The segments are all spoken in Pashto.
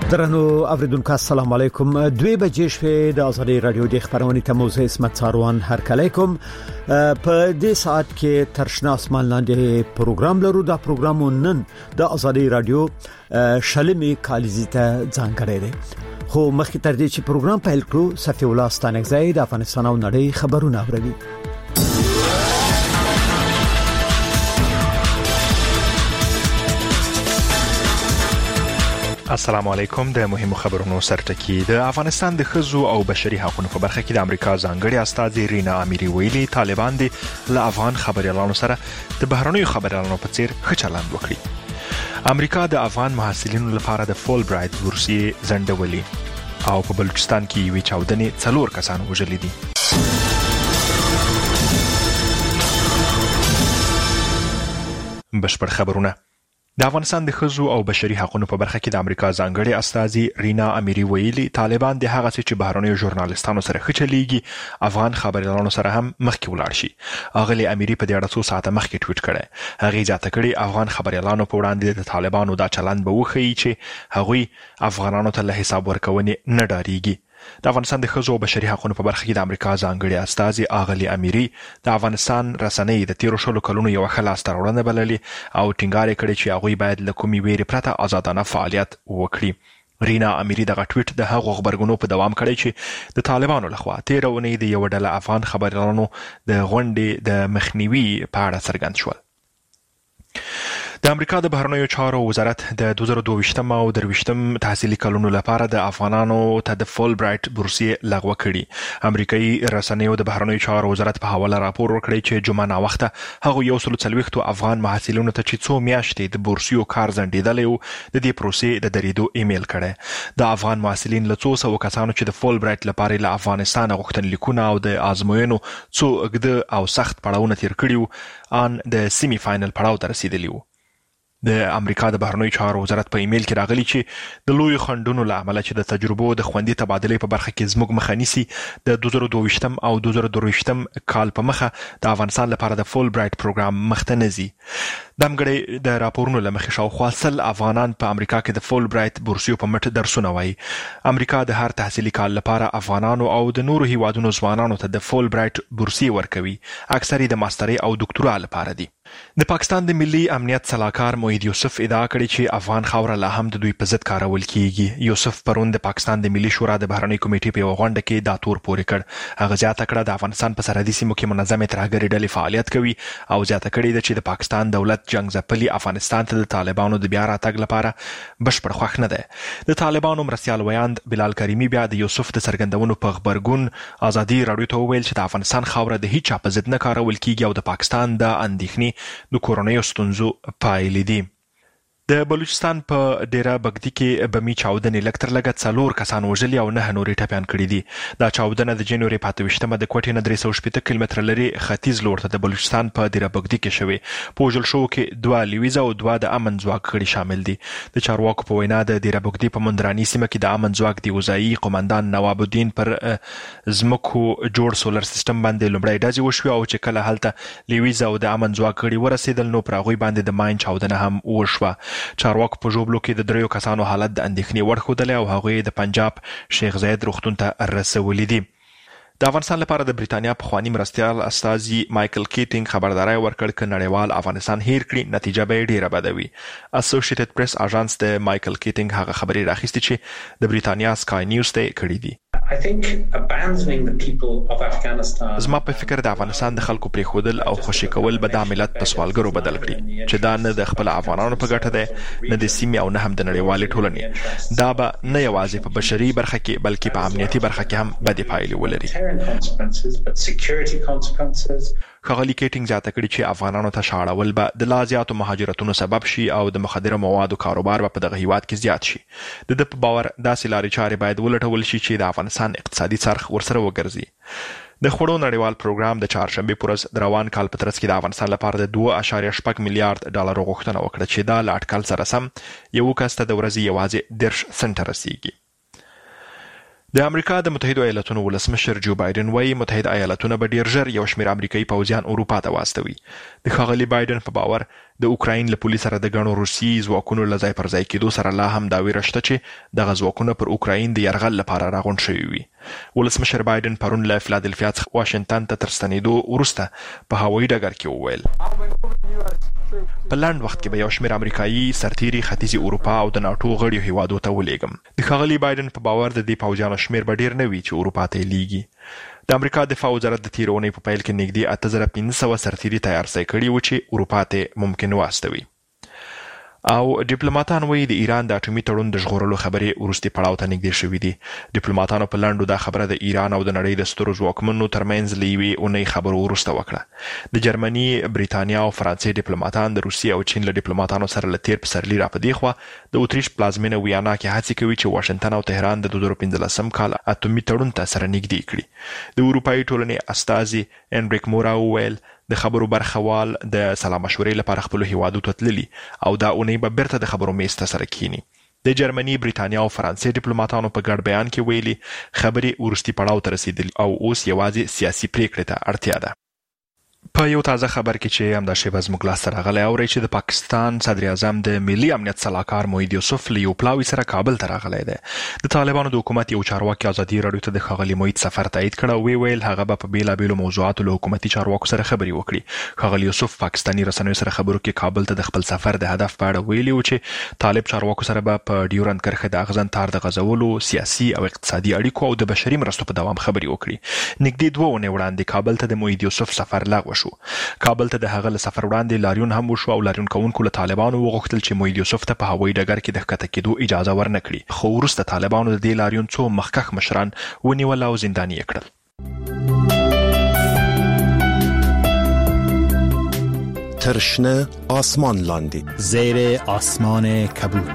درنو اوریدونکو السلام علیکم 2 بجې شپې د ازادي رادیو د خبرونې ته موزه اسمت ساروان هر کلیکم په دې ساعت کې ترشناس مان لاندې پروګرام لرو. دا پروګرام نن د ازادي رادیو شلمي کالیزي ته ځانګړی دی. خو مخکې تر دې چې پروګرام پیل کړو صفي الله ستانګزی د افغانستان او نړۍ خبرونه اوري. السلام علیکم. د مهمو خبرونو سرټکی. د افغانستان د ښځو او بشري حقوقو په برخه کې د امریکا ځانګړي استاذ رینا امیری ویلي طالبان د افغان خبريالانو سره د بهرنیو خبريالانو په څیر ښه چلند وکړي. امریکا د افغان محصلینو لپاره د فول برایټ بورسیې ځنډولې او په بلوچستان کې یوې چاودنې 4 کسان وژلي دي. بشپړ خبرونه. د افغانستان د ښځو او بشري حقوقو په برخه کې د امریکا ځانګړي استاذ رینا امیری ویلي طالبان د هغه چې بهرنیو ژورنالیستانو سره ښه چلیږي افغان خبريالانو سره هم مخکې ولاړ شي. اغلی امیری په دې اړه څو ساعته مخکې ټویټ کړی. هغه ځاته کړي افغان خبريالانو په وړاندې د طالبانو دا چلند به وښيي چې هغوی افغانانو ته له حساب ورکونې نه ډاریږي. د افغانستان د ښځو او بشري حقوقو په برخه کې د امریکا ځانګړي استاذ اغلی امیری د افغانستان رسنۍ د 13 کلونو یو ښه لاسته راوړنه بللې او ټینګار کړی چې هغوی باید له کومې ویرې پرته آزادانه فعالیت وکړي. رینا امیری دغه ټویټ د هغو خبرګونو په دوام کړی چې د طالبانو لخوا 13 اونۍ د یو ډله افغان خبريالانو د غونډې د مخنیوي په اړه څرګند شول. د امریکا د بهرنیو چارو وزارت د 2022 او 23 تحصیلي کلونو لپاره د افغانانو ته د فول برایټ بورسیې لغوه کړي. امریکایي رسنیو د بهرنیو چارو وزارت په حواله راپور ورکړی چې جمعه ناوخته هغه 140 افغان محصلینو ته چې 2 میاشتې د بورسیو کار ځنډیدلی و د دې پروسې د دریدو ایمیل کړی. د افغان محصلین له 200 کسانو چې د فول برایټ لپاره له افغانستان غوښتنلیکونه او د آزموینو څو اوږده او سخت پړاوونه تیر کړي وو ان د سیمی فاینل پړاو ته رسیدلی وو. د امریکا د بهرنیو چارو وزارت په ایمیل کې راغلی چې د لوی خنډونو له امله چې د تجربو د خوندي تبادلې په برخه کې زموږ مخه نیسي د 2022 او 2023 کال په مخه د افغانستان لپاره د فول برایټ پروګرام مخته نه ځي. دمګړی د راپورونو له مخې شاوخوا 100 افغانان په امریکا کې د فول برایټ بورسیو په مټ درسونه وایي. امریکا د هر تحصیلي کال لپاره افغانانو او د نورو هیوادونو ځوانانو ته د فول برایټ بورسیې ورکوي. اکثرې د ماسترۍ او ډاکټورا لپاره دي. د پاکستان د ملي امنیت سلاکار موحد یوسف ادعا کړې چې افغان خاوره لا هم د دوی په ضد کارول کیږي. یوسف پرون د پاکستان د ملي شورا د بهرنی کمیټې په یو غونډه کې دا تور پورې کړ. هغه زیاته کړه د افغانستان په سرحدي سیمو کې منظمې ترهګرې ډلې فعالیت کوي او زیاته کړې ده چې د پاکستان دولت جنگ ځپلي افغانستان ته د طالبانو د بیا راتګ لپاره بشپړ خوښ نه ده. د طالبانو مرستیال ویاند بلال کریمی بیا د یوسف د څرګندونو په خبرګون ازادي رادیو ته وویل چې د افغانستان خاوره د هیڅ چا په ضد نه کارول کیږي او د پاکستان د اندېښنې د کورونیو ستونزو پایلې دي. د بلوچستان په ډیره بګدی کې بمی چاودنې لکتر لګت 4 کسان وژلي او 9 نورې ټپيان کړي دي. دا چاودنه د جنوري 25مه د کوټې نه 360 کیلومتر لري ختیځ لور ته د بلوچستان په ډیره بګدی کې شوې. په وژل شو کې 2 لیویزه او 2 د امن ځواک غړي شامل دي. د چارواکو په وینا د ډیره بګدی په مندرانی سیمه کې د امن ځواک دی وزایي قومندان نواب الدین پر زمکو جوړ سولر سیستم باندې لومړی ډزې وشوه او چې کله هلته لیویزه او د امن ځواک غړي ورسېدل نو پر هغوی باندې د ماین چاودنه هم وشوه. چارواکو په ژوبلو کې د 3 کسانو حالت د اندېښنې وړ ښودلی او هغوی د پنجاب شیخ زاید روغتون ته رسولي دي. د افغانستان لپاره د بریتانیا پخوانی مرستیال استازي مایکل کیټینګ خبرداري ورکړ چې نړیوال افغانستان هیر کړي نتیجه به ډیره بده وي. اسوسییټډ پریس اژانس د مایکل کیټینګ هغه خبري راخیستې چې د بریتانیا سکای نیوز ته کړې دي. زما په فکر د افغانستان د خلکو پریښودل او خوشي کول به د ملت په سوالګرو بدل کړي چې دا نه د خپل افغانانو په ګټه ده نه د سیمې او نه هم د نړیوالې ټولنې. دا به نه یوازې په بشري برخه کې بلکې په امنیتي برخه کې هم بدې پایلې ولري. ښاغلي کیټینګ زیاته کړې چې افغانانو ته شاړول به د لا زیاتو مهاجرتونو سبب شي او د مخدره موادو کاروبار به په دغه هیواد کې زیات شي. د په باور داسې لارې چارې باید ولټول شي چې د افغانستان اقتصادي څرخ ورسره وګرځي. د خوړو نړیوال پروګرام د چهارشنبه پر ورځ د روان کال په ترڅ کې د افغانستان لپاره د 2.8 میلیارډ ډالر غوښتنه وکړه چې دا له اټکل سره سم یو کس ته د ورځې یوازې 10 سنټه رسیږي. د امریکا د متحده ایالاتونو ولسمشر جو بایدن وايي متحده ایالاتونه به ډیر ژر یو شمېر امریکایي پوځیان اروپا ته واستوي. د ښاغلي بایدن په باور د اوکراین له پولیس سره د غنو روسي ځواکونو له ځای پر ځای کېدو سره لا هم دا ویره شته چې دغه ځواکونه پر اوکراین د یرغل لپاره راغونډ شوي وي. ولسمشر بایدن پرون له فیلادلفیا څخه واشنگټن ته تر ستنېدو وروسته په هوایي ډګر کې وویل په لاند وخت کې به یو شمېر امریکایي سرتیري ختیځي اروپا او د ناتو غړیو هیوادو ته ولېږم. د ښاغلي بایدن په باور د دې پوځیانو شمېر به ډیر نه وي چې اروپا ته لیږي. د امریکا دفاع وزارت د تیر اونۍ په پیل کې نږدې 8500 سرتیري تیار ځای کړي و چې اروپا ته ممکن واستوي. او ډیپلوماټان وایي د ایران د اټومي تړون د ژغورلو خبرې وروستي پړاو ته نږدې شوي دي. ډیپلوماټانو په لنډو دا خبره د ایران او د نړۍ د سترو ځواکمنو ترمنځ له یوې اونۍ خبرو وروسته وکړه. د جرمني، بریتانیا او فرانسې ډیپلوماټان د روسیې او چین له ډیپلوماټانو سره له تیر پسرلي را په دې خوا د اتریش پلازمینه ویانا کې هڅې کوي چې واشنګټن او تهران د 2015 کال اټومي تړون ته سره نږدې کړي. د اروپایي ټولنې استازي انریک مورا وویل د خبرو برخوال د سلا مشورې لپاره خپل هیوادو ته تللي او دا اونۍ به بیرته د خبرو میز ته سره کینی. د جرمني، بریتانیا او فرانسې ډیپلوماټانو په ګډ بیان کې ویلي خبرې وروستي پړاو ته رسیدلي او اوس یوازې سیاسي پریکړې ته اړتیا ده. په یو تازه خبر کې چې همدا شیبه زموږ لاسته راغلی اورئ چې د پاکستان صدر اعظم د ملي امنیت سلاکار موحد یوسف له یو پلاوي سره کابل ته راغلی دی. د طالبانو د حکومت یو چارواکي ازادي راډیو ته د ښاغلي موحد سفر تایید کړ او ویل هغه به په بیلابیلو موضوعاتو له حکومتي چارواکو سره خبرې وکړي. ښاغلي یوسف پاکستاني رسنیو سره خبرو کې کابل ته د خپل سفر د هدف په اړه ویلي و چې طالب چارواکو سره به په ډیورند کرښه د اغزن تار د غځولو، سیاسي او اقتصادي اړیکو او د بشري مرستو په دوام خبرې وکړي. نږدې 2 اونۍ وړاندې کابل ته د موحد یوسف سفر لغوه شو. کابل ته د هغه له سفر وړاندې لاریون هم وشو او لاریون کوونکو له طالبانو وغوښتل چې موحد یوسف ته په هوایي ډګر کې د ښکته کېدو اجازه ورنکړي، خو وروسته طالبانو د دې لاریون څو مخکښ مشران ونیول او زنداني یې کړل. تر شنه آسمان لاندې، زیر آسمان کبود.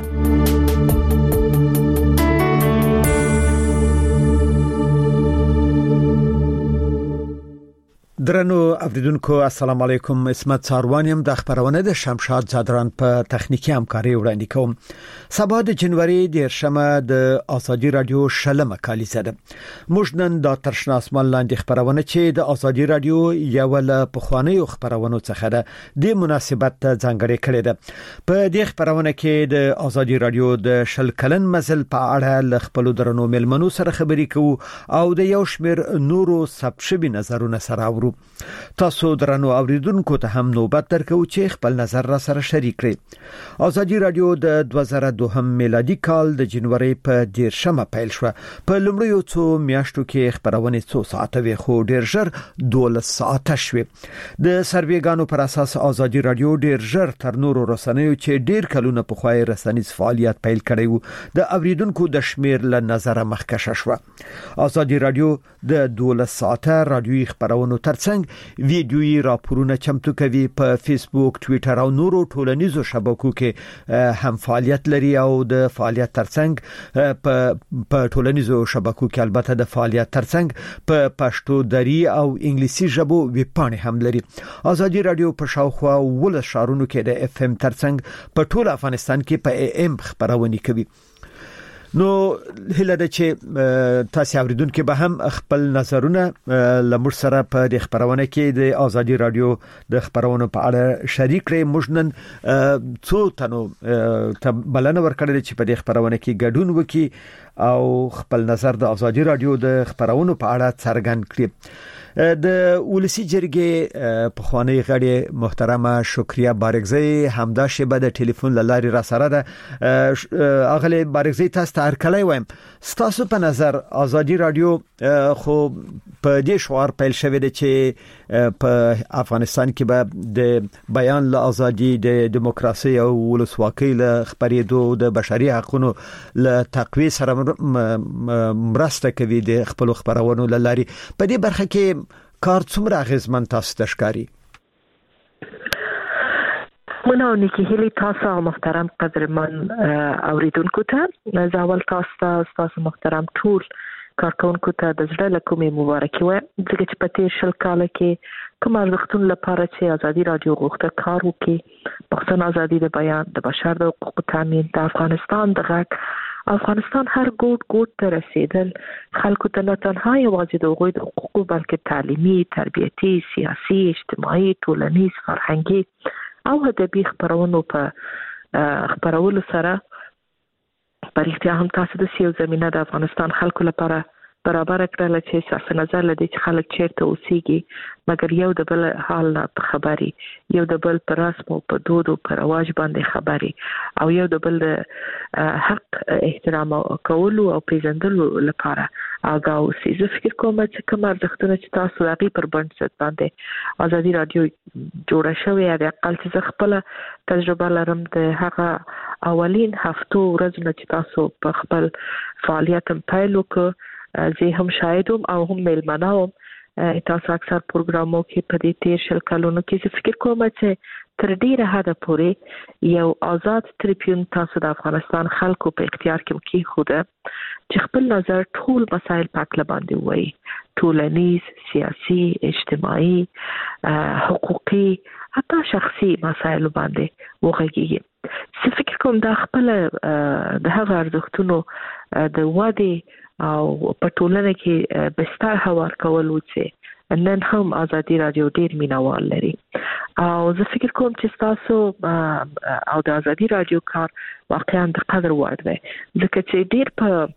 درنو اوریدونکو السلام علیکم. اسمت ساروانیم د خبرونه د شمشاد زادران په تخنیکی همکاري وړاندې کوم. سبا د جنوري 10مه د ازادي رادیو شلمه کالیزه ده. موږ نن د ترشنا اسمان لاندې خبرونه چې د ازادي رادیو یو له پخوانیو خبرونو څخه ده د مناسبت ځانګړې کړې ده. په دې خبرونه کې د ازادي رادیو د شل کلن مزل په اړه ل خپل درنو ملمنو سره خبرې کوو او د یو شمیر نورو سبشبي نظرونه سره اورو. تاسو درنو اوریدونکو ته هم نوبت درکو چې خپل نظر را سره شریک کړئ. ازادي رادیو د 2002 میلادي کال د جنوري په 10مه پیل شو. په لومړیو څو میاشتو کې خبرونه څو ساعته وي خو ډیر ژر 12 ساعته شوه. د سرویګانو پر اساس ازادي رادیو ډیر ژر تر نورو رسنیو چې ډیر کلونه په خوای رسنیز فعالیت پیل کړی وو د اوریدونکو د شمیر له نظر مخکشه شو. ازادي رادیو د 12 ساعته رادیوي خبرونو ترڅنګ ویډیويي راپورونه چمتو کوي. په فیسبوک، ټوئیټر او نورو ټولنیزو شبکو کې هم فعالیت لري او د فعالیت ترڅنګ په ټولنیزو شبکو کې البته د فعالیت ترڅنګ په پښتو دری او انګلیسي ژبو ویبپاڼې هم لري. ازادي رادیو په شاوخوا ول شارونو کې د اف ام ترڅنګ په ټول افغانستان کې په ای ام خبرونه کوي. نو هله د چې تاسو اوریدونکو به هم خپل نظرونه لمر سره په د خبرونه کې د ازادي رادیو د خبرونو په اړه شریک کړئ. موږ نن څو تنو ته بلنه ورکړل چې په د خبرونه کې ګډون وکړي او خپل نظر د ازادي رادیو د خبرونو په اړه څرګند کړي. د ولسی جرګې په خوانی غړي محترمه شکریا بارګزی همدا شبه د ټلیفون لاري را سره ده. اغلی بارګزی تاسو ته هرکلی وایم. ستاسو په نظر ازادي رادیو خو په دې شعار پیل شوی دی چې په افغانستان کې به د بیان له ازادي، د دیموکراسي او ولسواکۍ له خبرېدو، د بشري حقوقو له تقویه سره مرسته کوي د خپل خبرونو لاري. په دې برخه کې کار څومره اغیزمن تاسو ته ښکاري؟ مناونی که هلی تاسو محترم قدرمن اوریدونکو ته زاول تاسو محترم ټول کارکونکو ته د زړه له کومې مبارکي وایم ځکه چې په تیر شل کال کې کوم ارزښتونه لپاره چې ازادي رادیو غوښته کار وکړي، پښتون ازادي د بیان، د بشر د حقوقو تامین، د افغانستان د غږ افغانستان هر ګوټ ته رسیدل خلکو ته نه تنها یوازې د هغوی د حقوقو بلکې تعلیمي، تربیتي، سیاسي، اجتماعي، ټولنیز، فرهنګي او ادبي خبرونو په خبرولو سره پرېختیا هم تاسو د سیو زمينه د افغانستان خلکو لپاره برابر کړل چې صرف نظر لدی چې خلک چیرته اوسېږي مګر یو د بل حال نه خبري، یو د بل پر رسم او په دود او پر رواج باندې خبري او یو د بل حق احترام کولو او پیژندلو لپاره آگاه اوسئ. زه فکر کوم چې کوم ارزښتونه چې تاسو هغه پر بنسټ باندې ازادي رادیو جوړه شوې ده، اقل چې خپل تجربه لرم د هغه اولین هفتو ورځې چې تاسو په خپل فعالیت پیل وکړ زه هم شاهدوم او هم ملمناوم تاسو اکثر پروګرامو کې په دې 13 کلونو کې فکر کوم چې تر ډیره حد پورې یو آزاد ټریبیون تاسو د افغانستان خلکو په اختیار کې خوده چې خپل نظر ټول مسایل پاک لباندې وایي، ټولنیز، سیاسي، اجتماعي، حقوقي، حتی شخصي مسایل باندې وغږیږي. زه فکر کوم دا خپل د هغه ارزښتونو د وادي او په ټولنه کې بستر هوار کول وڅ نن هم ازادي رادیو ډیر مینوال لري او زه فکر کوم چې تاسو او د ازادي رادیو کار واقعا د قدر وړ دی ځکه چې ډیر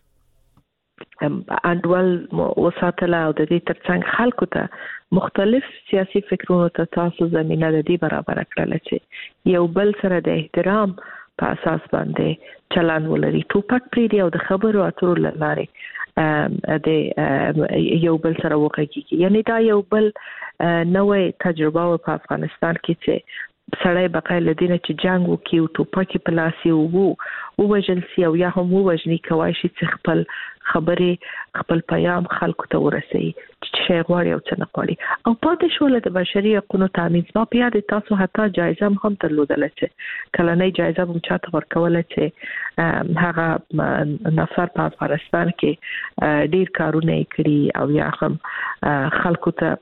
په انډول وساتله او د دې ترڅنګ خلکو ته مختلف سیاسي فکرونو ته تاسو زمينه د دې برابر کړل چې یو بل سره د احترام په اساس باندې چلن ولري، ټوپک پریدي او د خبرو اترو لاره د یو بل سره وکړي. یعنی دا یو بل نوې تجربه په افغانستان کې چې سړی بقای لدینه چې جنگ وکي او ټوپک په لاس او وجل سی او یا هم وجنی کوي چې خپل خبرې خپل پیغام خلکو ته ورسي چې شی غواړي او څه نه غواړي. او پاتې شول د بشري حقوقو تامین ما په یاد تاسو حتی جایزه هم درلودل چې کلنۍ جایزه هم چاته ورکول چې هغه نفر په افغانستان کې ډیر کارونه کړي او یا هم خلکو ته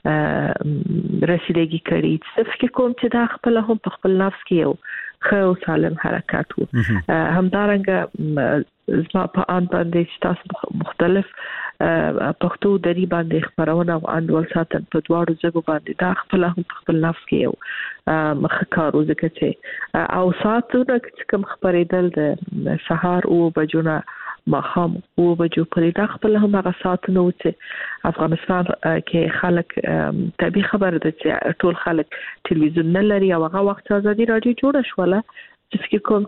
رسیدګي کړي. څه فکر کوم چې دا خپل هم په خپل نفس کې یو خو سالم حرکت وو. همدارنګه زما په ان باندې تاسو مختلف پښتو دری باندې خبرونه او انډول ساتل په دواړو ژبو باندې دا خپل هم په خپل نفس کې یو مخکارو ځکه چې او ساتونه کوم خبرېدل د سهار او بجونه ماخام او بجو پرې دا خپل هم هغه ساتنه و چې افغانستان کې خلک طبي خبر ده چې ټول خلک ټلویزیون نه لري او هغه وخت ازادي رادیو جوړه شوله چې فکر کوم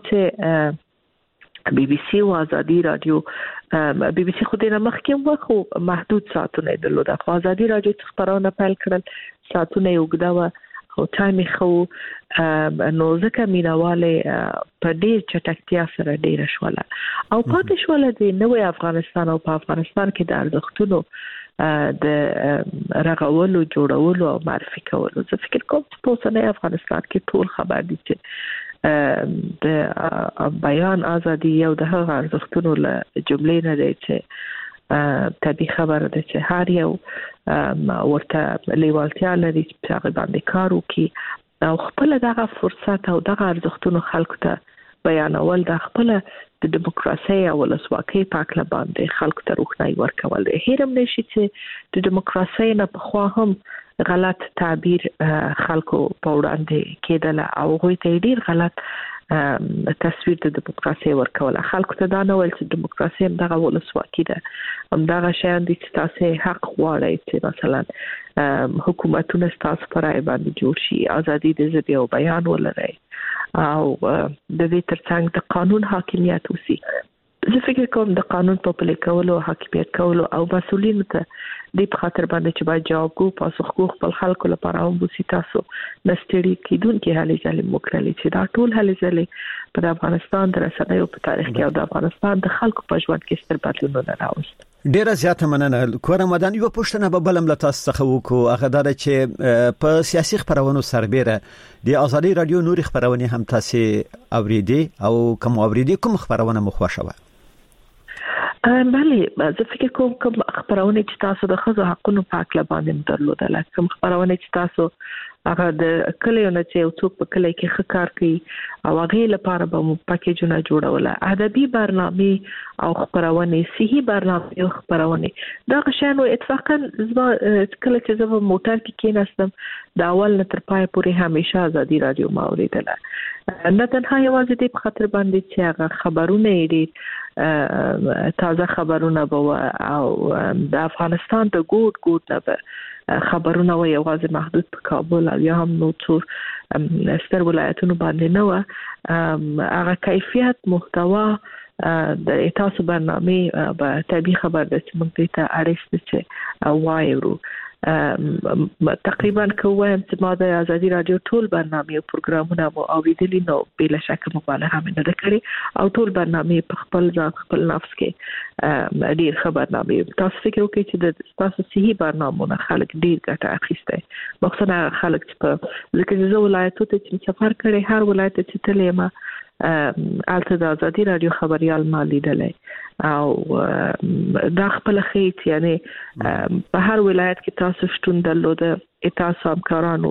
چې بي بي سي او ازادي رادیو بي بي سي خو دې نه مخکې خو محدود ساعتونه درلوده، خو ازادي رادیو خبرونه پیل کړل ساعتونه یو غدا او ټایم خو نو ځکه مینواله په ډیر چټکتیا سره ډیر شوله او پاتې شوله د نوې افغانستان او په افغانستان کې د ارزښتونو د رغولو جوړولو او معرفي کولو. زه فکر کوم چې په اوسنۍ افغانستان کې ټول خبر دي چې د بیان ازادي یو د هغه ارزښتونو له جملې نه دی چې طبي خبره ده چې هر یو ورته لیوالتیا لري چې هغه باندې کار وکړي او خپل دغه فرصت او دغه ارزښتونو خلکو ته بیانول د خپل د دیموکراسي او ولسواکۍ په اړه باندې خلکو ته روښنايي ورکول دي. هیرم نشي چې د دیموکراسي نه په خوا هم غلط تعبیر خلکو په وړاندې کېدل او غوي ته ډیر غلط تصویر د دیموکراسي ورکول. خلکو ته دا نه ویل چې دیموکراسي هم دغه ولسواکي ده، هم دغه شیان دي چې تاسو حق غواړئ چې مثلا حکومتونه تاسو پر رای باندې جوړ شي، ازادي د ژبې او بیان ولري او د دې ترڅنګ د قانون حاکمیت وسی. زه فکر کوم د قانون په پلي کولو او حاکمیت کولو او مسؤلینو ته د په خاطر باندې چې باید جوابګو پاسخګو خپل خلکو لپاره هم وسی تاسو نستړي کیدونکې هلې ځلې موکړلې چې دا ټول هلې ځلې په افغانستان د رسنیو په تاریخ کې او د افغانستان د خلکو په ژوند کې ستر بدلونونه راوست. ډیره زیاته مننه. کور رمضان یو پښتنه به بلم له تاسو څخه وکړو هغه دا چې په سیاسي خبرونو سربېره د ازادي رادیو نور خبرونه هم تاسو اوریدي او کوم اوریدي کوم خبرونه مخوښه بله زه فکر کوم کوم خبرونه چې تاسو د خزو حقونو په اړه باندې درلودل کوم خبرونه چې تاسو هغه د کلیونه چې یو څوک په کلی کې ښه کار کوي او هغه لپاره به مو پاکیجونه جوړول ادبي برنامه او خبرونه صحیح برنامه او خبرونه دا غشانو اتفاقا کله چې زه په موټر کې کېناستم د اول نه تر پای پورې همیشه ازادي رادیو ما اوریدله نه تنها یوازې د خاطر باندې چې هغه خبرونه دي تازه خبرونه به او د افغانستان د ګوټ نه به خبرونه و یوازې محدود په کابل او یا هم نو څور ستر ولایتونو باندې نه و هغه کیفیت محتوا د تاسو برنامه به طبي خبر د چې ته اړیسته چې وایو تقریبا کوم چې ما د ازادي رادیو ټول برنامه او پروګرامونه مو اوریدلي نو بلا شک مبالغه مې نه کړې او ټول برنامه په خپل ځان خپل نفس کې ډیر خبرنامه تاسو فکر وکړئ چې د تاسو صحیح برنامهونه خلک ډیر ګټه اخیسته مخصوصا خلک چې په ځکه چې ولایتو ته چې سفر کړي هر ولایت چې تلې ما البته د ازادي رادیو خبريال ما لیدلې او دا خپل خیت یعنی په هر ولایت کې تاسو شتون درلوده تاسو همکارانو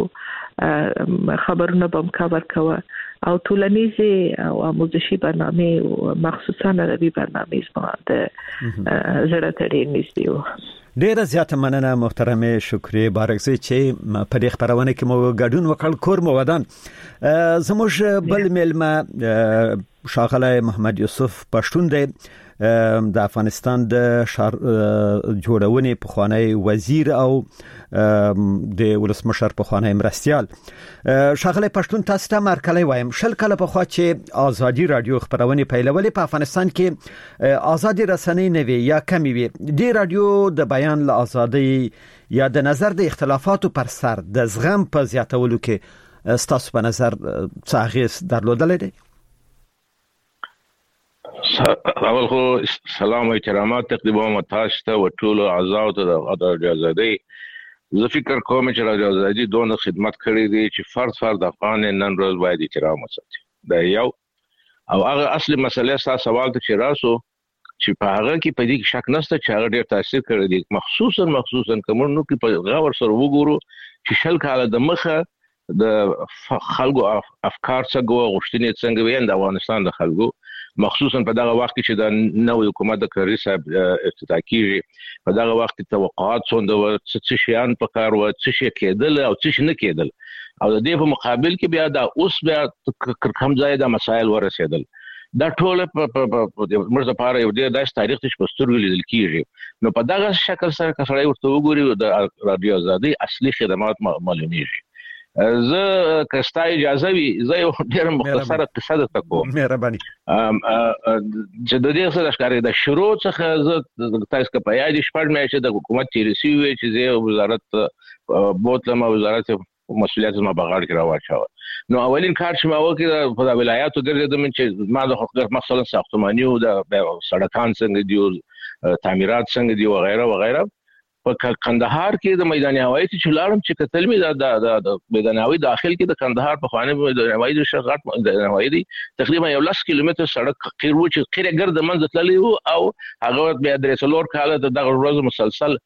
خبرونه به مکور کوه او ټولنیزه او آموزشي برنامه او مخصوصا ادبي برنامه زما د زړه ته ډیر نږدې و. ډیره زیاته مننه محترم شکری بارکزی چې په دې خبرونه کې مو ګډون وکړ کور مو ودان زموږ بل ملما شاغله محمد یوسف پښتون دی د افغانستان د شهر جوړونې پخوانی وزیر او د ولسمشر پخوانی مرستيال شاغله پښتون تاسو ته مرکلې وایم شل کله په خوا چې ازادي رادیو خبرونه پیلولې په افغانستان کې ازادي رسنۍ نه وي یا کمی وي د رادیو د بیان له ازادي یا د نظر د اختلافاتو پر سر د زغم په زیاتولو کې ستاسو په نظر څه اغیز درلودل دي؟ اول خو سلام او احترامات تقدیم تاسو ته او ټول اعضاء ته د ازادي زه فکر کوم چې راځي ازادي دونه خدمت کړې دي چې فرد افغان نن ورځ باید احترام وساتي دا یو او هغه اصلي مسله تاسو سوال ته چې راسو چې په هغه کې په دې شک نشته چې هغه ډېر تاثیر کړی دی مخصوصا کومو کې په غور سره وګورو چې شل کاله د مخه د خلکو افکار څنګه غوښتنې څنګه وین د افغانستان د خلکو مخصوصا په دغه وخت کې چې د نوې حکومت د کری صاحب افتتاح کیږي په دغه وخت توقعات څنګه څه شیان په کار و څه شي کېدل او څه شي نه کېدل او د دې په مقابل کې بیا د اوس بیا کم ځای د مسایل ورسېدل دا ټول په مرزه لپاره یو ډېر داس تاریخ چې په سترګو لیدل کیږي نو په دغه شکل سره کسړی ورته وګوري د رادیو ازادي اصلي خدمات معلومیږي زه کستا اجازه وي زه یو ډېر مختصره قصه درته کوم مهرباني چې د دې سره ښکاري د شروع څخه زه تاسو په یاد شپږ میاشتې د حکومت تیرسی وي چې زه وزارت بوتلم وزارت مسؤلیت ما بغاړ کې راوچاو نو اولین کار چې ما وکړ په ولایتو ګرځیدم چې ما د حقوق مثلا ساختماني او د سړکان څنګه دی تعمیرات څنګه دی وغیرہ وغیرہ په کندهار کې د میدان هوایی چې لاړم چې کتل می د میدان هوایی داخل کې د کندهار په خوانه میدان هوایی د شغات میدان هوایی دی تقریبا 10 کیلومتر سړک قیر و چې قیر ګرد منځ تللی وو او هغه بیا درسلور کاله دغه ورځ مسلسل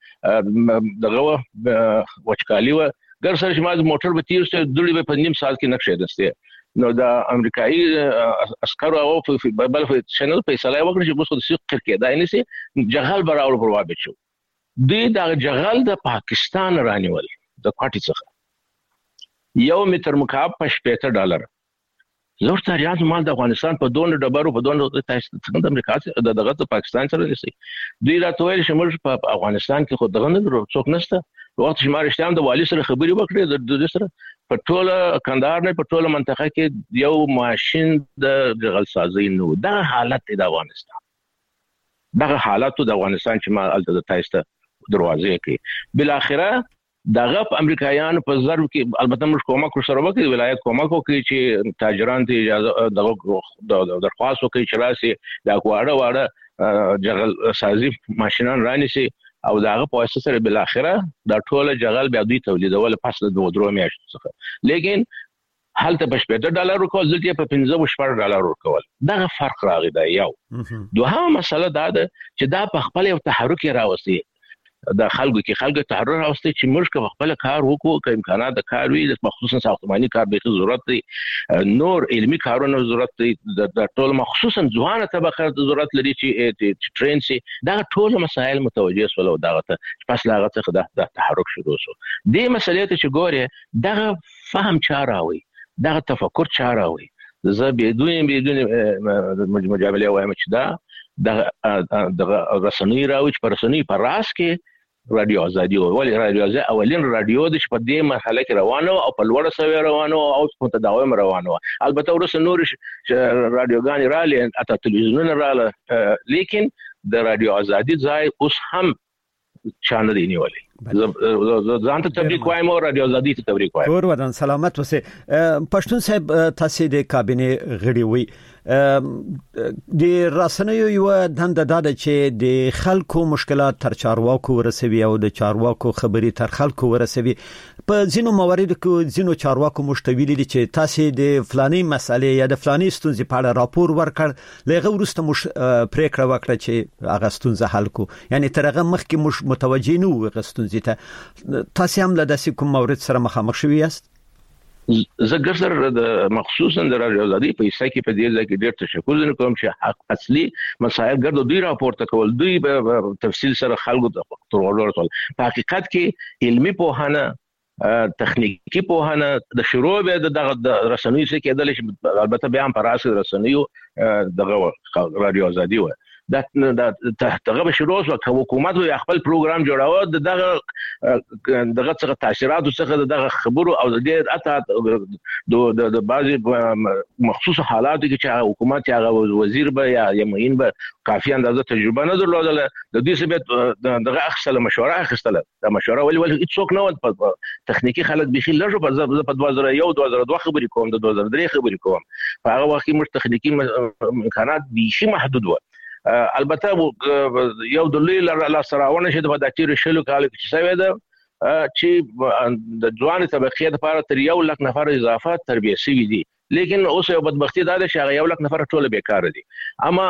دغه وچکالي و ګر سره چې ما موټر به تیر شه دوړي په نیم سال کې نقشه دسته نو د امریکایي عسکرو او په بل چینل په سلای وکړي چې اوس د سیق کېدای نه سي جغل براول پروا بچو د جغل د پاکستان رانیول د کوټی څخه 1 متر مکعب په $80 لور تاریخ مال د افغانستان په دون ډبرو په دون څنګه د امریکا د دغه د پاکستان سره لسی دوی راتویل چې موږ په افغانستان کې خو دغه نه څوک نشته وخت چې ما رښتیا د والی سره خبري وکړې د دې سره په ټوله کندهار نه په ټوله منطقه کې یو ماشين د جغل سازي نو دا حالت د افغانستان دغه حالت د افغانستان چې ما الته د تاسو دروازې کې بل اخره دغه امریکایان په ضرب کې البته موږ کومک سره وکړو ولایت کومک وکړي چې تاجران ته اجازه دغه درخواست وکړي چې راسي دا واړه جغل سازي ماشينان رانیسي او داغه په اساس سره بل اخره دا ټول جغل بیا دوی تولیدول پس د 2 میاشتو څخه لیکن هلته په $50 ورکول ځکه په $15 ورکول دا فرق راغی دا یو دوه مسله دا ده چې دا په خپل یو تحرک راوستي د خلکو تحرر راوستي چې موږ په خپل کار وکړو که امکانات د کار وي مخصوصا ساختماني کار به ضرورت دی نور علمي کارونه ضرورت دی د ټول مخصوصا ځوانه طبقه ضرورت لري چې ټرین سي دا ټول مسایل متوجه سول او دغه پس لاغه څخه د تحرک شروع شو دې مسلې ته چې ګوره دغه فهم چاراوي دغه تفکر چاراوي زه بدون مجامله وایم چې دا د رسنۍ راوي چې رسنۍ په راس کې رادیو ازادي ولې رادیو ازادي اولین رادیو د شپه د مرحله کې روانه او په لوړ سوي روانه او په تداوم روانه البته ورسره نور رادیوګان رالي اته تلویزیونونه رااله لیکن د رادیو ازادي ځای اوس هم چانه دی نیولې ځان ته تبریک وایم او رادیو ازادي ته تبریک وایم ور ودان سلامت وسه پښتون صاحب تاسو د کابینه غړي وي د رسنیو یو دنده دا چې د خلکو مشکلات تر چارواکو ورسوي او د چارواکو خبري تر خلکو ورسوي په ځینو مواردو کې ځینو چارواکو مشتویلي دي چې تاسو د فلاني مسالې یا د فلاني ستونزې په اړه راپور ورکړ لغه ورسته پریکړه وکړه چې هغه ستونزه حل کو یعنی ترغه مخکې متوجه نه و ستونزې ته تاسو هم له داسې کوم مورد سره مخامخ شوي یاست زه ګرځر د مخصوصا د رادیو ازادي په حصہ کې په دې ځای کې ډېر تشکر کوم چې حق اصلي مسایل ګرځو دوی راپورته کول دوی په تفصیل سره خلکو ته ورول په حقیقت کې علمي پوهانه تخنیکی پوهانه د شروع به د رسنیو څخه کېدل چې البته بیا هم پر اساس رسنیو دغه رادیو ازادي و دا تغه شروع شو حکومت او خپل پروګرام جوړاوه دغه څخه تاثیرات څخه دغه خبرو او د اته د بعضي مخصوص حالات کې حکومت یا وزیر به یا معین به کافي اندازه تجربه نه درلودله د دې سبب دغه اخصله مشوره اخستله د مشوره ولې هیڅوک نه تخنیکی خلک بيخي لږه په 2001 2002 خبرې کوم د 2003 خبرې کوم په هغه وخت کې مش تخنیکی امکانات بيخي محدود و البته یو د لوی لا سراونه شه د داتیر شلو کال کې څه وې ده چې د ځوان طبقه لپاره تر 1 لک نفر اضافه تربیه شوی دي لیکن اوس یو بدبختی ده چې هغه 1 لک نفر ټول بیکار دي اما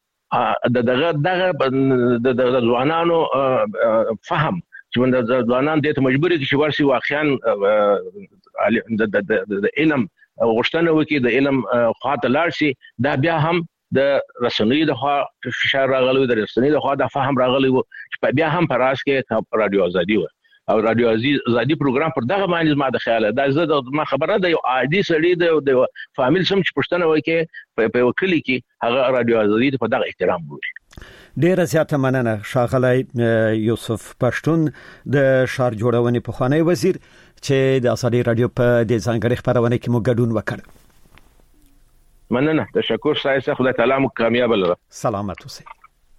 د ځوانانو فهم چې د ځوانان د مجبوري چې ورسي واقعا د علم غوښتنه وکي د علم خاطر لارسي دا بیا هم د رسنۍ د خوا فشار راغلی د رسنۍ د خوا د فهم راغلی چې بیا هم پر راس کې رادیو ازادي و او رادیو ازادي پروګرام پر دغه باندې ما د خیال دا زه ما خبره ده یو عادي سړی د فامیل سم چې پښتنه وکي په وکلی کې هغه رادیو ازادي په دغه احترام ګوري ډیره زیاته مننه ښاغلی یوسف پښتون د شهر جوړونې پخوانی وزیر چې د ازادي رادیو په د ځانګړي خبرونه کې مو ګډون وکړ مننه تشکر سایسه خدای تعالی مو کامیاب لره سلامت اوسئ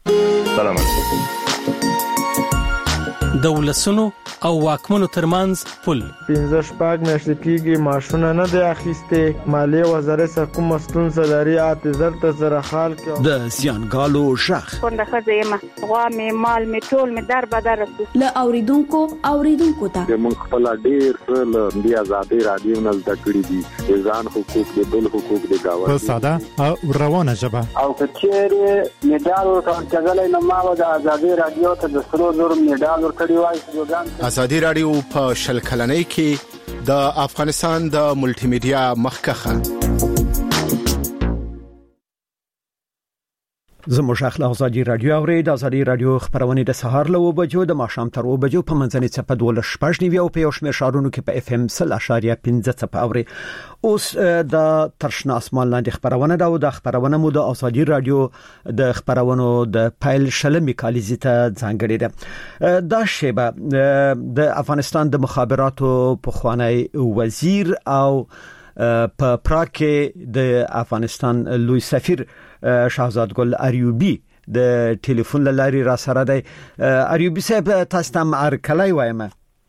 سلامت د ولسونو او واکمنو ترمنځ پل 15 میاشتې کېږي ماشونه نه دی اخیسته مالیه وزارت سره کوم ستونزه لري اته زر سره حال کې د زیانګالو شخ څنګه خزه غوا می مال می ټول می در بدر له اوریدونکو ته موږ خپل ډیر له دی ازادي رادیو نه زده کړی دي ځان حقوق د بل حقوق د گاوه په ساده او روانه ژبه او کچېره میډال ورکړل کېدل نه ما د ازادي رادیو ته د سرو زر میډال ورکړی وای ازادي رادیو په شل کلنۍ کې د افغانستان د ملټي میډیا مخکخه زموږ اخلاق ازادي رادیو اورید ازادي رادیو خبرونه د سهار له 2 بجو د ماښام تر 2 بجو په منځنۍ چپه 12 او په یو شمېر شارونو کې په اف ام 0.15 چپه اوري اوس د ترشنا اسمان لاندې خبرونه دا او د خبرونه مو د ازادي رادیو د خبرونو د پایل شلمي کالیزي ته ځانګړي ده دا شیبه د افغانستان د مخابراتو پخوانی وزیر او په پراګ کې د افغانستان لوی سفیر شهزاد ګل اریوبی د ټلیفون لاري را سره دی اریوبی صاحب تاسو ته ارکلای وایم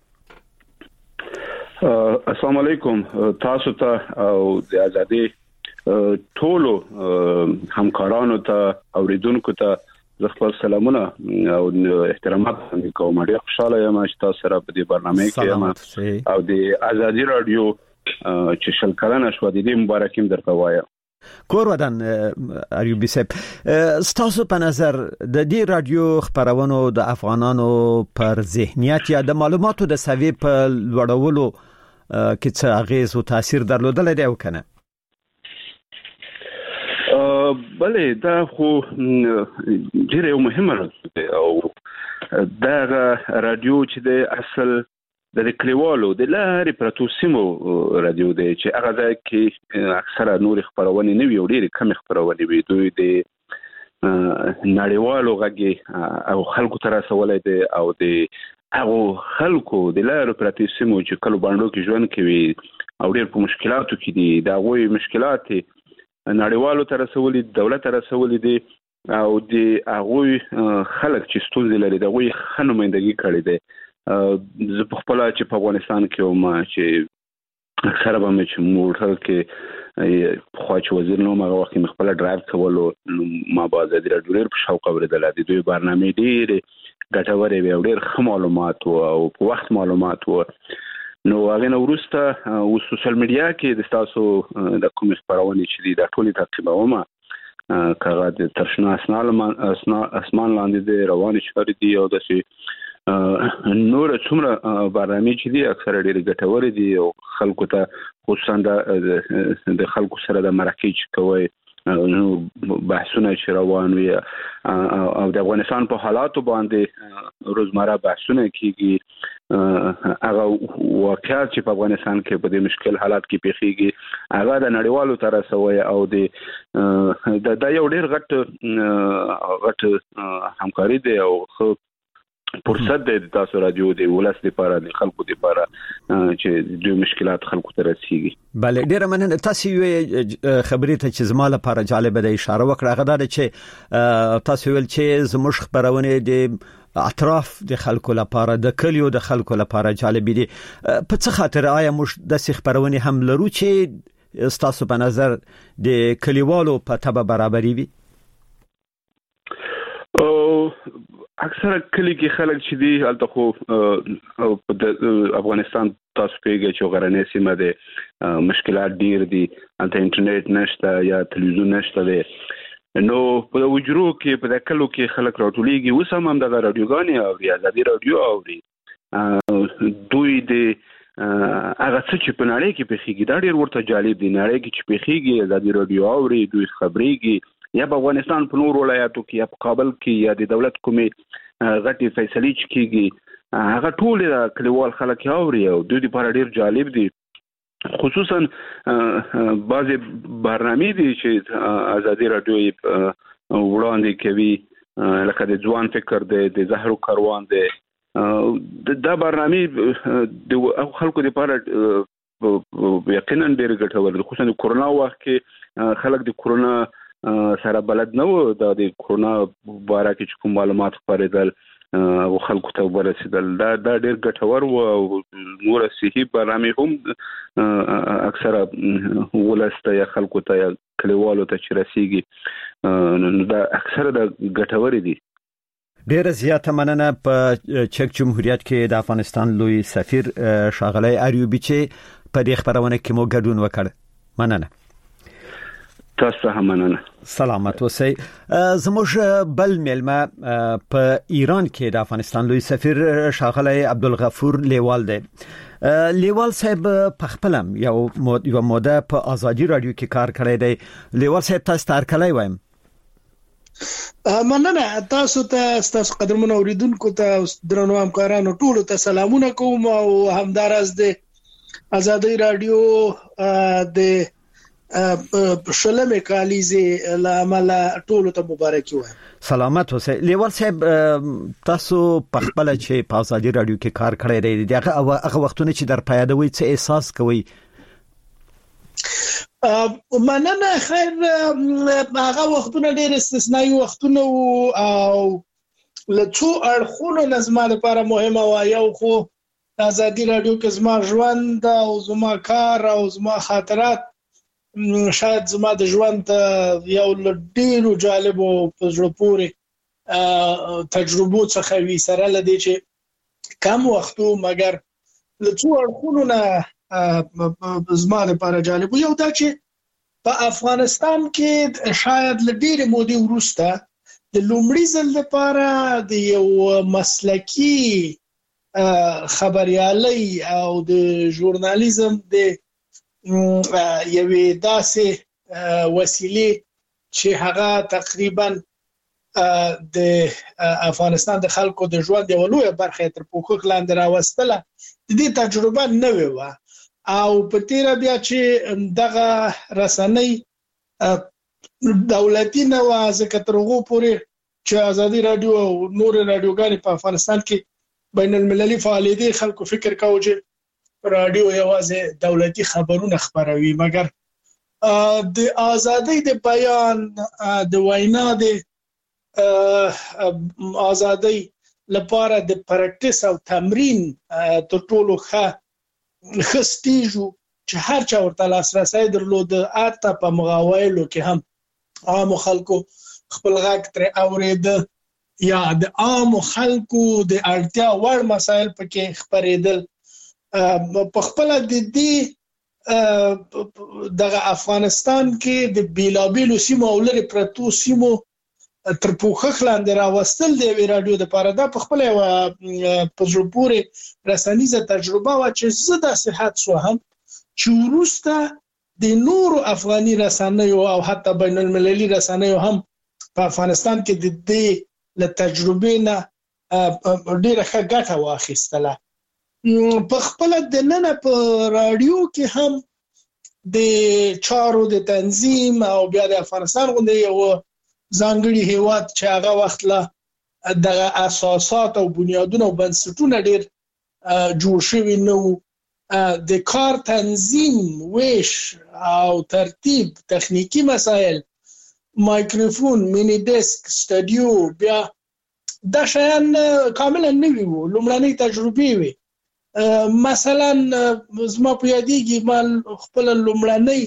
السلام علیکم تاسو ته او د ازادي ټولو همکارانو ته اوریدونکو ته خپل سلامونه او احترامات کوم ډیر خوشاله یم چې تاسو سره په دې برنامه کې یم او د ازادي رادیو چې شل کلنه شو د دې مبارکیم درته وایم. کور ودان ایوبی صاحب، ستاسو په نظر د دې رادیو خبرونو د افغانانو پر ذهنیت یا د معلوماتو د سوي په لوړولو کې څه اغیز او تاثیر درلودل دی او کنه؟ بله دا خو ډیره یو مهمه ده او دا رادیو چې د اصل د کلیوالو د لارې پرتو سیمو رادیو دی چې هغه ځای کې اکثره نور خبرونه نه وي او ډېر کم خبرونه وي. دوی د نړیوالو غږی او خلکو ته رسولای دي او د هغه خلکو د لارې پرتو سیمو چې کلو باندې کې ژوند کوي او ډېر په مشکلاتو کې دي دا غوي مشکلات نړیوالو ته رسولي دولت ته رسولي دي او د هغه خلک چې ستونزې لري دا غوي خنمایندګي کړي دي. زه په خپل چې په افغانستان کې ما چې اکثره به مې چې موټر کې خو چې وزیر نو ما وخت مې خپل ډرایو کولو ما باز د ډېر په شوق اوریدل دي. دوی برنامه ډېر ګټورې وي او ډېر ښه معلومات او په وخت معلومات و. نو هغه نو ورسته او سوشل میډیا کې د تاسو د کوم خبرونه چې دي دا ټولې تعقیبوم کاغه د ترشنا اسمان لاندې د روان شهر دي او د نور څومره برنامه چې دي اکثره ډېر ګټور دي او خلکو ته خصوصا د خلکو سره د مرکه کوي بحثونه چې روان وي او د افغانستان په حالاتو باندې روزمره بحثونه کیږي. هغه واقعیت چې په افغانستان کې په دې مشکل حالات کې پیښیږي هغه د نړیوالو تر سوی او د یو ډېر غټ همکاري دی او فرصت د تاسو رادیو دی ولس لپاره د خلکو لپاره چې د مشکلات خلکو ته رسیږي. بله ډیره مننه. تاسو یو خبرې ته چې زما لپاره جالب ده اشاره وکړه هغه دا چې تاسو ویل چې زموږ خبرونه د اطراف د خلکو لپاره د کلیو د خلکو لپاره جالب دي. په څه خاطر آیا موږ د خبرونه هم لرو چې تاسو په نظر د کلیوالو په تبه برابرۍ وي؟ اکثره کلی کې خلک چې دي هلته خو په افغانستان تاسو پیږي چې غرنۍ سیمه ده مشکلات ډیر دي هلته انټرنیټ نشته یا تلویزیون نشته ده. نو په وجرو کې په کلو کې خلک راټولېږي اوس هم د رادیوګانې او ازادي رادیو اوري. دوی د هغه څه چې په نړۍ کې پیښیږي دا ډیر ورته جالب دي. نړۍ کې چې پیښیږي ازادي رادیو اوري دوی خبريږي یا په افغانستان په نور ولایاتو کې یا په کابل کې یا د دولت کومې غټي فیصلې چې کیږي هغه ټول د کلیوال خلک اوري او دوی لپاره ډیر جالب دي. خصوصا بعضي برنامې دي چې ازادي رادیو وړاندې کوي لکه د ځوان فکر د زهرو کاروان دا برنامې د خلکو لپاره یقینا ډیر ګټور دي. خصوصا د کورونا وخت کې خلک د کورونا سره بلد نه و د کورونا باره کې کوم معلومات خبرېدل او خلکو ته ورسېدل دا ډېر ګټور و او نور صحي برنامې هم اکثره ولسته یا خلکو ته یا کلیوالو ته چې رسیږي دا اکثره د ګټور دي. ډیره زیاته مننه. په چک جمهوریت کې د افغانستان لوی سفیر ښاغلی ایوبی چې په دې خبرونه کې مو ګډون وکړ. مننه. تاسو هم مننه. سلامت اوسئ. زموږ بل ملما په ایران کې د افغانستان لوی سفیر ښاغلی عبدالغفور لیوال دی. لیوال صاحب په خپلم یو موده په ازادي رادیو کې کار کړی دی. لیوال صاحب تاسو ته هرکلی وایم. مننه. تاسو تاسو قدرمن اوریدونکو ته درنو همکارانو ټول ته سلامونه کوم او همدارس د ازادي رادیو د شلمه کالیزه لامل ټول ته مبارکي وایم. سلامت اوسئ. لیوال صاحب تاسو په خپل چې په ازادي رادیو کې کار کړی دی هغه وختونه چې در پیادوي څه احساس کوي؟ مننه. خیر هغه وختونه ډېر استثنایی وختونه او لڅو اړخونو نظم لپاره مهمه و. یو خو ازادي رادیو کې زما ژوند او زما کار او زما خاطرات شاید زما د ژوند یو ډېر جالب او په زړه پورې تجربو څخه وی سره لدی چې کم وختو مګر له څو اړخونو نه زما لپاره جالب یو دا چې په افغانستان کې شاید ل ډېرې مودې وروسته د لومړي ځل لپاره د یو مسلکي خبريالي او د ژورنالیزم د یوې داسې وسیلې چې هغه تقریبا د افغانستان د خلکو د ژوند یو لوی برخه تر پوښښ لاندې راوستله د دې تجربه نوې و او په تیر بیا چې دغه رسنۍ دولتي نه و ځکه تر هغه پورې چې ازادي رادیو او نور رادیوګانې په افغانستان کې بین المللي فعالیت خلکو فکر کاوه چې رادیو یوازې دولتي خبرونه خبروي مګر د ازادۍ د بیان د وینا د ازادۍ لپاره د پریکټیس او تمرین تر ټولو ښه خستیجو چې هر چا ورته لاسرسي درلود اته په مغاویلو کې هم عام خلکو خپل غږ تر اورید یا د عام خلکو د اړتیا وړ مسایل پکې خبرېدل په خپل د دې دغه افغانستان کې د بیلابیلو سیمو او لري پرتو سیمو تر پوښښ لاندې راوستل د رادیو د پاره د خپل په ژوپوري رسنیزه تجربه وا چې زده صحت سو هم چې ورسته د نورو افغاني رسنیو او حتی بین المللي رسنیو هم په افغانستان کې د دې له تجربې نه ډیره ښه ګټه واخیستله په خپل د نن په رادیو کې هم د چارو د تنظیم او بیا د افغانستان غونډې یو ځانګړي هیواد چې هغه وخت لا د اساسات او بنیادونه او بنسټونه ډیر جوړ شوي نو د کار تنظیم ویش او ترتیب تخنیکی مسائل مایکروفون مینی ډیسک سټډیو بیا دا شیان کاملا نوي وو لومړنۍ تجربې وي مثلا زما په یادېږي مال خپل لومړنۍ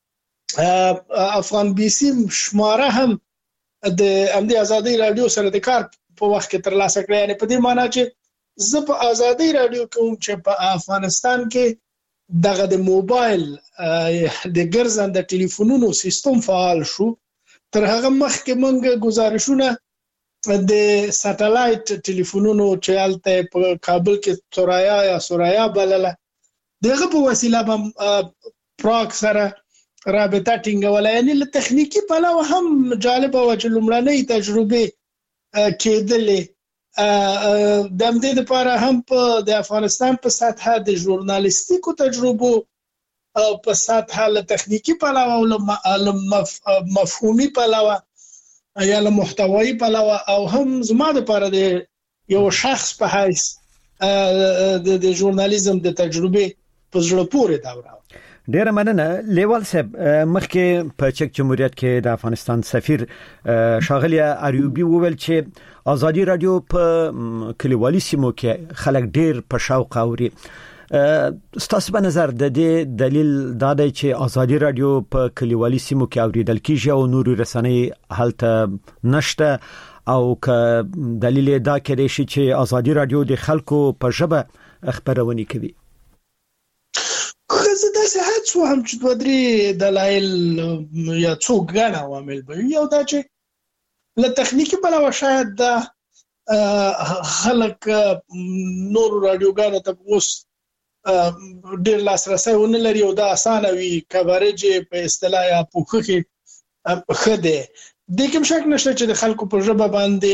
افغان بي سي شماره هم د امدي ازادي رادیو سره د کار په وخت کې ترلاسه کړی یعنی په دې معنی چې زه په ازادي رادیو کوم چې په افغانستان کې دغه د موبایل د ګرځنده ټلیفونونو سیستم فعال شو تر هغه مخکې موږ گزارشونه د ساتلایت ټلیفونونو چې الته په کابل کې سورایا بلله دغه په وسیله هم پراک سره رابطه ټینګوله یعنی له تخنیکی پلوه هم جالب او چې لومړنۍ تجربه کېدلې د دې لپاره هم په د افغانستان په سطح د ژورنالیستیکو تجربو او په سطح له تخنیکی پلوه او مفهومي پلوه یا له محتوایی پلوه او هم زما لپاره د یو شخص په حیث د ژورنالیزم د تجربه په زړه پورې دوره ډیره مننه لیوال صاحب مخکې په چک جمهوریت کې د افغانستان سفیر شاغلی اریوبی وویل چې ازادي رادیو په کلیوالي سیمو کې خلک ډیر په شوق اوري ستاسو په نظر د دې دلیل دا دی چې ازادي رادیو په کلیوالي سیمو کې اوریدل کیږي او نورو رسنۍ هلته نشته او که دلیل دا کېدای شي چې ازادي رادیو د خلکو په ژبه خبرونه کوي زه د صحت سو هم چې دوه درې دلایل یا څو ګڼه عوامل به یو دا چې له تخنیکی بلوه شاید دا خلک نور رادیوګانو ته اوس ډېر لاسرسي ونه لري او دا اسانه وي کوریج په اصطلاح یا پوښښ خده د کوم شک نشته چې د خلکو په ژبه باندې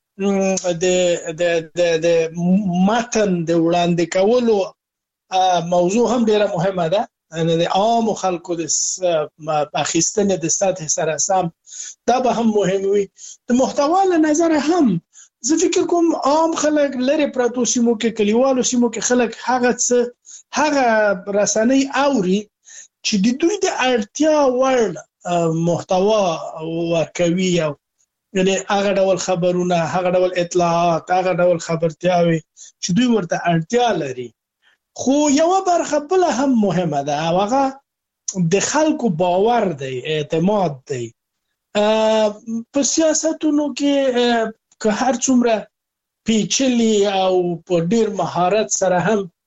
د متن د وړاندې کولو موضوع هم ډیره مهمه ده ان د عام خلکو د اخیستنې د سطح سره سم دا به هم مهم وي د محتوا له نظر هم زه فکر کوم عام خلک لري پراتو سیمو کې کلیوالو سیمو کې خلک هغه رسنۍ اوري چې د دوی د اړتیا وړ محتوا ورکوي او یعنی هغه ډول خبرونه هغه ډول اطلاعات هغه ډول خبرتیاوي چې دوی ورته اړتیا لري خو یو برخه بل هم مهمه ده هغه د خلکو باور دی اعتماد دی په سیاستونو کې که هر څومره پیچلی او په ډیر مهارت سره هم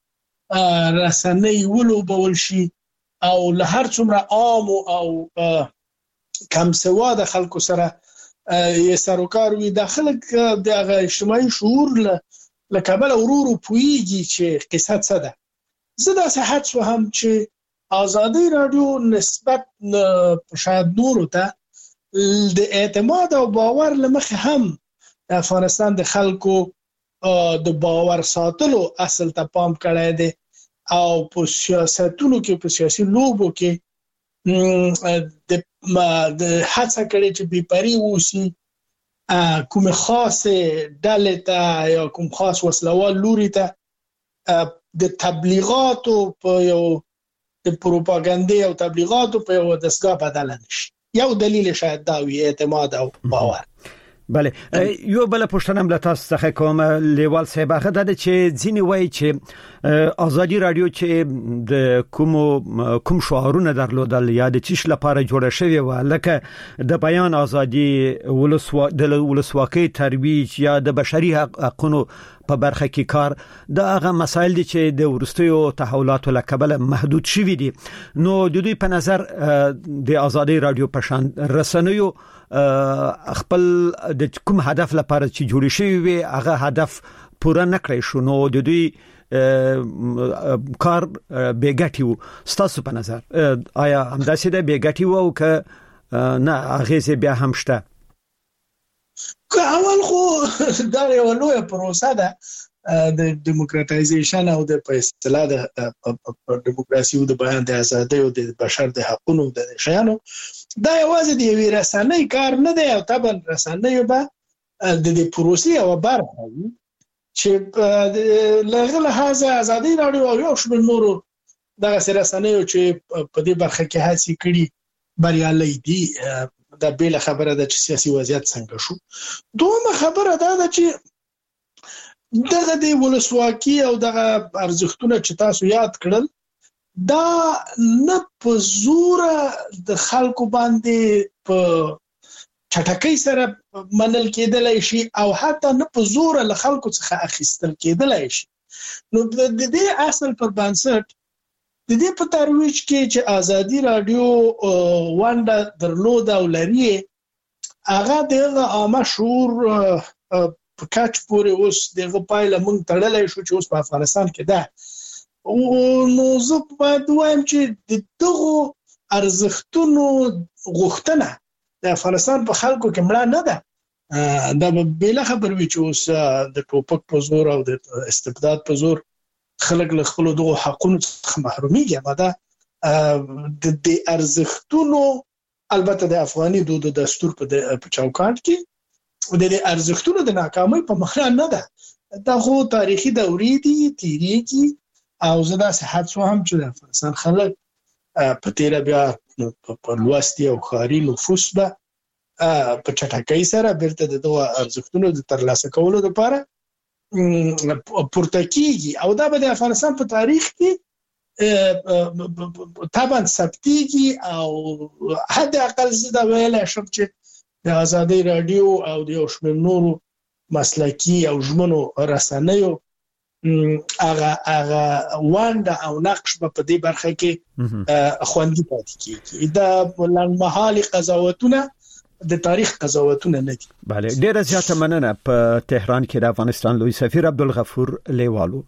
رسنۍ ولوبول شي او له هر څومره عام او کم سواده خلکو سره یې سروکار وي د خلک د اجتماعي شعور له کابل ورورو پویږي چې قصه څه ده. زه دا صحت هم چې آزادي رادیو نسبت شاید نورو ته د اعتماد او باور لمخه هم د افغانستان د خلکو د باور ساتلو اصل ته پام کړی دی او په سیاستونو کې په سیاسي لوبو کې د هڅه کړې چې بېپري اوسي کوم خاص ډلې ته یا کوم خاص وسلوال لوري ته د تبلیغاتو په یو د پروپاګاندا او تبلیغاتو په یو دستګاه بدل نشي. یو دلیل شاید دا وي اعتماد او باور. بله یو بل پوښتنه هم له تاسو څخه کوم لیوال صاحب هغه د چې ځینې وایي چې آزادي رادیو چې د کوم شعارونه درلودل یا د چیش لپاره جوړه شوی و لکه د بیان ازادي ولسواکۍ ترویج یا د بشري حقوقو په برخه کې کار دا هغه مسایل دي چې د ورستیو تحولاتو لکبل محدود شوي دي. نو د دوی په نظر د آزادي رادیو په شان رسنیو خپل د کوم هدف لپاره چې جوړ شوی وي هغه هدف پوره نکړی شو نو د دوی کار بیګټي وو. ستاسو په نظر آیا همداسې ده بیګټي وو او که نه هغه بیا هم شته؟ که اول خو دا یو لویه پروسه ده د دیموکراتایزیشن او د په اصطلاح د دیموکراسي او د بیان د ازادۍ او د بشر د حقوقو د شیانو دا یوازې د یوې رسنۍ کار نه دی او طبعا رسنۍ به د دې پروسې او برخه وي چې لغه لحاظ ازادي رادیو او یو شمېر نورو دغه رسنۍ چې په دې برخه کې هڅې کړي بریالي دي. دا بیل خبره ده چې سیاسي وضعیت څنګه شو. دومره خبره ده چې دغه د ولسواکي او دغه ارزښتونه چې تاسو یاد کړل دا نه په زور د خلکو باندې په چټکۍ سره منل کېدلای شي او حتی نه په زور له خلکو څخه اخیستل کېدلای شي. نو د دې اصل پر بنسټ د دې په ترویج کې چې آزادي رادیو ونده درلود او لري هغه دغه عامه شعور په کچ پورې اوس دغه پایله مونږ تړلای شو چې اوس په افغانستان کې ده. نو زه باید وایم چې دغه ارزښتونو غوښتنه د افغانستان په خلکو کې مړه نه ده. دا بل خبر وی چې اوس د ټوپک په زور او د استبداد په زور خلک له خپل دغه حقوقو څخه محروميږي. دا د ارزښتونو البته د افغاني دود دستور په چوکاټ کې د ارزښتونو د ناکامۍ په مخه نه ده. دا خو تاریخي دورې دي تیریږي او زدا صحت سو هم چې د افغانستان خلک په تیر بیا په لوستي او خاري نفوس به په چټکۍ سره بیرته دغه ارزښتونو د ترلاسه کولو لپاره پورته کیږي او دا به د افغانستان په تاریخ کې طبعا ثبتيږي او حد اقل زده ویل شم چې د آزادي رادیو او د یو شمېر نورو مسلکي او ژمنو رسنیو هغه وانده او نقش په دې برخه کې خوندي پاتې کیږي. دا لنډمهالي قضاوتونه د تاریخ قضاوتونه نه دي. بله ډیره زیاته مننه. په تهران کې د افغانستان لوی سفیر عبدالغفور لیوالو.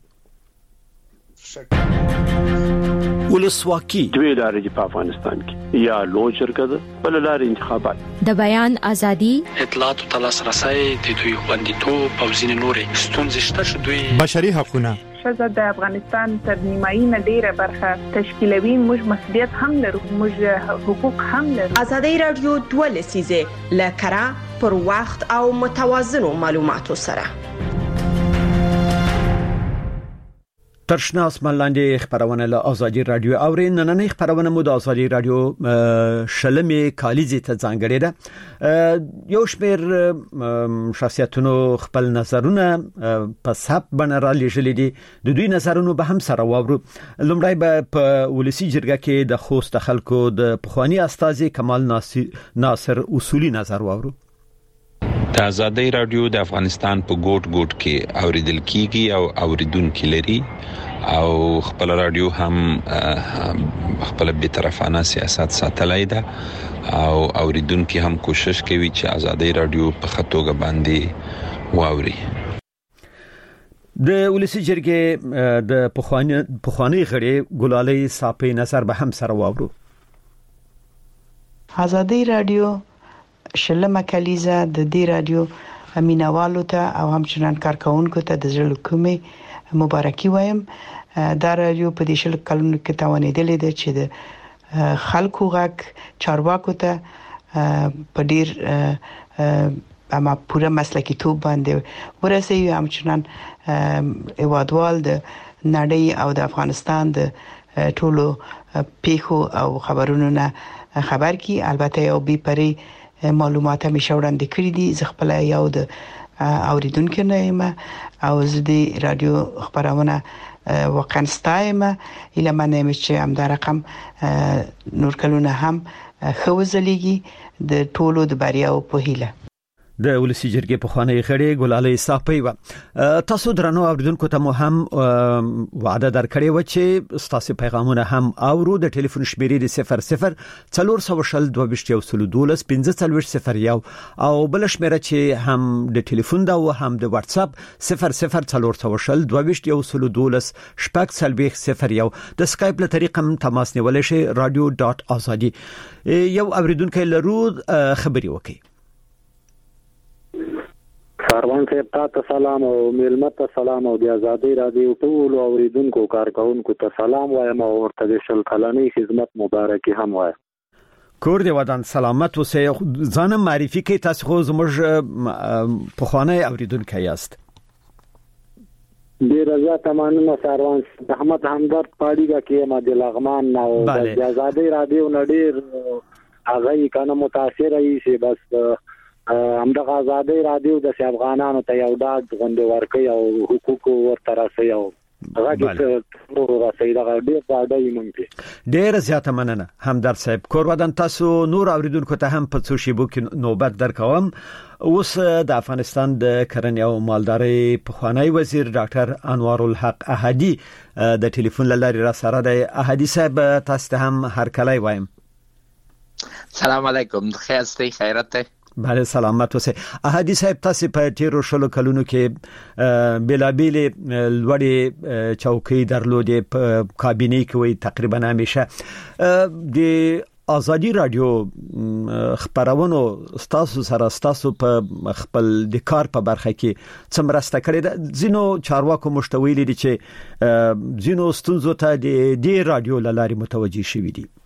ولسواکي دوی لارې په افغانستان کې یا لوی شرکت بل لارې انتخابات د بیان ازادي اطلاعات او تلاسرسي د دوی خوندیتوب او ځینې نورې ستونزې شته چې دوی بشري حقوقونه شزه د افغانستان تر نیمایي نه ډیره برخه تشکیلوي. موږ مسؤلیت هم لرو، موږ حقوق هم لرو. آزادي رادیو 2 لسیزه لکرا پر وخت او متوازنو معلوماتو سره ترشناس ملاندې خبرونه له آزادي رادیو اورین. نننې خبرونه مو د آزادي رادیو شلمې کالیزې ته ځانګړې ده. یو شمېر شخصیتونو خپل نظرونه په سب باندې را لېږلي دي. د دوی نظرونه به هم سره واورو. لومړی به په ولسی جرګه کې د خوست خلکو د پخوانی استاذ کمال ناصر اصولي نظر واورو. د آزادۍ رادیو د افغانستان په ګوټ ګوټ کې اوریدل کیږي او اوریدونکو لري او خپل رادیو هم خپل بی‌طرفانه سیاست ساتلای ده او اوریدونکو هم کوشش کوي چې ازادي رادیو په خطوګه باندې واوري. د ولسی جرګې د پخوانی غړي ګلالۍ صاحب نظر به هم سره واورو. ازادي رادیو شلمه کلیزه د دې رادیو امینوالو ته او همچنان کارکونکو ته د زړه کومې مبارکي وایم. دا رادیو په دې شل کلونو کې توانېدلې ده چې د خلکو غږ چارواکو ته په ډیر اما پوره مسلکی توپ باندې ورسي. همچنان ایوادوال د نړۍ او د افغانستان د ټولو پیښو او خبرونو نه خبر کی. البته یو بي پري معلومات هم شوړاندې کړی دي. زه خپل یو د اوریدونکو نه یم او زه د رادیو خبرونه واقعا ستایم. اله منم چې هم دا رقم نور کلونه هم خوځلېږي د ټولو د بریاو په هیله. د ولسی جرګې په خوانی غړي ګلالۍ صاحب تاسو درنو اوریدونکو ته مو هم وعده درکړې و چې ستاسو پیغامونه هم اورو. د ټلیفون شمیرې د 00 400 22 15 او بل شمیره چې هم د ټلیفون دا او هم د واتس اپ 00 400 22 15 د سکایپ له طریقه هم تماس نیول شي radio.azadi. یو اوریدونکو لرو خبري وکي. کاروان صاحب ته سلام او ملمت ته سلام او د ازادي رادیو ټول اوریدونکو کارکونکو ته سلام وایم او ورته د شل کلنۍ خدمت مبارکي هم وایم. کور دی ودان سلامت اوسئ. ځان معرفي کوي تاسو خو زموږ په خوانی اوریدونکو یاست. ډیر زیات مننه کاروان احمد همدرد پاړیګه کې ما د لغمان او د ازادي رادیو نډیر هغه کنه متاثر شي. بس همدغه ازادي رادیو د افغانانو ته یو ډاډ غونډه ورکي او حقوق ورته راسي او هغه چې نور راسي دا ډیر ډاډه مونږ. ډیر زیاته مننه همدرد صاحب. کور ودان تاسو نور اوریدونکو ته هم په څو شی بو کې نوبت درکوم. اوس د افغانستان د کرنې او مالدارۍ پخوانی وزیر ډاکټر انوار الحق احدی د ټلیفون لارې را سره د احدی صاحب تاسو ته هم هر کله وایم. سلام علیکم. خیرت بله سلامت اوسئ. احدی صاحب تاسو په تیرو شلو کلونو کې بلابل لوړې چوکۍ درلودې په کابینه کې وي تقریبا همیشه د ازادي رادیو خبرونو ستاسو سره ستاسو په خپل د کار په برخه کې څمرسته کړی ده. زینو چارواکو مشتویل دي چې زینو ستونزو ته د رادیو لاري متوجي شوي دي.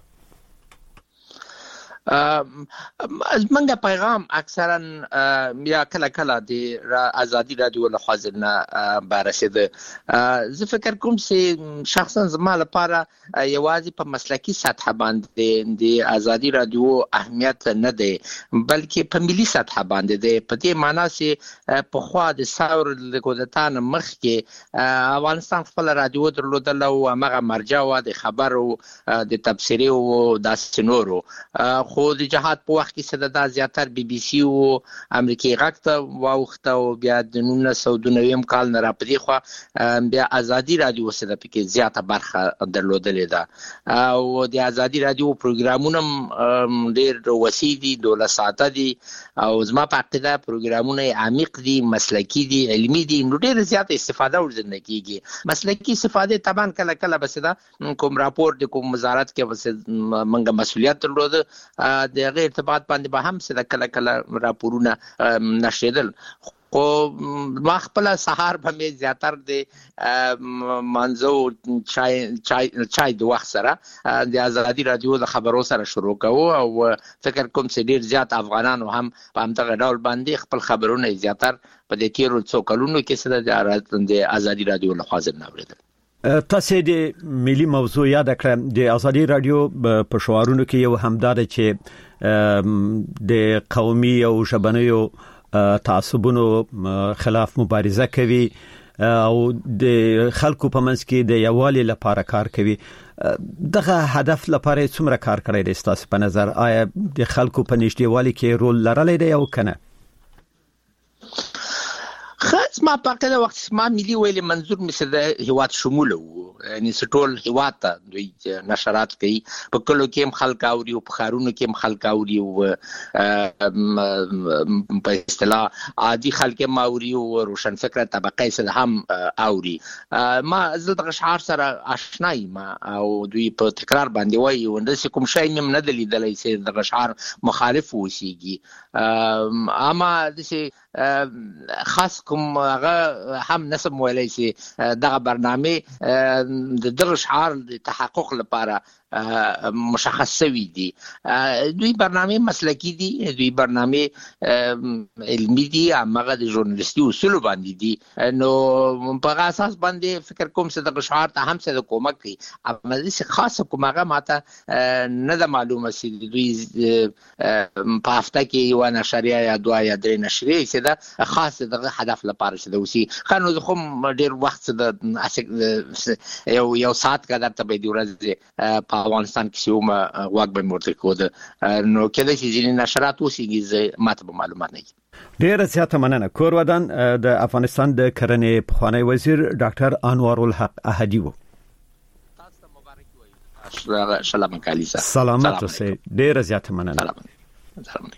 منګه پیغام اکثرا یا کله د ازادي رادیو له خاطرنه بارسیده. زه فکر کوم چې شخصا زما لپاره یوازې په مسلکی سطح باندې د ازادي رادیو اهمیت نه دی بلکې په ملي سطح باندې دی. په دې معنی چې په خوا د ثور لګودتان مخ کې افغانستان خپل رادیو درلودل او هغه مرجع و د خبرو د تبصرې او د سنورو خو د جهاد په وخت کې سده د زیاتر بي بي سي او امریکای غږ ته واوخته او بیا د 1990 کال نه را پدې خو بیا ازادي رادیو سره پکې زیاته برخه درلودلې ده او د ازادي رادیو پروګرامونه ډېر وسیع دي 12 ساعته دي او زما په عقیده پروګرامونه عمیق دي مسلکی دي علمي دي نو ډېر زیاته استفاده ورزنه کیږي. مسلکی استفاده طبعا کله بسدا کوم راپور د کوم وزارت کې بس منګه مسولیت درلوده د غیر ارتباط باندې به هم څه کله راپورونه نشریدل. خو ما خپل سهار به مې زیاتر د منځو چای د وخت سره د ازادي رادیو د خبرو سره شروع کوو او فکر کوم چې ډیر زیات افغانانو هم په همدغه ډول باندې خپل خبرونه زیاتر په دې تیرو څو کلونو کې سره د ازادي رادیو له خوا زناوریدل. تاسو د ملي موضوع یاد کړم. د ازادي رادیو په شعارونو کې یو همدار چې د قومي او ژبنیو تعصبونو خلاف مبارزه کوي او د خلکو په منځ کې د یووالي لپاره کار کوي. دغه هدف لپاره څومره کار کړی دی تاسو په نظر؟ آیا د خلکو په نږدېوالي کې رول لرلی دی او کنه؟ خاص ما پاکه وخت ما ملي ویل منظور مې د هیواد شمول وو یعنی ټول هیواد ته دوی نشرات کوي په کلو کې هم خلک اوري او په خارونو کې هم خلک اوري او په اصطلاح عادي خلک هم اوري او روشن فکره طبقه سره هم اوري ما زه د شعار سره آشنای ما او دوی په تکرار باندې وایي او د کوم شي هم نه دلیدلای سي د شعار مخالف وسیږي اما د خاص کوم هغه هم نسب ویلای شي دغه برنامه د دغه شعار د تحقق لپاره مشخص شوی دي دوی برنامه مسلکی دي دوی برنامه علمي دي هغه د ژورنالیستي اصول باندې دي نو په اساس باندې فکر کوم چې د شعار ته هم څه کومک کوي اما د خاصه کوم هغه ماته نه د معلومه سي دوی په هفته کې یو نشریه یا دوه یا درې نشریه چې دا خاص د هدف لپاره چې د وسی خنو خو ډیر وخت د یو ساعت قدر ته به دی ورځ افغانستان کې سیومه واک به مرته کوده نو کله چې ځینې نشرات وسیږي ماته به معلومات نه ډیر زیاته مننه کور ودان د افغانستان د کرنې پخوانی وزیر ډاکټر انوار الحق احدی وو سلام کالیسا سلامت اوسئ ډیر زیاته مننه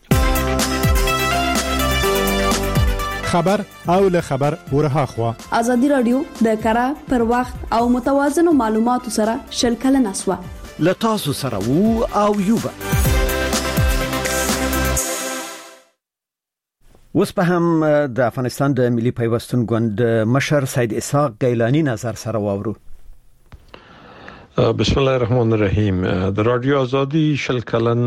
خبر او له خبر ورها خوا ازادي رادیو د کارا پر وخت او متوازن معلوماتو سره شلکل نسوا لتاسو سره وو او یوبا اوس په هم د افغانستان د ملي پیوستون ګوند مشر سید اسحاق گیلانی نظر سره واورو بسم الله الرحمن الرحیم د رادیو ازادي شلکلن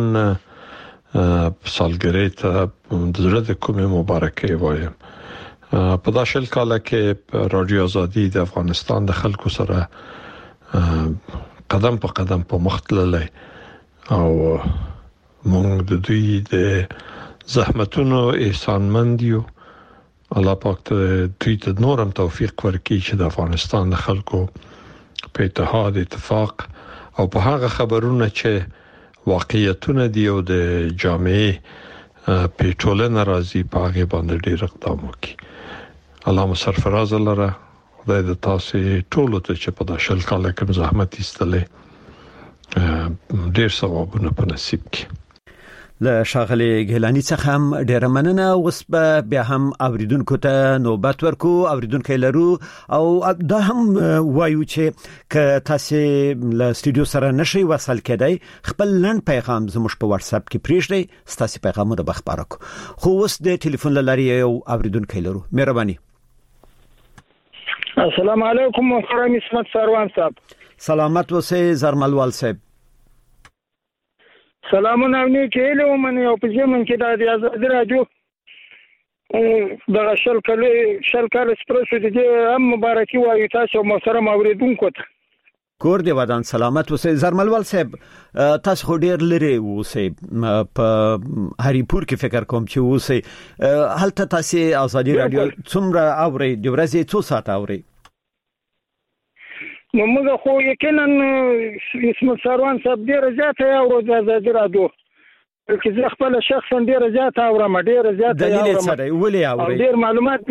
سالګری ته د زړه کومه مبارکي وایم په داشل کاله کې رادیو ازادي د افغانستان د خلکو سره قدم په قدم په مختللای او موږ د دوی د زحمتونو احسانمندیو الله پاک ته دوی ته نورم توفیق ورکړي چې د افغانستان د خلکو په اتحاد اتفاق او په هغه خبرونه چې واقعیتونه دی او د جامعې په ټولنه راځي په هغه باندې ډیر اقدام وکړي الله سرفراز لره خدای د تاسو ټولو ته چې په داشل کال کې زحمت ایستلې ډیر ثوابونه په نصیب کړي له شاغلي گیلانی څخه هم ډیر مننه اوس بیا هم اوریدونکو ته نوبت ورکو اوریدونکو لرو او دا هم وایو چې ک تاسو له استودیو سره نشي وصل کېدای خپل لند پیغام زموږ په واتس اپ کې پریږدئ تاسو پیغامونه بخبره کو خو اوس د ټلیفون لاري یو اوریدونکو لرو مهرباني السلام علیکم محترم اسمت سروان صاحب سلامت اوسئ زرملوال صاحب سلامونه نیکه له ومن یو په ځمن کې د ازادي رادیو د شل کال اسپریسو د هم مبارکي وایي تاسو محترم اوریدونکو ته کور دی ودان سلامت اوسئ زرملوال صاحب تاسو خو ډیر لري اوسئ په هریپور کې فکر کوم چې اوسئ هلته تاسو ازادي رادیو څومره اوري د ورځې 2 ساعت اوري نو موږ خو یقینا اسمت سروان صاحب ډیر زیاته اورو د ازادي رادیو چې زه خپل شخصا ډیر زیاته اورم ډیر زیاته اورم دلیل څه دی ولې اوري ډیر معلومات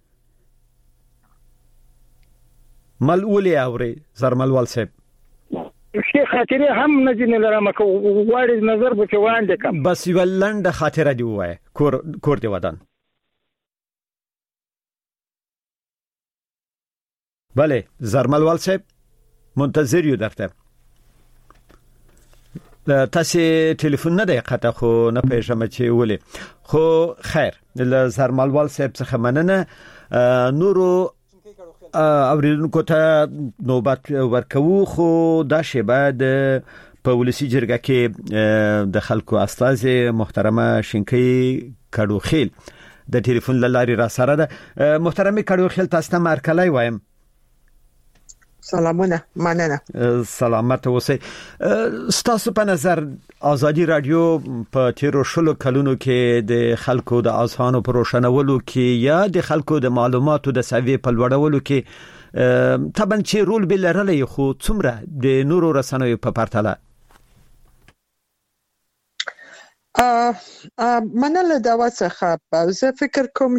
ولې اوري زرملوال صاحب شي خاطره هم نجن لرم کو وړي نظر به وړاندې کوم بس یو لنډه خاطره دی وای کور دی ودان بله زرملوال صاحب منتظر یو درته تاسو ټلیفون نه دی قطع خو نه پېژم چې ولې خو خیر د زرملوال صاحب څخه مننه نورو اوریدونکو ته نوبت ورکوو خو دا شیبه د په ولسی جرګه کې د خلکو استاذ محترمه شینکی کډوخیل د ټلیفون لاري را سره ده محترمه کډوخیل تاسو ته مرکلای وایم سلامونه مننه سلامت اوسئ ستاسو په نظر ازادي رادیو په تیرو شلو کلونو کې د خلکو د اذهانو پر روشنولو کې یا د خلکو د معلوماتو د سوي په لوړولو کې طبعا چې رول بل لرلې خو څومره د نورو رسنیو په پرتله منل دا وڅخه زه فکر کوم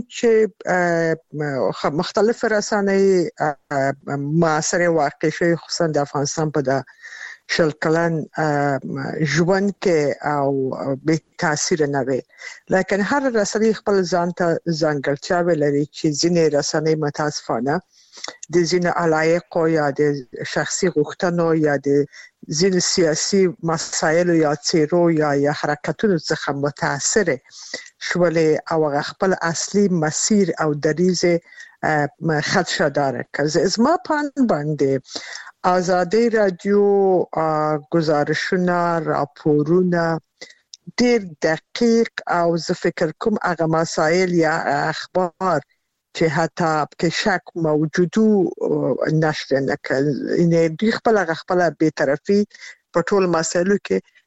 چې مختلف رسانې معاصره واقع شوی خصوصا د افغانستان په شل کلن ژوند کې او به تاثیر نه وي لکه هر رسنۍ خپل ځان ته ځانګړتیاوې لري چې ځینې رسنۍ متاسفانه د ځینې علایق یا د شخصي غوښتنو یا د ځینې سیاسي مسایل یا څیرو یا حرکتونو څخه متاثر شولې او خپل اصلي مسیر او دریزه خدشه داره که زما پان باندې آزادی رادیو گزارشونه راپورونه ډیر دقیق او زه فکر کوم هغه مسائل یا اخبار چې حتی کې شک موجودو نشته نه کله دوی خپل بی‌طرفي په ټول مسایلو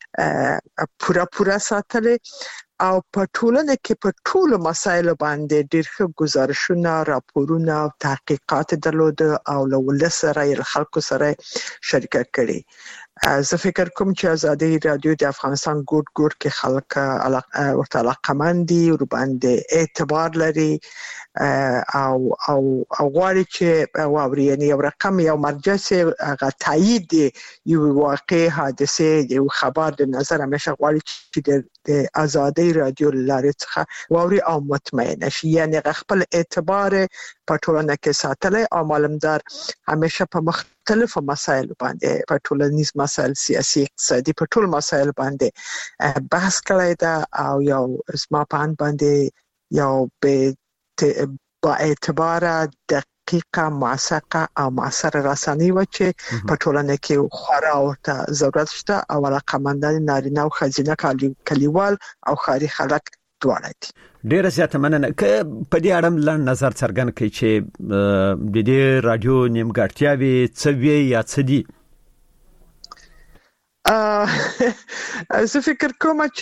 کې پورا ساتل او په ټولنه کې په ټولو مسایلو باندې ډېر ښه گزارشونه راپورونه او تحقیقات درلود او له ولس سره خلکو سره شریک کړي زه فکر کوم چې آزادی رادیو د افغانستان ګوټ کې خلک ورته علاقمند دي ور باندې اعتبار لري او غواړي چې واوري یعنی یو رقم یو مرجع سي هغه تایید یو واقع حادثه یو خبر د نظر همیشه غواړي چې د آزادی رادیو لارې څخه واوري او مطمئن شي یعنی خپل اعتبار په ټولنه کې ساتل او معلومدار همیشه په مختلفو مسایلو باندې په ټولنیز مسایل سیاسي اقتصادي په ټول مسایل باندې بحث کړی دا او یو اسما پان باندې یو با اعتبار دقیقه موثقه او موثر رساني و چې په ټولنه کې خورا ورته ضرورت شته او علاقمندان نارینه او ښځینه کلیوال او ښاري خلک دواړه دي. ډیره زیاته مننه که په دې اړه لږ نظر څرګند کړئ چې د دې رادیو نیمګړتیاوې څه وی یا څه دي. زه فکر کوم چې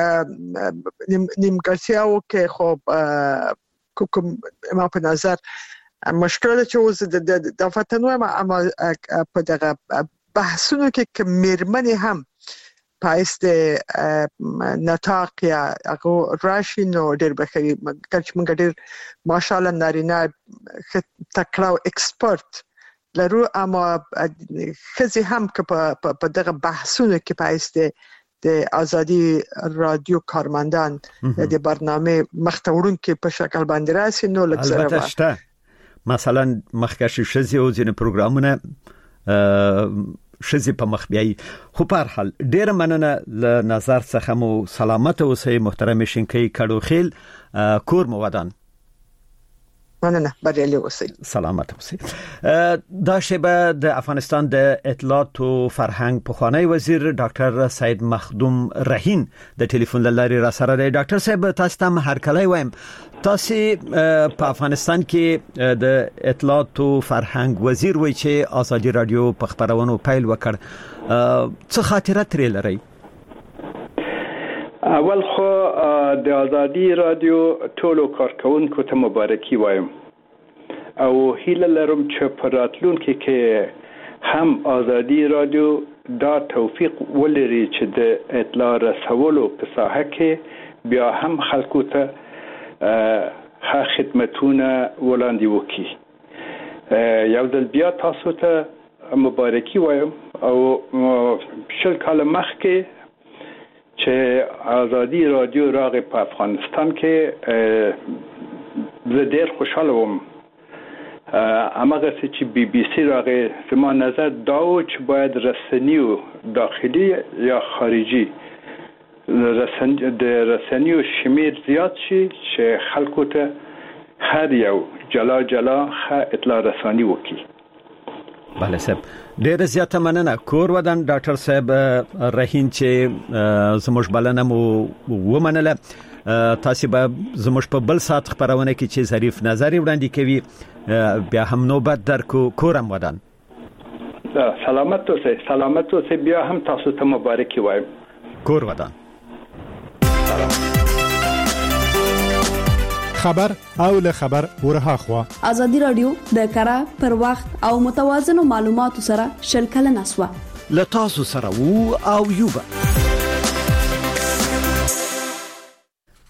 نیمګړتیاو کې خو کوم ما په نظر مشکل چې اوس د فتنو ما په دغه بحثونو کې کمرمنې هم پایست نطاق یا هغه راشي نو ډېر بخوي چې موږ ډېر ماشاءالله نارینه تکړه او ایکسپرت لرو اما خزي هم که په دغه بحثونو کې پایست د آزادی رادیو کارمندان د برنامه مختورون کې په شکل باندې راسي نو لکه البته شته مثلا مخکشي شزي او ځینې پروګرامونه شزي په مخ بیاي خو په حال ډېر مننه له نظر څخه مو سلامت اوسئ محترم شینکي کډوخیل کور مو ودان مننه بریالي اوسئ سلامت اوسئ. دا شبه د افغانستان د اطلاعات او فرهنګ پخوانی وزیر ډاکټر سید مخدوم رهین د ټلیفون لارې را سره دی. ډاکټر صاحب تاسو ته هر کله وایم تاسو په افغانستان کې د اطلاعات او فرهنګ وزیر وای چې آزادی رادیو په خبرونو پیل وکړ څه خاطره ترې لري؟ اول خو د آزادی رادیو ټولو کارکونکو ته مبارکي وایم او هیله لرم چې په راتلونکي کې هم آزادی رادیو دا توفیق ولري چې د اطلاع رسولو په ساحه کې بیا هم خلکو ته خدمتونه وړاندې وکړي. یو ځل بیا تاسو ته مبارکي وایم او شل کال مخکې چې آزادی رادیو راغی په افغانستان کې زه ډېر خوشاله وم. هماغه چې بي بي سي راغی زما نظر دا و چې باید رسنیو داخلي یا خارجي د رسنیو شمیر زیات شي چې خلکو ته هر یو جلا اطلاع رسانی وکړي. بله صاحب ډېر زیاته مننه. کور ودان ډاکټر صاحب رهین چې زموږ بلنه مو ومنله. تاسو به زموږ په بل سات خبرونه کې چې ظریف نظر وړاندې کوي بیا هم نوبت درکو. کورم ودان. سلامت اوسئ. بیا هم تاسو ته مبارکي وایم. کور ودان. خبر او له خبر ورها خوا آزادی رادیو د کara پر وخت او متوازن معلوماتو سره شلکل نسوه لتاسو سره وو او یوبا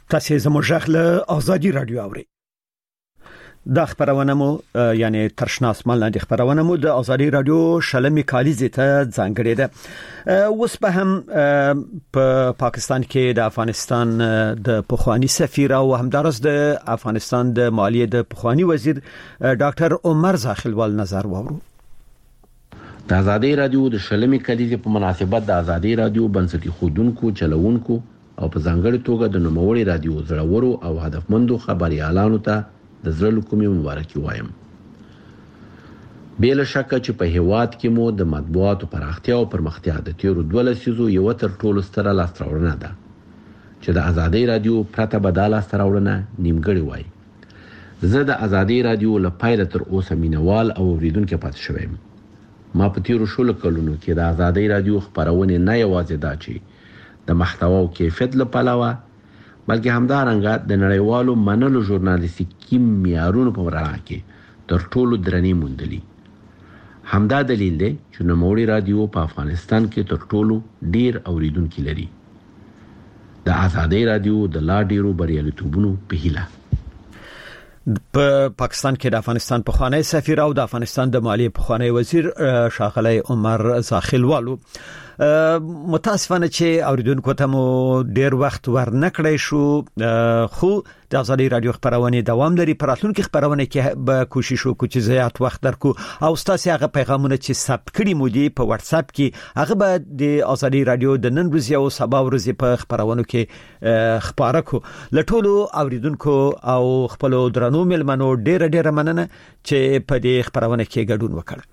تاسو زموږ له ازادي رادیو اورئ. د خبرونه مو یعنی ترشنا اسمان لاندې خبرونه مو د ازادي رادیو شلمي کالیزه ته ځانګړې ده. اوس به هم په پاکستان کې د افغانستان د پخوانی سفیر او همدارس د افغانستان د مالیې د پخوانی وزیر ډاکټر عمر زاخیلوال نظر وورو. د ازادي رادیو د شلمي کالیزه په مناسبت د ازادي رادیو بنسټي خودونکو چلوونکو او په ځانګړي توګه د نوموړي رادیو زړورو او هدفمندو خبريالانو ته د زړه کومې مبارکي وایم. بل شک چې په هیواد کې مو د مطبوعاتو پراختیا او پرمختیا د تیرو 12 لسیزو یو تر ټولو ستره لاستراوړنه ده چې د ازادي رادیو پرته بداله لاستراوړنه نیمګړی وای. زه د ازادي رادیو لپاره تر اوسه مینوال او اوریدونکو پاتې شوم. ما په تیرو شلو کلونو کې د ازادي رادیو خبرونه نه یوازې دا چې د محتوا او کیفیت لپاره بلکې همدارنګه د نړیوالو منلو ژورنالیستیکي معیارونو په رڼا کې تر ټولو درنې موندلي. همدا دلیل دی چې نوموړي رادیو په افغانستان کې تر ټولو ډیر اوریدونکو لري. د ازادي رادیو د لا ډیرو بریالیتوبونو په هیله. په پاکستان کې د افغانستان پخوانی سفیر او د افغانستان د مالیې پخوانی وزیر ښاغلی عمر زاخیلوالو متاسفانه چې اوریدونکو ته مو ډیر وخت ورنکړی شو، خو د ازادي رادیو خبرونه دوام لري. پراتلونکو خبرونه کې به کوشش وکړو چې زیات وخت درکو او تاسو هغه پیغامونه چې ثبت کړی مو دي په واتس اپ کې هغه به د ازادي رادیو د نن ورځې او سبا ورځې په خبرونو کې خبره کو. لټولو اوریدونکو او خپل درنو ملمنو ډیر مننه چې په دې خبرونه کې ګډون وکړ.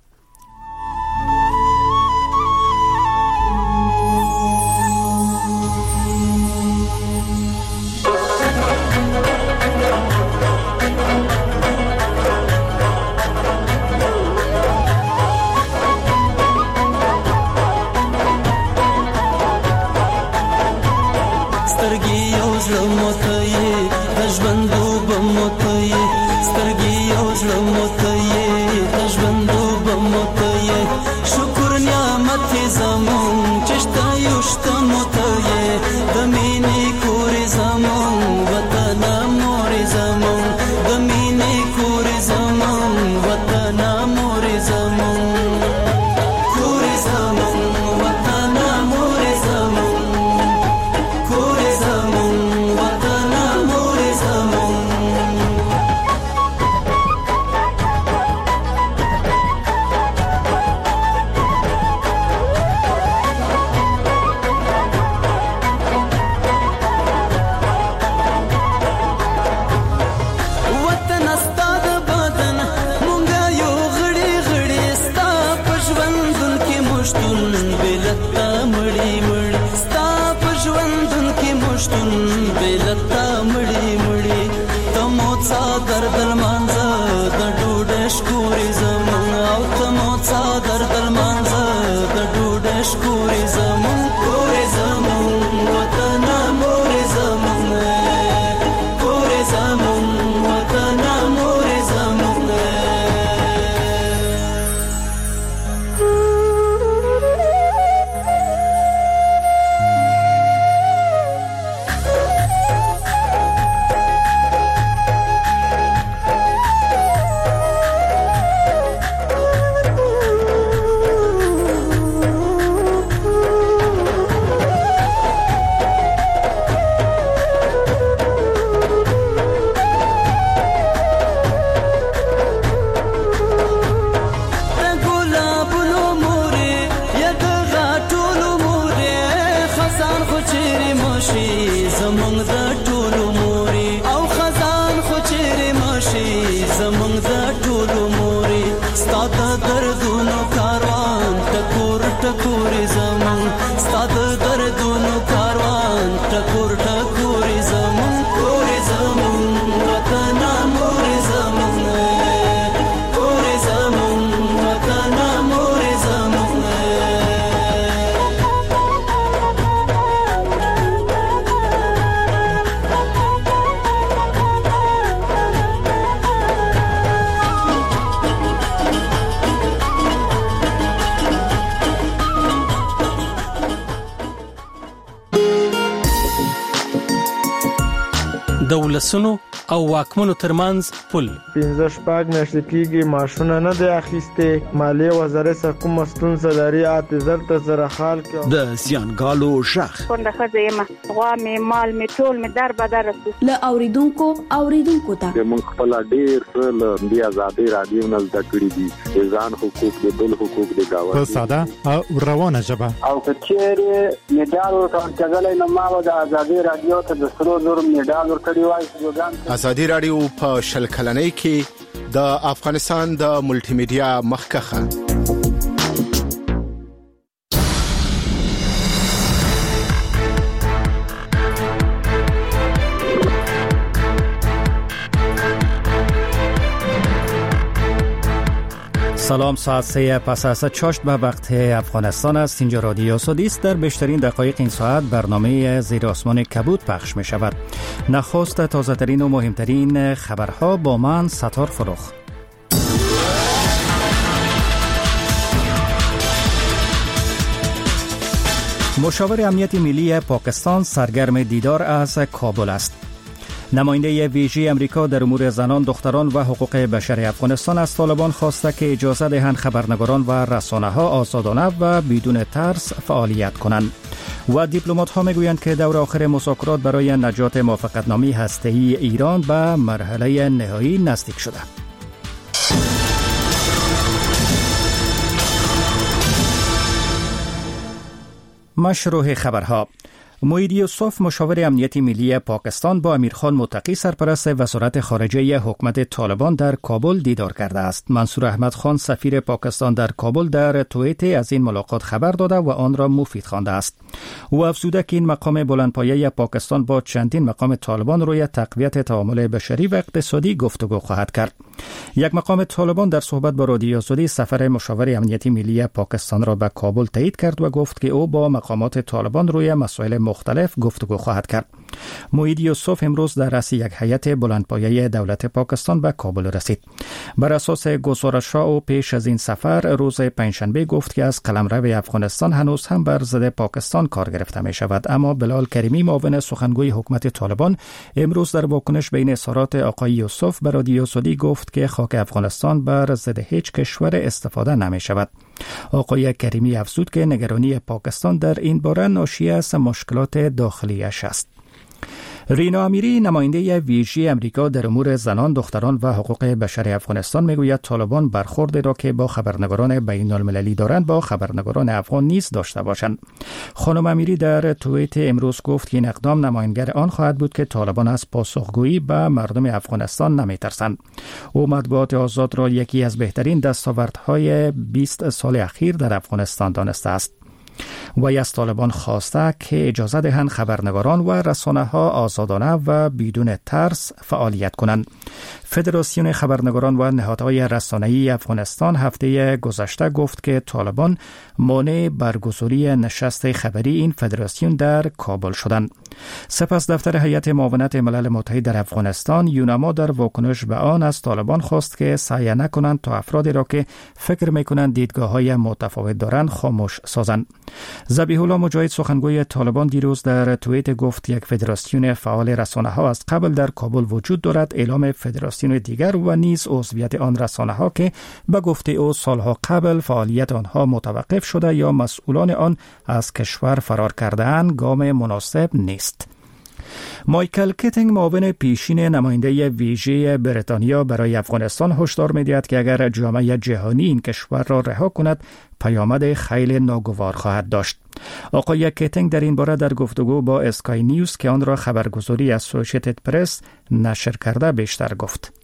د ولسونو او واکمنو ترمنځ پل 15 میاشتې کېږي ماشونه نه دی اخیسته مالیه وزارت څخه کوم ستونزه لري اته زره خال کې د زیانګالو شخ څنګه خزیمه غوا می مال می ټول می در بدر له اوریدونکو ته موږ خپل ډیر له دی آزادي رادیو نه زده کړی دي ځان حقوق د بل حقوق د گاوه په ساده او روانه ژبه او کچېره میډال ورکړل نو ما د آزادي رادیو ته د سرو زر میډال ورکړی وای آزادي رادیو په شل کلنۍ کې د افغانستان د ملټي میډیا مخکخه سلام، ساعت 3 پس از چاشت به وقت افغانستان است. اینجا رادیو آزادی است. در بیشترین دقایق این ساعت برنامه زیر آسمان کبود پخش می شود. نخست تازه ترین و مهمترین خبرها با من ستار فروخ. مشاور امنیت ملی پاکستان سرگرم دیدار از کابل است. نماینده ویژه امریکا در امور زنان، دختران و حقوق بشر افغانستان از طالبان خواسته که اجازه دهند خبرنگاران و رسانه‌ها آزادانه و بدون ترس فعالیت کنند. و دیپلمات‌ها میگویند که دور آخر مذاکرات برای نجات موافقتنامه هسته‌ای ایران به مرحله نهایی نزدیک شده. مشروع خبرها. موید یوسف مشاور امنیت ملی پاکستان با امیرخان متقی سرپرست وزارت خارجه حکومت طالبان در کابل دیدار کرده است. منصور احمد خان سفیر پاکستان در کابل در توییت از این ملاقات خبر داده و آن را مفید خوانده است. او افزوده که این مقام بلندپایه پاکستان با چندین مقام طالبان روی تقویت تعامل بشری و اقتصادی گفتگو خواهد کرد. یک مقام طالبان در صحبت با رادیو آزادی سفر مشاور امنیت ملی پاکستان را به کابل تایید کرد و گفت که او با مقامات طالبان روی مسائل مختلف گفتگو خواهد کرد. موید یوسف امروز در رأس یک هیئت بلندپایه دولت پاکستان به کابل رسید. بر اساس گزارش‌ها او پیش از این سفر روز پنجشنبه گفت که از قلمرو افغانستان هنوز هم بر ضد پاکستان کار گرفته می شود. اما بلال کریمی معاون سخنگوی حکومت طالبان امروز در واکنش بین اظهارات آقای یوسف به رادیو آزادی گفت که خاک افغانستان بر ضد هیچ کشور استفاده نمی شود. آقای کریمی افزود که نگرانی پاکستان در این باره ناشی از مشکلات داخلیش است. رینا امیری نماینده ویژه امریکا در امور زنان، دختران و حقوق بشر افغانستان میگوید طالبان برخوردی را که با خبرنگاران بین المللی دارند با خبرنگاران افغان نیز داشته باشند. خانم امیری در توییت امروز گفت که این اقدام نمایانگر آن خواهد بود که طالبان از پاسخگویی به مردم افغانستان نمیترسند. او مطبوعات آزاد را یکی از بهترین دستاوردهای 20 سال اخیر در افغانستان دانسته است. و از طالبان خواسته که اجازه دهند خبرنگاران و رسانه‌ها آزادانه و بدون ترس فعالیت کنند. فدراسیون خبرنگاران و نهادهای رسانه‌ای افغانستان هفته گذشته گفت که طالبان مانع برگزاری نشست خبری این فدراسیون در کابل شدند. سپس دفتر هیئت معاونت ملل متحد در افغانستان یونما در واکنش به آن از طالبان خواست که سعی نکنند تا افرادی را که فکر می‌کنند دیدگاه‌های متفاوت دارند خاموش سازند. ذبیح الله مجاهد سخنگوی طالبان دیروز در توییت گفت یک فدراسیون فعال رسانه‌ها از قبل در کابل وجود دارد. اعلام فدراسیون دیگر و نیز عضویت آن رسانه‌ها که به گفته او سالها قبل فعالیت آنها متوقف شده یا مسئولان آن از کشور فرار کرده‌اند گام مناسب نیست. مایکل کیتینگ معاون پیشین نماینده ویژه بریتانیا برای افغانستان هشدار می‌دهد که اگر جامعه جهانی این کشور را رها کند پیامد خیلی ناگوار خواهد داشت. آقای کیتینگ در این باره در گفتگو با اسکای نیوز که آن را خبرگزاری اسوسییتد پرس نشر کرده بیشتر گفت.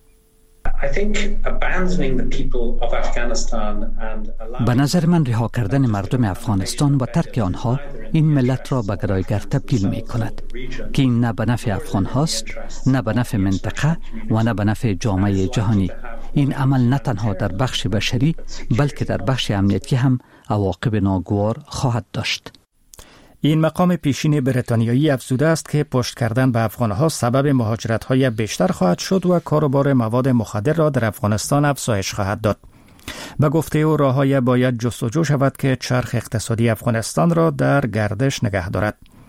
به نظر من رها کردن مردم افغانستان و ترک آنها این ملت را به گرایگر تبدیل می کند که این نه به نفع افغان هاست، نه به نفع منطقه و نه به نفع جامعه جهانی. این عمل نه تنها در بخش بشری بلکه در بخش امنیتی هم عواقب ناگوار خواهد داشت. این مقام پیشین بریتانیایی افزوده است که پشت کردن به افغانها سبب مهاجرت‌های بیشتر خواهد شد و کاروبار مواد مخدر را در افغانستان افزایش خواهد داد. به گفته او راه‌های باید جستجو شود که چرخ اقتصادی افغانستان را در گردش نگه دارد.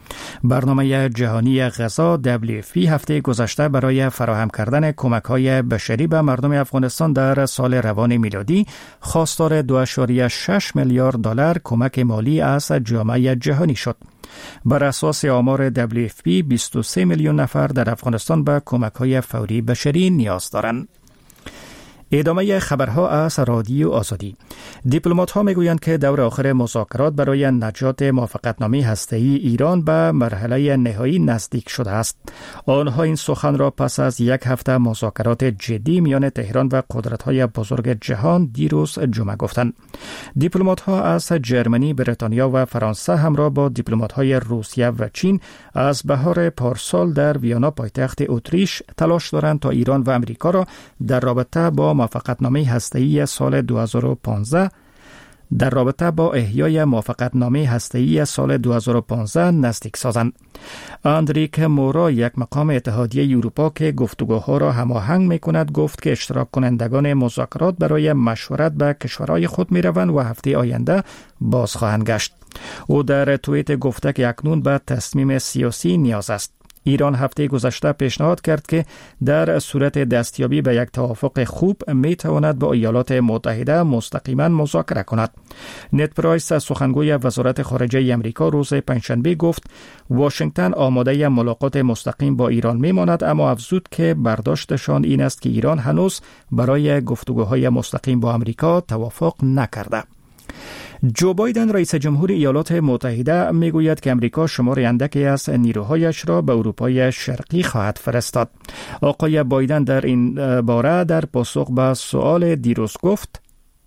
برنامه جهانی غذا WFP هفته گذشته برای فراهم کردن کمک‌های بشری به مردم افغانستان در سال روان میلادی خواستار 2.6 میلیارد دلار کمک مالی از جامعه جهانی شد. بر اساس آمار WFP 23 میلیون نفر در افغانستان به کمک‌های فوری بشری نیاز دارند. ادامه خبرها از رادیو آزادی. دیپلمات‌ها میگویند که دور آخر مذاکرات برای نجات موافقتنامه هسته‌ای ایران به مرحله نهایی نزدیک شده است. آنها این سخن را پس از یک هفته مذاکرات جدی میان تهران و قدرت‌های بزرگ جهان دیروز جمعه گفتند. دیپلمات‌ها از جرمنی، بریتانیا و فرانسه همراه با دیپلمات‌های روسیه و چین از بهار پارسال در ویانا پایتخت اتریش تلاش دارند تا ایران و امریکا را در رابطه با موافقتنامه هسته‌ای سال 2015 در رابطه با احیای موافقتنامه هسته‌ای سال 2015 نزدیک سازند. اندریک مورا، یک مقام اتحادیه اروپا که گفتگوها را هماهنگ می‌کند، گفت که اشتراک کنندگان مذاکرات برای مشورت به کشورهای خود می‌روند و هفته آینده باز خواهند گشت. او در توییت گفته که اکنون به تصمیم سیاسی نیاز است. ایران هفته گذشته پیشنهاد کرد که در صورت دستیابی به یک توافق خوب میتواند با ایالات متحده مستقیما مذاکره کند. نت پرایس، سخنگوی وزارت خارجه آمریکا، روز پنجشنبه گفت واشنگتن آماده ملاقات مستقیم با ایران میماند، اما افزود که برداشتشان این است که ایران هنوز برای گفتگوهای مستقیم با آمریکا توافق نکرده. جو بایدن رئیس جمهور ایالات متحده میگوید که امریکا شمار اندکی از نیروهایش را به اروپای شرقی خواهد فرستاد. آقای بایدن در این باره در پاسخ به سوال دیروز گفت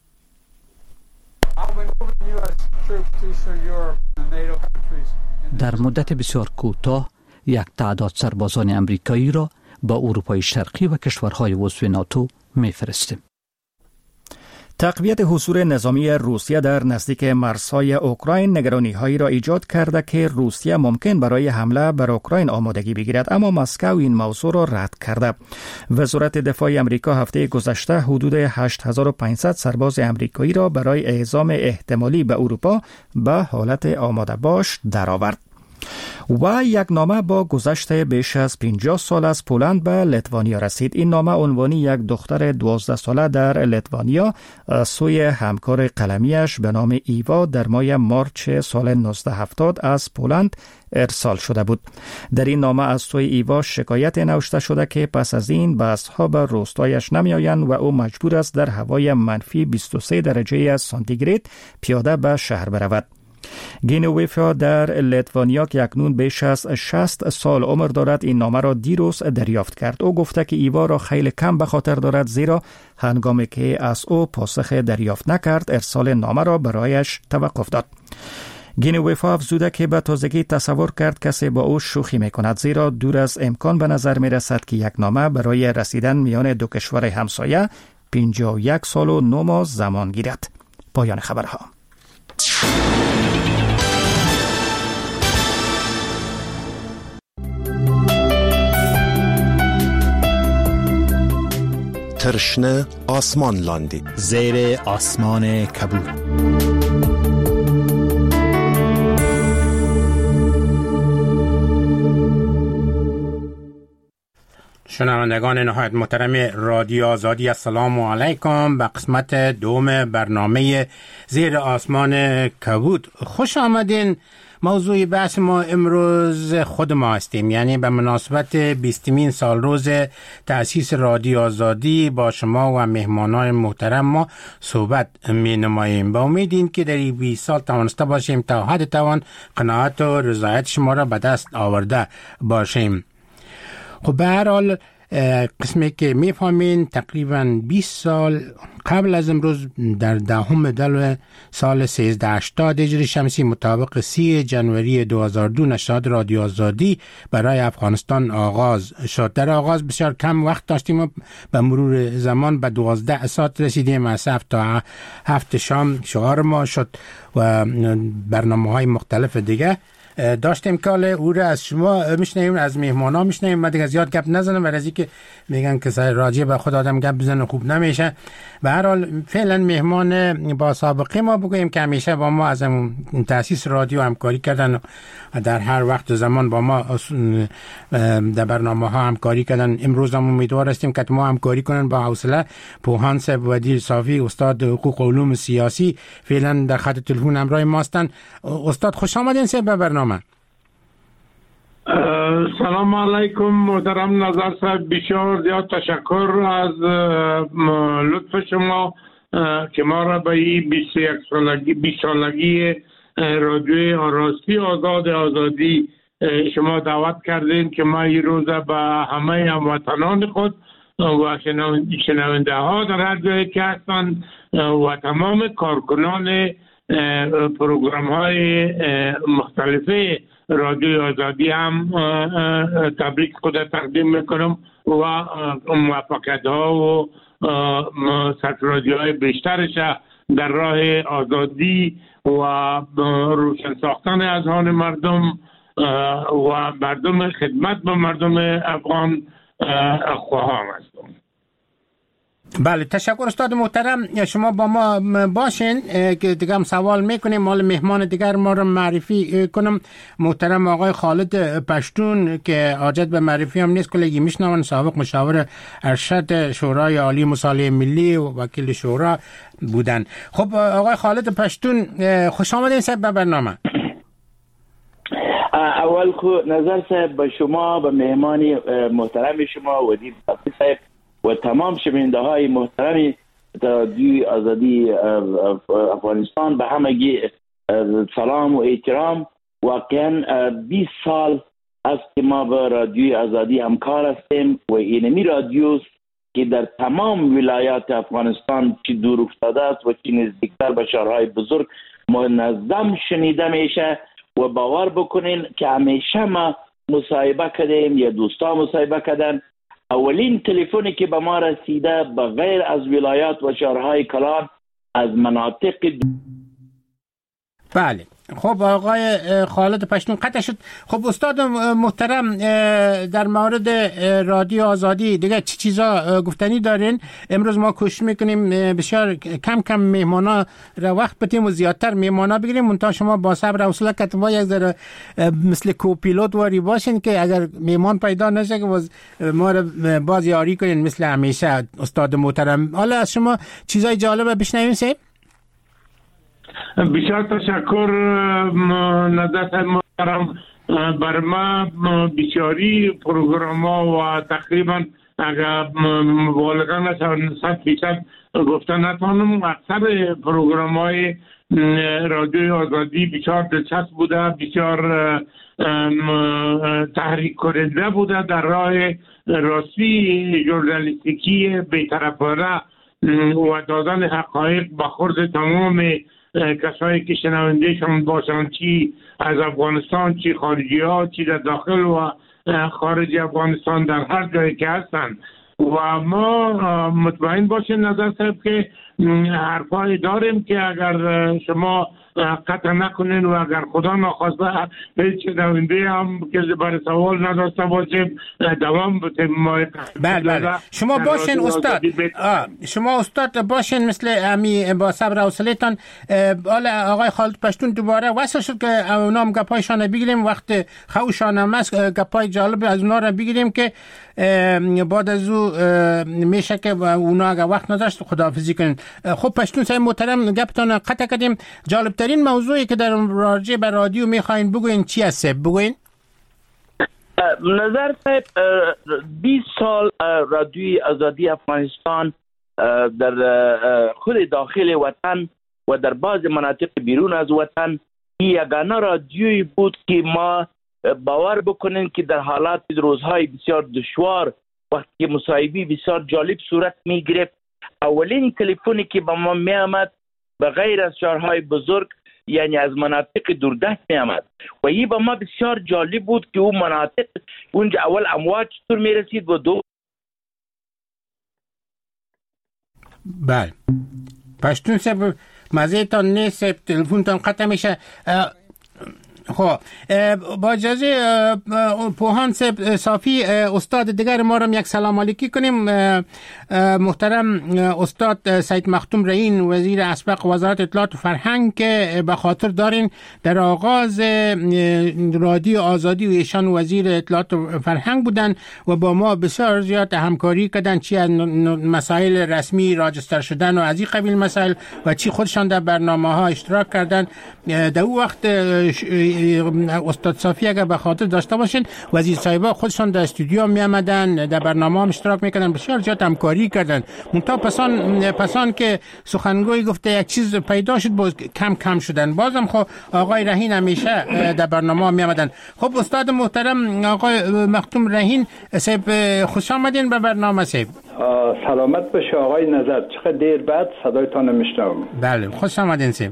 در مدت بسیار کوتاه یک تعداد سربازان امریکایی را به اروپای شرقی و کشورهای عضو ناتو میفرستیم. تقویت حضور نظامی روسیه در نزدیک مرزهای اوکراین نگرانی‌هایی را ایجاد کرده که روسیه ممکن برای حمله بر اوکراین آمادگی بگیرد، اما مسکو این موضوع را رد کرده. وزارت دفاع آمریکا هفته گذشته حدود 8500 سرباز آمریکایی را برای اعزام احتمالی به اروپا به حالت آماده باش درآورد. و یک نامه با گذشت بیش از 50 سال از پولند به لیتوانیا رسید. این نامه عنوانی یک دختر 12 ساله در لیتوانیا سوی همکار قلمیش به نام ایوا در ماه مارچ سال 1970 از پولند ارسال شده بود. در این نامه از سوی ایوا شکایت نوشته شده که پس از این بسها به روستایش نمیآیند و او مجبور است در هوای منفی 23 درجه سانتیگراد پیاده به شهر برود. گینویفا در لیتوانیا که اکنون بیش از 60 سال عمر دارد این نامه را دیروز دریافت کرد. او گفته که ایوا را خیلی کم به خاطر دارد، زیرا هنگامی که از او پاسخ دریافت نکرد ارسال نامه را برایش توقف داد. گینویفا افزوده که به تازگی تصور کرد کسی با او شوخی میکند، زیرا دور از امکان به نظر میرسد که یک نامه برای رسیدن میان دو کشور همسایه 51 سال و 9 ماه زمان گیرد. پایان خبرها. ترشنه آسمان لاندی زیر آسمان کبود. شنوندگان نهایت محترم رادیو آزادی، السلام علیکم. به قسمت دوم برنامه زیر آسمان کبود خوش آمدین. موضوع بحث ما امروز خود ما هستیم، یعنی به مناسبت 20مین سال روز تأسیس رادیو آزادی با شما و مهمانان محترم ما صحبت می نماییم. با امید که در این 20 سال توانسته باشیم تا حد توان قناعت و رضایت شما را به دست آورده باشیم. خب به هر حال قسمی که میفهمین تقریبا 20 سال قبل از امروز در 10 دلو سال 1380 هجری شمسی مطابق 30 جنوری 2002 نشریات رادیو آزادی برای افغانستان آغاز شد. در آغاز بسیار کم وقت داشتیم و به مرور زمان به 12 ساعت رسیدیم. از 7 تا 7 شام شعار ما شد و برنامه‌های مختلف دیگه. داشتیم که او را از شما میشنویم، از مهمانا میشنویم. من دیگه زیاد گپ نزنم و از اینکه میگن که راجع به خود آدم گپ بزنه خوب نمیشه. به هر حال فعلا مهمان با سابقه ما بگوییم که همیشه با ما از تأسیس رادیو همکاری کردن و در هر وقت زمان با ما در برنامه ها همکاری کردن. امروز هم امیدوار هستیم که ما همکاری کنن با حوصله. پوهان صاحب ودیر صافی، استاد حقوق و علوم سیاسی، فعلا در خط تلفن همراه ما هستند. استاد خوش آمدین صاحب به برنامه. سلام علیکم محترم نظر صاحب، بسیار زیاد تشکر از لطف شما که ما را به این 20 سالگی رادیوی راستی آزادی شما دعوت کردین که ما این روز به همه هموطنان خود و شنونده ها در هر جایی که هستند و تمام کارکنان پروگرام های مختلف رادیو آزادی هم تبریک خود تقدیم میکنم و موفقیت ها و سرفرازی بیشترش در راه آزادی و روشن ساختن اذهان مردم و مردم، خدمت به مردم افغان خواهان هستم. بله تشکر استاد محترم. شما با ما باشین که دیگه هم سوال میکنیم. مال مهمان دیگر ما رو معرفی کنم. محترم آقای خالد پشتون که حاجت به معرفی هم نیست، کلگی میشنون، سابق مشاور ارشد شورای عالی مصالحه ملی و وکیل شورا بودن. خب آقای خالد پشتون خوش آمدین صاحب به برنامه. اول خو نظر صاحب به شما، به مهمانی محترم شما ودید صاحب و تمام شنونده های محترم رادیوی آزادی افغانستان به همگی سلام و احترام. واقعا 20 سال است که ما با رادیوی آزادی همکار هستیم و اینمی رادیوست که در تمام ولایات افغانستان چی دور افتاده است و چی نزدیکتر به شهرهای بزرگ منظم شنیده میشه. و باور بکنین که همیشه ما مصاحبه کردیم یا دوستان مصاحبه کردن. اولین تلفنی که به ما رسیده به غیر از ولایات و شهرهای کلان از مناطق بله. خب آقای خالد پشتون قطع شد. خب استاد محترم در مورد رادیو آزادی دیگه چی چیزا گفتنی دارین؟ امروز ما کوشش میکنیم بسیار کم مهمانا را وقت بدیم و زیادتر مهمانا بگیریم. منتها شما با صبر و حوصله کتبا یک ذره مثل کوپیلوت واری باشین که اگر مهمان پیدا نشه که ما را باز یاری کنین مثل همیشه. استاد محترم حالا از شما چیزای جالب بشنویم سه. بسیار تشکر نظر محترم. بر ما بسیاری پروگرام ها و تقریبا اگر مبالغه نشون 100% گفته نتوانم، اکثر پروگرام های رادیوی آزادی بسیار دلچسب بوده، بسیار تحریک کننده بوده در راه راستی ژورنالیستیکی بی‌طرفانه و دادن حقایق به خورد تمام کسایی که شنوندهشان باشند، چی از افغانستان، چی خارجی ها، چی در داخل و خارج افغانستان، در هر جایی که هستند. و ما مطمئن باشین نظر صاحب که حرفایی داریم که اگر شما قطع نکنین و اگر خدا نخواسته هیچ شنونده هم که برای سوال نداشته باشیم دوام بتیم. بله شما باشین استاد، شما استاد باشین مثل امی با صبر و حوصله‌تان. حالا آقای خالد پشتون دوباره واسه شد که اونام گپایشان بگیریم، وقت خوشان هم است گپای جالب از اونا را بگیریم که بعد از او میشه که اونا اگر وقت نداشت خداحافظی کنین. خب پشتون صاحب محترم گپتان قطع کردیم. جالب ترین موضوعی که در راجع به رادیو میخواین بگوین چی است؟ بگوین. نظر صاحب 20 سال رادیوی آزادی افغانستان در خود داخل وطن و در بعض مناطق بیرون از وطن یگانه رادیویی بود که ما باور بکنین که در حالات روزهای بسیار دشوار وقتی مصاحبه بسیار جالب صورت می گرفت، اولین تلفنی که با ما می آمد به غیر از شهرهای بزرگ یعنی از مناطق دوردست می آمد و این با ما بسیار جالب بود که اون مناطق اونجا اول امواج چطور می رسید و دو. بله پشتون صاحب مزه تان نیست، تلفن تان قطع میشه. خب با اجازه پوهان صافی استاد دیگر ما را یک سلام علیکی کنیم. محترم استاد سید مختوم رهین وزیر اسبق وزارت اطلاعات و فرهنگ که به خاطر دارین در آغاز رادیو آزادی و ایشان وزیر اطلاعات و فرهنگ بودن و با ما بسیار زیاد همکاری کردن، چی از مسائل رسمی راجستر شدن و از این قبیل مسائل و چی خودشان در برنامه ها اشتراک کردن. در اون وقت استاد صافی اگر به خاطر داشته باشین وزیر صاحبا خودشان در استودیو می آمدن، در برنامه هم اشتراک میکردن، بسیار زیاد همکاری کردن. منتها پسان که سخنگوی گفته یک چیز پیدا شد باز کم شدن. بازم خب آقای رهین همیشه در برنامه می آمدن. خب استاد محترم آقای مختوم رهین صاحب خوش آمدین به برنامه صاحب. سلامت باشه آقای نظر، چقدر دیر بعد صدایتان میشنوم. بله خوش آمدین صاحب.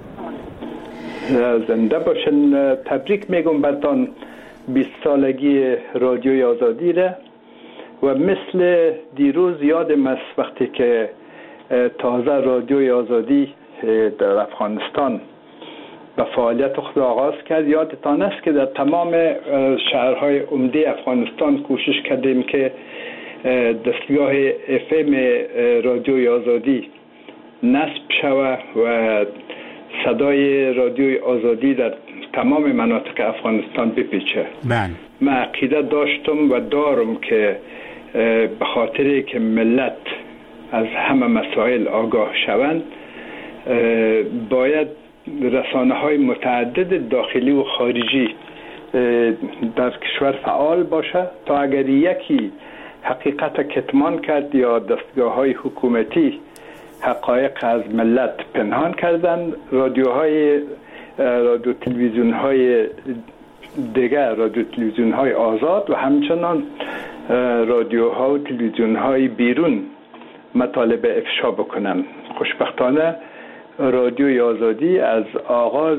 زنده باشن. تبریک میگم برتان 20 سالگی رادیوی آزادی را و مثل دیروز یادم است وقتی که تازه رادیوی آزادی در افغانستان به فعالیت خود آغاز کرد. یادتان است که در تمام شهرهای عمده افغانستان کوشش کردیم که دستگاه FM رادیوی آزادی نصب شود و صدای رادیوی آزادی در تمام مناطق افغانستان بپیچه. من عقیده داشتم و دارم که به خاطری که ملت از همه مسائل آگاه شوند باید رسانه های متعدد داخلی و خارجی در کشور فعال باشه تا اگر یکی حقیقت کتمان کرد یا دستگاه های حکومتی حقایق از ملت پنهان کردن، رادیو تلویزیون های دیگر، رادیو تلویزیون های آزاد و همچنان رادیوها و تلویزیون های بیرون مطالب افشا بکنن. خوشبختانه رادیوی آزادی از آغاز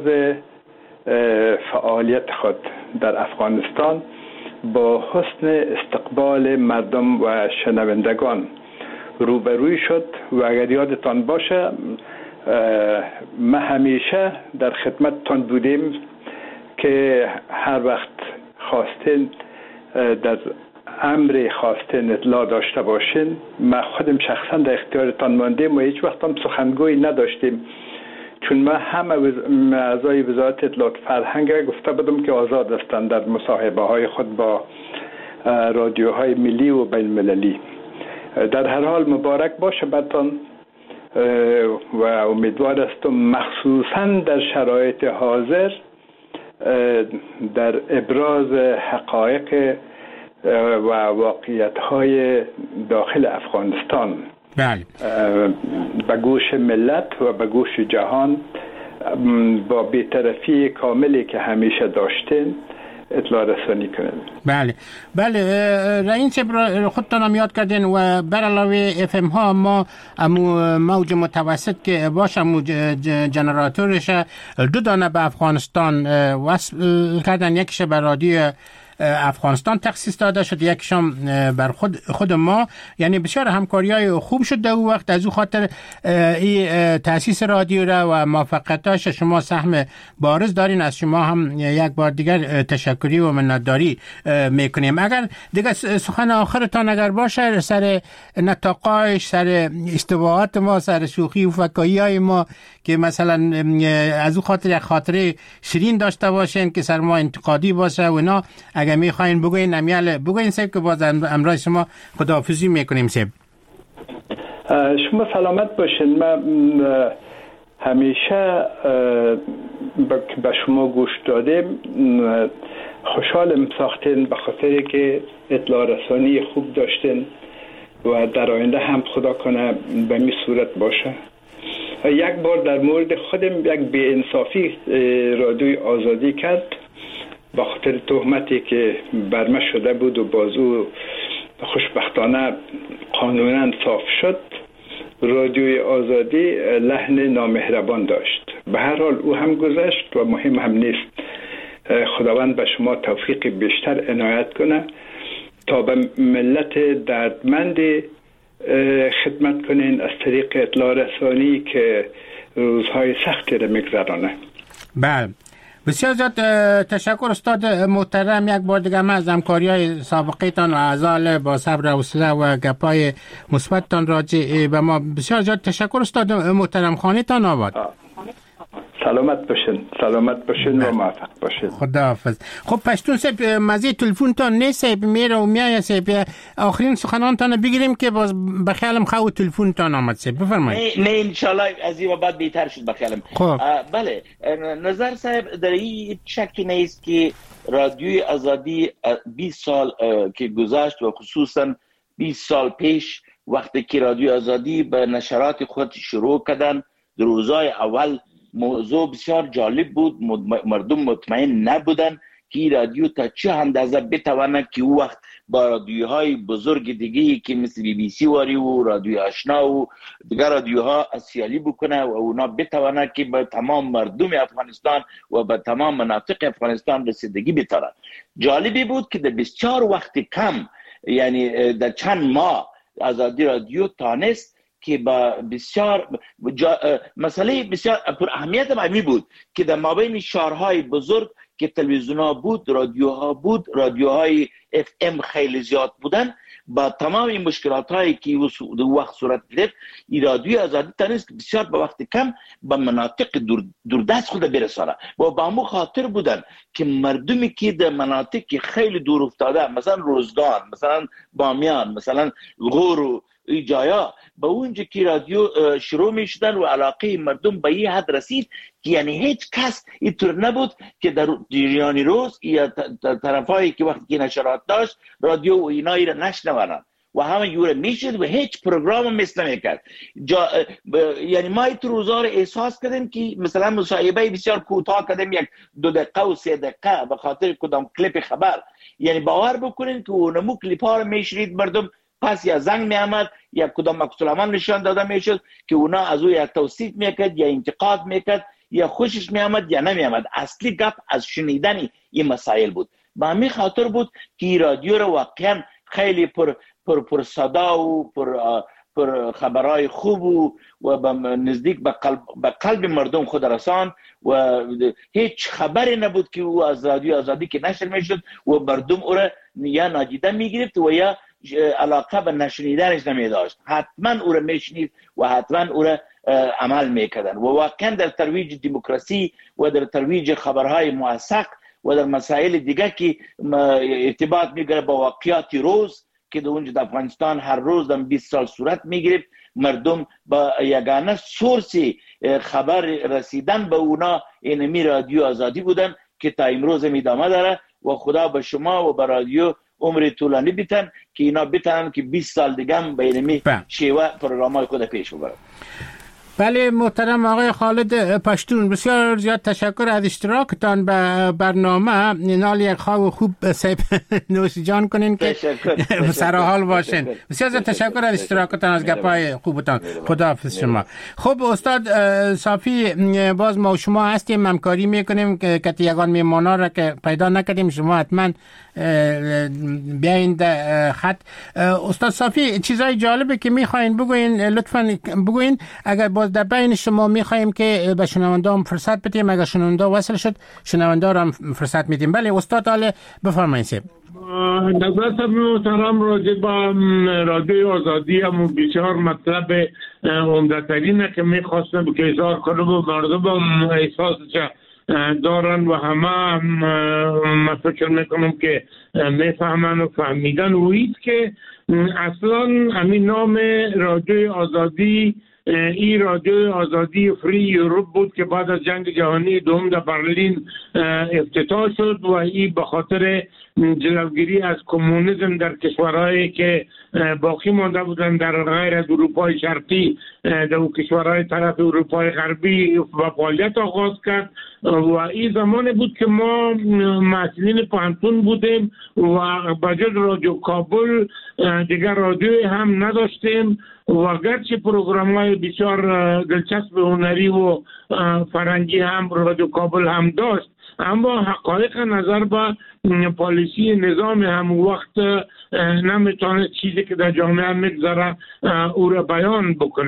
فعالیت خود در افغانستان با حسن استقبال مردم و شنوندگان روبروی شد و اگر یادتان باشه ما همیشه در خدمتتان بودیم که هر وقت خواستین در امر خواستین اطلاع داشته باشین. ما خودم شخصا در اختیارتان ماندیم و هیچ وقت هم سخنگوی نداشتیم، چون ما همه اعضای وزارت اطلاعات فرهنگ گفته بودم که آزاد هستند در مصاحبه های خود با رادیوهای ملی و بین المللی. در هر حال مبارک باشه برتان و امیدوار هستم مخصوصا در شرایط حاضر در ابراز حقایق و واقعیت‌های داخل افغانستان به گوش ملت و به گوش جهان با بی‌طرفی کاملی که همیشه داشتین اطلاع رسانی کنید. بله رئین صاحب خودتان هم یاد کردین و بر علاوه FM ها ما موج متوسط که باشه جنراتورش 2 دانه به افغانستان وصل کردن، یکیش به رادیو افغانستان تخصیص داده شد، یکیشم بر خود ما. یعنی بسیار همکاری‌های خوب شد در اون وقت. از اون خاطر این تأسیس رادیو را و موفقیتاش شما سهم بارز دارین. از شما هم یک بار دیگر تشکری و منتداری میکنیم. اگر دیگه سخن آخرتان اگر باشه سر نطاقایش، سر استواعات ما، سر شوخی و فکایی‌های ما که مثلا از اون خاطر یک خاطره شیرین داشته باشین که سر ما انتقادی باشه و اینا، اگر میخواین بگوین امیال بگوین صاحب که باز امروز شما خداحافظی میکنیم صاحب. شما سلامت باشین. من همیشه به شما گوش دادیم، خوشحالم ساختین به خاطر که اطلاع رسانی خوب داشتین و در آینده هم خدا کنه به می صورت باشه. یک بار در مورد خودم یک بی‌انصافی رادیوی آزادی کرد با خاطر تهمتی که بر من شده بود و بازو خوشبختانه قانونا صاف شد. رادیوی آزادی لحن نامهربان داشت. به هر حال او هم گذشت و مهم هم نیست. خداوند به شما توفیق بیشتر عنایت کنه تا به ملت دردمند خدمت کنین از طریق اطلاع رسانی که روزهای سختی را میگذرانه. بله بسیار زیاد تشکر استاد محترم. یک بار دیگه من از همکاری‌های سابقه تان و اعضای با صبر و حوصله و گپای مثبت تان راجع به ما بسیار زیاد تشکر استاد محترم. خانه تان آباد. سلامت باشین و موفق باشین. خداحافظ. خب پشتون صاحب مزه تلفن تان نیست صاحب میره و میای صاحب آخرین سخنان تان بگیریم که باز بخیالم خو تلفن تان آمد صاحب بفرمایید. نه ان شاء الله از این بعد بهتر شد بخیالم. بله نظر صاحب در این شکی نیست که رادیوی آزادی 20 سال که گذشت و خصوصا 20 سال پیش وقتی که رادیوی آزادی به نشرات خود شروع کردن در روزهای اول موضوع بسیار جالب بود. مردم مطمئن نبودن که رادیو تا چه اندازه بتواند که او وقت با رادیوهای بزرگ دیگه که مثل بی بی سی واری و رادیو آشنا و دیگر رادیوها سیالی بکنه و اونا بتواند که به تمام مردم افغانستان و به تمام مناطق افغانستان رسیدگی بتونه. جالبی بود که در بسیار وقت کم یعنی در چند ماه آزادی رادیو تانست که با بسیار مسئله بسیار پر اهمیت مهمی بود که در مابین شهرهای بزرگ که تلویزیون‌ها بود، رادیوها بود، رادیوهای اف ام خیلی زیاد بودن، با تمام این مشکلات‌هایی که وقت صورت گرفت این رادیوی آزادی تونست بسیار به وقت کم به مناطق دوردست خود برسانه و با همون خاطر بودن که مردمی که در مناطق خیلی دور افتاده مثلا روزگان، مثلا بامیان، مثلا غور و این جایا با اونجا که رادیو شروع می شدن و علاقه مردم به این حد رسید که یعنی هیچ کس اینطور نبود که در جریان روز یا طرفایی که وقتی که نشرات داشت رادیو و اینایی را نشنوانند و همه یوره میشد و هیچ پروگرام مثل نمیکرد. یعنی ما این روزا رو احساس کردیم که مثلا مصاحبه بسیار کوتاه کردیم 1-2 دقیقه و 3 دقیقه به خاطر کدام کلیپ خبر. یعنی باور بکنین که اونمو کلیپ ها رو میشنید مردم پس یا زنگ می آمد یا کدام مکتوب نشان داده می شد که اونا از او یا توصیف میکرد یا انتقاد میکرد یا خوشش می آمد یا نمی آمد. اصلی گپ از شنیدن این مسائل بود. با همین خاطر بود که رادیو رو واقعا خیلی پر صدا و پر خبرهای خوب و نزدیک به قلب مردم خود رسان و هیچ خبری نبود که او از رادیو آزادی که نشر می شد و مردم او را یا نادیده می گرفت و یا علاقه به نشنیدنش نمی داشت. حتما او را میشنید و حتما او را عمل میکردن و واقعا در ترویج دموکراسی و در ترویج خبرهای موثق و در مسائل دیگه که ارتباط میگیره با واقعیات روز که در اونجا در افغانستان هر روز در 20 سال صورت میگیره، مردم با یگانه سورس خبر رسیدن به اونا اینمی رادیو آزادی بودن که تا امروز ادامه داره و خدا به شما و به رادیو عمر طولانی بیتن که اینا بتونن که 20 سال دیگه هم به اینمی شیوه پروگرام‌های خود پیش ببرن. بله محترم آقای خالد پشتون بسیار زیاد تشکر از اشتراکتان به برنامه. نال یک خواب خوب صاحب نوش جان کنین که سر حال باشین. بسیار زیاد تشکر از اشتراکتان از گپای خوبتان. خداحافظ شما. خب استاد صافی باز ما و شما هستیم همکاری میکنیم که یگان میمانا را که پیدا نکردیم شما حتما بیاین خط. استاد صافی چیزای جالبی که میخواین بگوین لطفاً بگوین. اگر باز در بین شما میخوایم که به شنونده هم فرصت بدیم، اگر شنونده وصل شد شنونده هم فرصت میدیم. بله استاد حالا بفرمایید. نظرت محترم راجع با رادیو آزادی هم بسیار مطلب عمده‌ترینه که میخواستم که اظهار کنم و مردم احساسش دارن و همه من فکر میکنم که میفهمن و فهمیدن و ایست که اصلا همین نام رادیو آزادی این رادیو آزادی فری یوروپ بود که بعد از جنگ جهانی دوم در برلین افتتاح شد و این به خاطر جلوگیری از کمونیسم در کشورهایی که باقی مانده بودن در غیر از اروپای شرقی در کشورهای طرف اروپای غربی و فعالیت آغاز کرد و این زمان بود که ما مسئولین پانتون بودیم و بجز رادیو کابل دیگر رادیوی هم نداشتیم و گرچه پروگرام‌های بسیار دلچسب هنری و فرنگی هم رادیو کابل هم داشت، اما حقایق نظر به پالیسی نظام هم وقت نمیتونه چیزی که در جامعه میگذره او را بیان بکنه.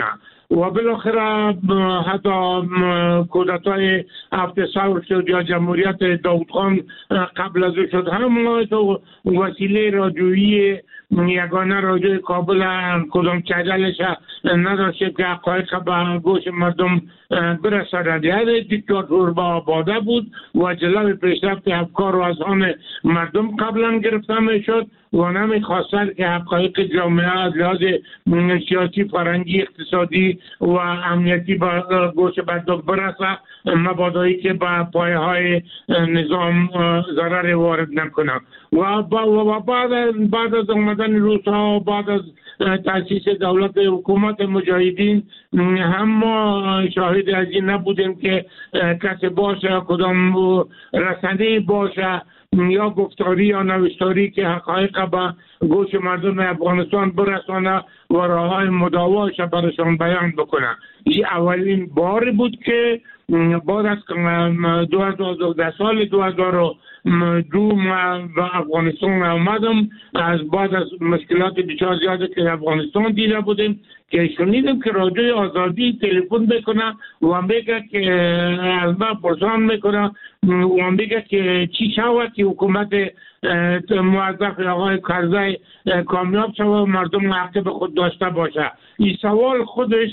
و بالاخره حتی کودتای هفته ثور شد یا جمهوریت داود خان قبل از او شد، هم تو وسیله رادیویی یگانه رادیوی کابل کدام چگلش نداشته که حقایق به گوش مردم برساند. یعنی دیکتاتور با آباده بود و جلوی پیشرفت افکار و اذهان مردم قبلا گرفته میشد و نمیخواست که حقایق جامعه از لحاظ سیاسی، فرهنگی، اقتصادی و امنیتی به گوش مردم برسه، مبادایی که به پایه های نظام ضرر وارد نکنه. و بعد از آمدن روس‌ها، بعد از تأسیس دولت حکومت مجاهدین هم ما شاهد از این نبودیم که کسی باشه، کدام رسانه‌ای باشه یا گفتاری یا نوشتاری که حقایق به گوش مردم افغانستان برسانه و راه‌های مداواش برشان بیان بکنه. این اولین بار بود که بعد از سال 2002 و افغانستان آمدم، از بعد از مشکلات بسیار زیادی که افغانستان دیده بودیم که شنیدم که رادیوی آزادی تلفن بکنه و میگه که از ما پرسان میکنه و میگه که چی شود که حکومت موظف آقای کرزی کامیاب شود و مردم حق به خود داشته باشه. این سوال خودش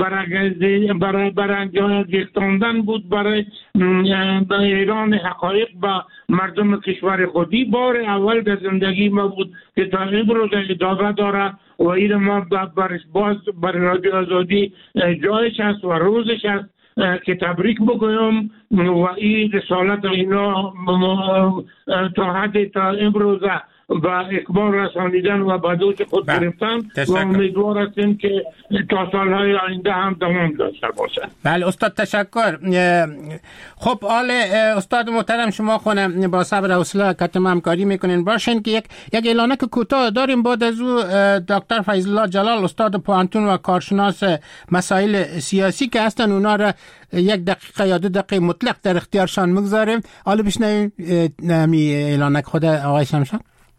برای گرفتاندن بود برای ایران حقایق با مردم کشور خودی. بار اول در زندگی ما بود که تا امروز ادامه داره و این ما باز برای رادیو آزادی جایش است و روزش است که تبریک بگویم و این رسالت اینا تا حد تا امروز و اکبار رسانیدن و بدوش خود گرفتن و امیدوار هستیم که تا سالهای آینده هم دوام داشته باشه. بله استاد تشکر. خب حال استاد محترم شما خونه با صبر و حوصله کتم همکاری میکنین باشین که یک اعلانه که کوتاه داریم. بعد از او دکتر فیض الله جلال استاد پوهنتون و کارشناس مسائل سیاسی که هستن اونا را 1 دقیقه یا 2 دقیقه مطلق در اختیارشان میگذاریم. حالا بشنویم اعلانه خود آقای شمشاد.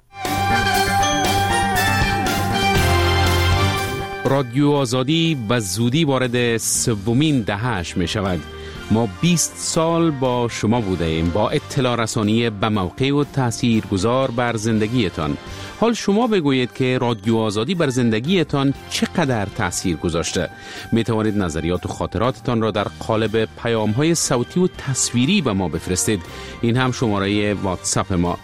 رادیو آزادی به زودی وارد 3مین دهه‌اش می شود. ما 20 سال با شما بوده ایم، با اطلاع رسانی به موقع و تأثیر گذار بر زندگیتان. حال شما بگویید که رادیو آزادی بر زندگیتان چقدر تأثیر گذاشته. می توانید نظریات و خاطراتتان را در قالب پیام‌های صوتی و تصویری به ما بفرستید. این هم شماره واتساپ ما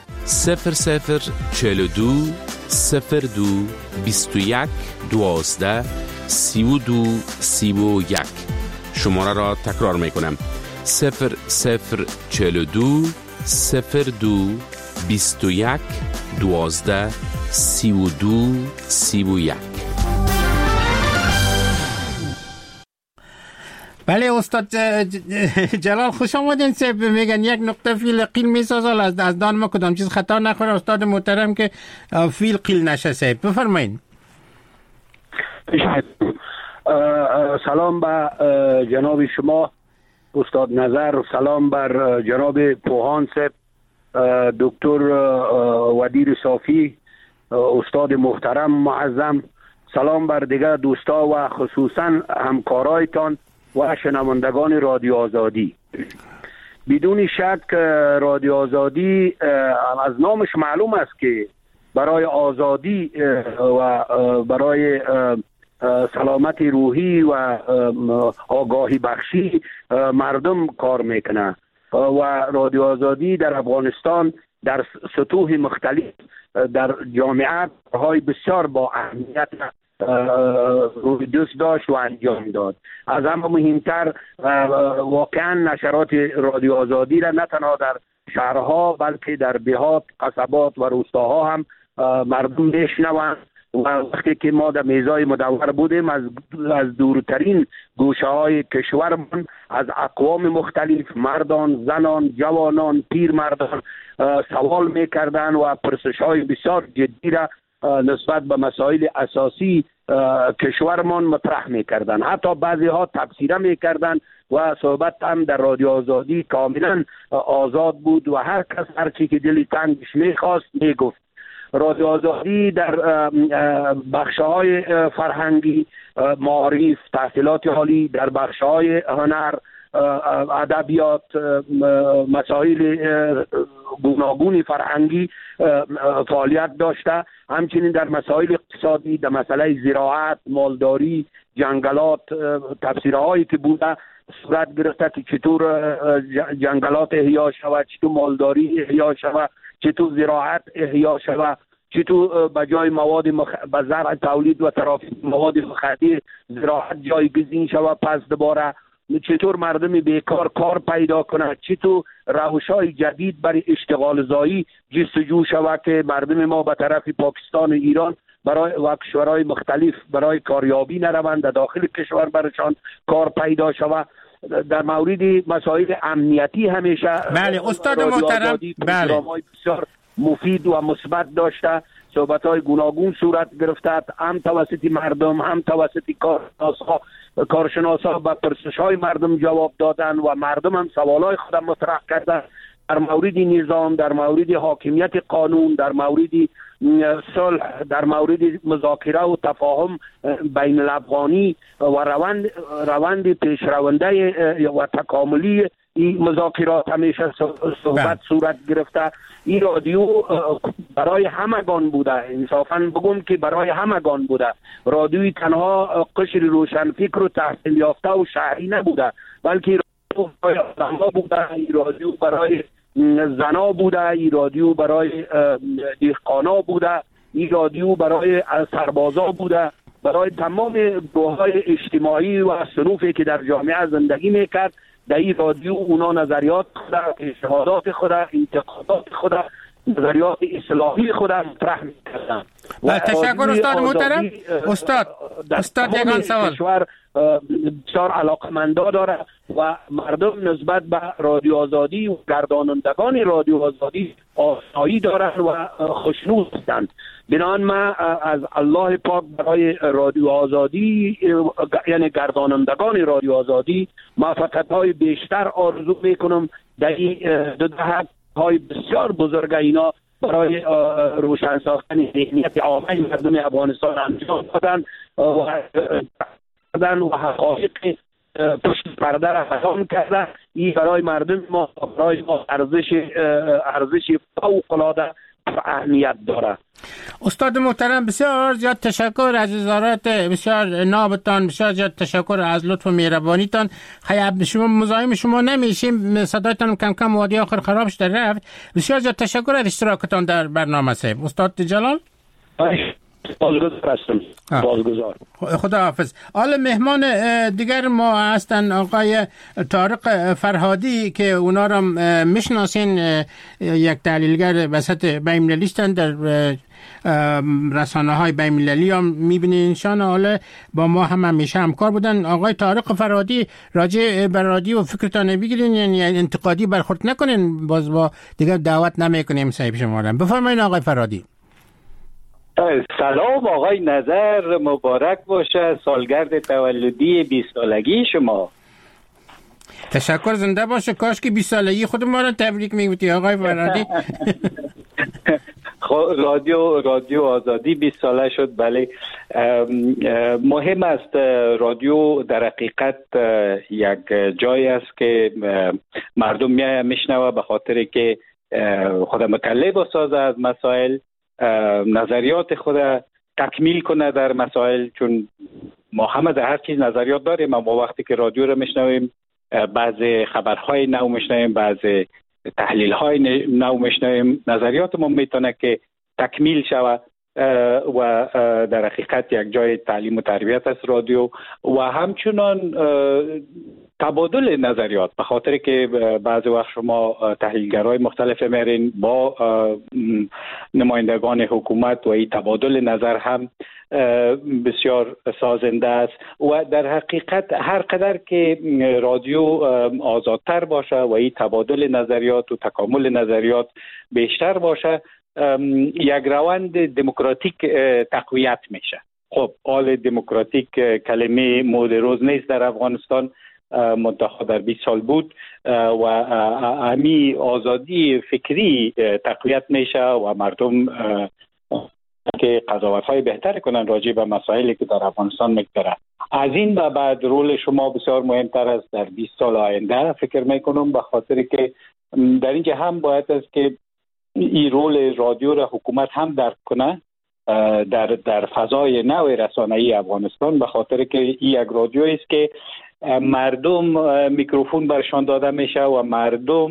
0042 02 21 12 32 31. شماره را تکرار می کنم 0042 02 21 12 32 31. بله استاد جلال خوش آمدین. میگن یک نقطه فیل قیل میسازه از دان ما کدام چیز خطا نخوره. استاد محترم که فیل قیل نشه. بفرمایید. سلام به جناب شما استاد نظر، سلام بر جناب پوهان صاحب، دکتر ودیر صافی، استاد محترم معظم، سلام بر دیگر دوستا و خصوصا همکارایتان و شنوندگان رادیو آزادی. بدون شک رادیو آزادی از نامش معلوم است که برای آزادی و برای سلامت روحی و آگاهی بخشی مردم کار میکنه و رادیو آزادی در افغانستان در سطوح مختلف در جامعه های بسیار با اهمیت روی دوست داشت و انجام داد. از همه مهمتر واقعا نشرات رادیو آزادی را نه تنها در شهرها بلکه در دهات، قصبات و روستاها هم مردم میشنوند و وقتی که ما در میزای مدور بودیم از دورترین گوشه های کشورمان از اقوام مختلف مردان، زنان، جوانان، پیرمردان سوال میکردن و پرسش های بسیار جدی را نسبت به مسائل اساسی کشورمان مطرح میکردن. حتی بعضی ها تبصره میکردن و صحبت هم در رادیو آزادی کاملا آزاد بود و هر کس هر چی که دلی تنگش میخواست میگفت. رادیو آزادی در بخش‌های فرهنگی، معارف، تحصیلات عالی، در بخش‌های هنر، ادبیات، مسائل گوناگون فرهنگی فعالیت داشته. همچنین در مسائل اقتصادی، در مسئله زراعت، مالداری، جنگلات، تفسیرهایی که بوده صورت گرفته که چطور جنگلات احیا شود، چطور مالداری احیا شود، چطور زراعت احیا شود، چطور به جای مواد به زرع تولید و ترافیک مواد مخدر زراعت جایگزین شود، پس دوباره چطور مردم بیکار کار پیدا کنه، چطور روش‌های جدید برای اشتغال زایی جستجو شود که مردم ما به طرف پاکستان و ایران برای و کشورهای مختلف برای کاریابی نروند، در داخل کشور برشان کار پیدا شود. در مورد مسائل امنیتی همیشه بله استاد محترم، بله بسیار مفید و مثبت داشته، صحبت‌های گوناگون صورت گرفته، هم توسط مردم هم توسط کارشناسا به پرسش‌های مردم جواب دادن و مردم هم سوالای خود مطرح کردن در مورد نظام، در مورد حاکمیت قانون، در مورد صلح، در مورد مذاکره و تفاهم بین الافغانی و روند پیشرونده و تکاملی این مذاکرات همیشه صحبت صورت گرفته. این رادیو برای همگان بوده، انصافاً بگم که برای همگان بوده. رادیوی تنها قشر روشنفکر و تحصیل یافته و شهری نبوده، بلکه رادیو برای آدم‌ها بوده، این رادیو برای زنا بوده، این رادیو برای دهقانا بوده، این رادیو برای سربازا بوده، برای تمام گروه‌های اجتماعی و صنوفی که در جامعه زندگی میکرد. در این رادیو اونا نظریات خود، اجتهادات خود، انتقادات خود، نظریات اصلاحی خود مطرح میکردن. تشکر استاد محترم. استاد یگان سوال. کشور بسیار علاقمندا داره و مردم نسبت به رادیو آزادی و گردانندگان رادیو آزادی آشنایی دارند و خوشنود هستند. بنابراین من از الله پاک برای رادیو آزادی یعنی گردانندگان رادیو آزادی موفقیت‌های بیشتر آرزو میکنم. در این دو دهه های بسیار بزرگ اینا برای روشن ساختن ذهنیت عامه مردم افغانستان انجام دادن و حقایق پشت پرده را بیان کردن. این برای مردم ما، برای ما ارزش فوق‌العاده اهمیت داره. استاد محترم بسیار زیاد تشکر از وزارت بسیار نابتان، بسیار زیاد تشکر از لطف و مهربانیتان. خیلی شما مزاحم شما نمیشیم، صدایتان کم کم وادی آخر خراب شده رفت. بسیار زیاد تشکر از اشتراکتان در برنامه صاحب. استاد جلال بازگزار. خدا حافظ. حالا مهمان دیگر ما هستن آقای طارق فرهادی که اونا را میشناسین، یک تحلیلگر وسط بین‌المللی هستند، در رسانه‌های بین‌المللی هم می‌بینینشان. حالا با ما هم همیشه همکار بودن. آقای طارق فرهادی راجع به رادیو فکرتان بگیرین، یعنی انتقادی برخورد نکنین، باز با دیگر دعوت نمی‌کنیم صاحب شما را. بفرمایید آقای فرهادی. سلام آقای نظر، مبارک باشه سالگرد تولدی 20 سالگی شما. تشکر، زنده باشه. کاش که 20 سالگی خود ما را تبریک میگویی آقای فرهادی. رادیو آزادی 20 ساله شد. بله، مهم است. رادیو در حقیقت یک جایی است که مردم میشنوه به خاطر که خود مطلع بسازه از مسائل، نظریات خود تکمیل کنه در مسائل، چون ما همه در هر چیز نظریات داریم. ما وقتی که رادیو رو میشنویم بعضی خبرهای نو میشنویم، بعضی تحلیل‌های نو میشنویم، نظریات ما میتونه که تکمیل شود و در حقیقت یک جای تعلیم و تربیت است رادیو و همچنان تبادل نظریات، به خاطر که بعضی وقت شما تحلیلگرای مختلف میرین با نمایندگان حکومت و این تبادل نظر هم بسیار سازنده است و در حقیقت هر قدر که رادیو آزادتر باشه و این تبادل نظریات و تکامل نظریات بیشتر باشه، یک روند دموکراتیک تقویت میشه. خب حال دموکراتیک کلمه مورد روز نیست در افغانستان، منتها در 20 سال بود و همی آزادی فکری تقویت میشه و مردم که قضاوت‌های بهتر کنن راجع به مسائلی که در افغانستان میگذره. از این به بعد رول شما بسیار مهمتر است در 20 سال آینده فکر میکنم، به خاطر که در اینجا هم باید است که این رول رادیو را حکومت هم درک کنه در فضای نو رسانه‌ای افغانستان، به خاطر که این یک رادیویی است که مردم میکروفون برشان داده میشه و مردم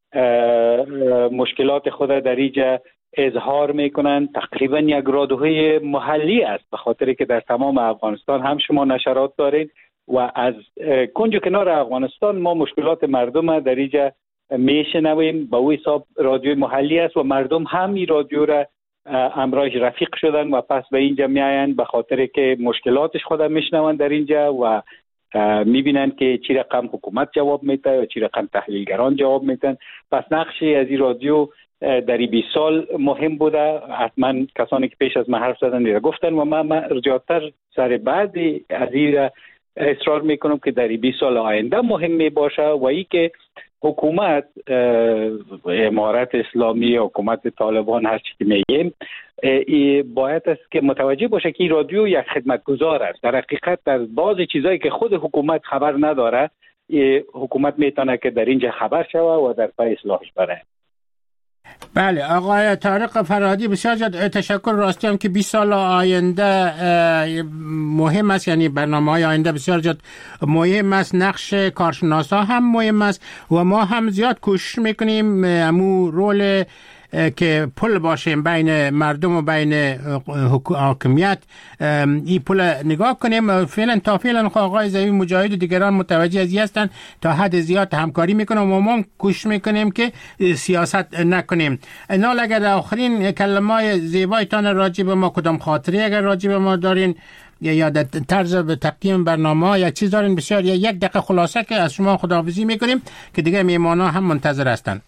مشکلات خود در اینجا اظهار میکنن. تقریبا یک رادیوی محلی است، به خاطر که در تمام افغانستان هم شما نشرات دارید و از کنج و کنار افغانستان ما مشکلات مردم در اینجا میشنویم. به او حساب رادیوی محلی است و مردم هم این رادیو را امراش رفیق شدن و پس به اینجا میاین، به خاطر که مشکلاتش خود میشنون در اینجا و میبینن که چی رقم حکومت جواب میده و چی رقم تحلیلگران جواب میدن. پس نقشی از این رادیو در 20 سال مهم بوده. حتما کسانی که پیش از من حرف زدن دیگه گفتن و من زیادتر سر بعد از این اصرار میکنم که در 20 سال آینده مهم می باشه و ای که حکومت امارت اسلامی، حکومت طالبان، هر چی که میگیم، باید است که متوجه باشه که این رادیو یک خدمتگزار است. در حقیقت در بعض چیزایی که خود حکومت خبر نداره، حکومت میتونه که در اینجا خبر شوه و در پای اصلاحش بره. بله آقای طارق فرهادی، بسیار تشکر. راستی هم که 20 سال آینده مهم است، یعنی برنامه‌های آینده بسیار مهم است. نقش کارشناسا هم مهم است و ما هم زیاد کوشش میکنیم امو رول که پل باشیم بین مردم و بین حاکمیت، این پل نگاه کنیم. تا فعلا آقای زوی مجاهد و دیگران متوجه از هستند، تا حد زیاد همکاری میکنیم و ما کوشش میکنیم که سیاست نکنیم. نال اگر آخرین کلمات زیبایتان راجع به ما، کدام خاطری اگر راجع به ما دارین یا در طرز به تقدیم برنامه یک چیز دارین، بسیار یک دقیقه خلاصه که از شما خداحافظی میکنیم که دیگه میهمانا هم منتظر هستند.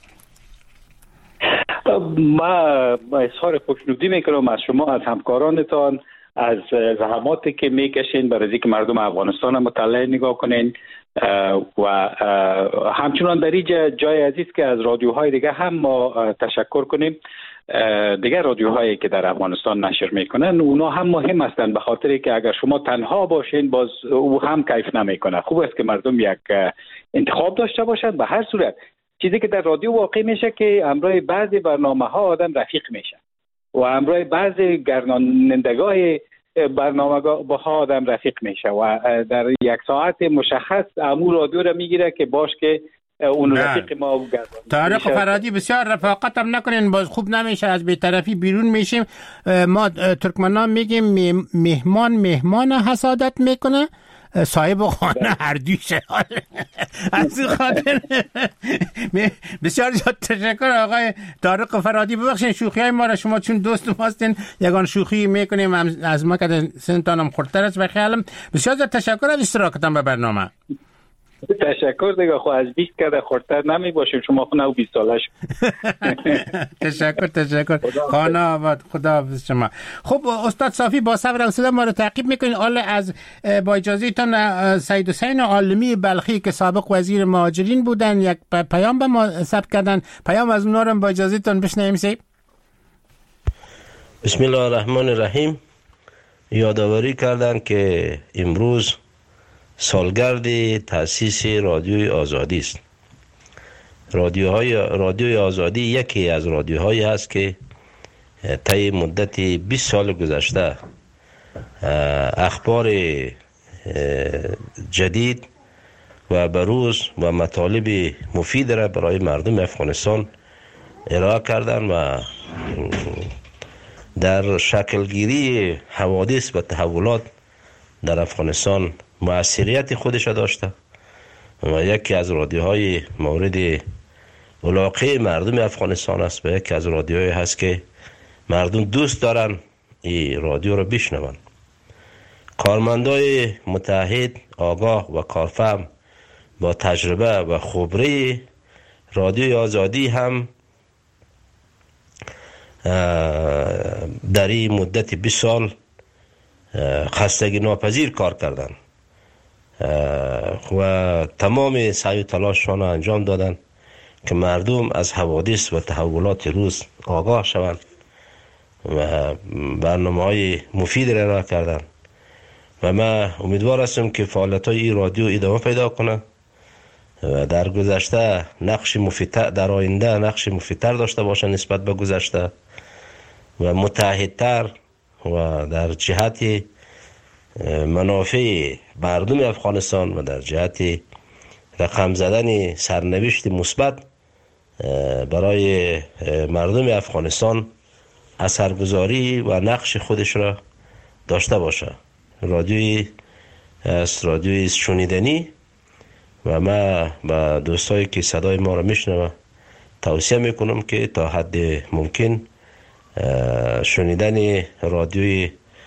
ما اظهار خوشنودی میکنم از شما، از همکارانتان، از زحماتی که میکشین برای اینکه مردم افغانستان مطلع نگاه کنین و همچنان در اینجا جای عزیز که از رادیوهای دیگه هم ما تشکر کنیم. دیگه رادیوهایی که در افغانستان نشر میکنن اونا هم مهم هستند، به خاطر که اگر شما تنها باشین باز او هم کیف نمیکنه. خوب است که مردم یک انتخاب داشته باشن. به هر صورت چیزی که در رادیو واقع میشه که امروز بعضی برنامه‌ها آدم رفیق میشه و امروز بعضی گردانندگان برنامه‌ها آدم رفیق میشه و در یک ساعت مشخص امور رادیو را میگیره که باش که اون رفیق ما گردان. طارق فرهادی، بسیار رفاقت هم نکنین، باز خوب نمیشه، از بی‌طرفی بیرون میشیم. ما ترکمنان میگیم مهمان حسادت میکنه، صاحب خانه هر دوشه. از این خاطر بسیار زیاد تشکر آقای طارق فرهادی. ببخشید شوخی های ما را، شما چون دوست ما هستین یگان شوخی میکنیم از ما که سنتانم خورتر است. بخیالم بسیار زیاد تشکر از اشتراکتان به برنامه. تشکر دیگه، خو از 20 کده خورتر نمی باشیم، شما خو نو 20 سالش. تشکر. خانه آباد، خدا حافظ شما. خب استاد صافی با صبر و حوصله ما رو تعقیب میکنین. حالا از با اجازه تان سید حسین عالمی بلخی که سابق وزیر مهاجرین بودن یک پیام به ما ثبت کردن، پیام از اونها رو با اجازه تان بشنویم. سید بسم الله الرحمن الرحیم. یادآوری کردن که امروز سالگرد تأسیس رادیوی آزادی است. رادیوی آزادی یکی از رادیوهایی است که طی مدت 20 سال گذشته اخبار جدید و بروز و مطالب مفید را برای مردم افغانستان ارائه کردن و در شکلگیری حوادث و تحولات در افغانستان مؤثریت خودش داشته و یکی از رادیوهای مورد علاقه مردم افغانستان است و یکی از رادیوهایی هست که مردم دوست دارن این رادیو رو بشنون. کارمندای متعهد، آگاه و کارفهم با تجربه و خبره رادیوی آزادی هم در این مدت 20 سال خستگی ناپذیر کار کردن و تمام سعی و تلاششان را انجام دادن که مردم از حوادث و تحولات روز آگاه شوند و برنامه‌های مفید را ارائه کردن و من امیدوار هستم که فعالیت‌های این رادیو ادامه پیدا کنه و در گذشته نقش مفیدتر، در آینده نقش مفیدتر داشته باشه نسبت به گذشته و متحدتر و در جهت منافع مردم افغانستان و در جهت رقم زدن سرنوشت مثبت برای مردم افغانستان اثرگذاری و نقش خودش را داشته باشه. رادیوی است، رادیوی شنیدنی و من با دوستایی که صدای ما را میشنوه توصیه میکنم که تا حد ممکن شنیدن رادیوی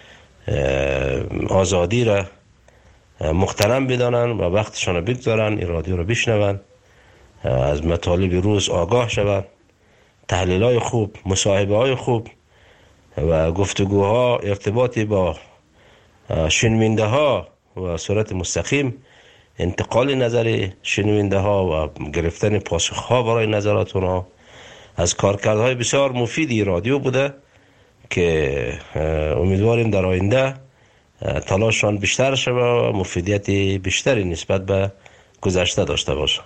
آزادی را محترم بدانن و وقتشان را بگذارن، این رادیو را بشنون، از مطالب روز آگاه شوند، تحلیل های خوب، مصاحبه های خوب و گفتگوها، ارتباطی با شنونده ها و صورت مستقیم انتقال نظر شنونده ها و گرفتن پاسخ ها برای نظرات اونها از کارکردهای بسیار مفیدی رادیو بوده که امیدواریم در آینده تلاششان بیشتر شود و مفیدیت بیشتری نسبت به گذشته داشته باشه.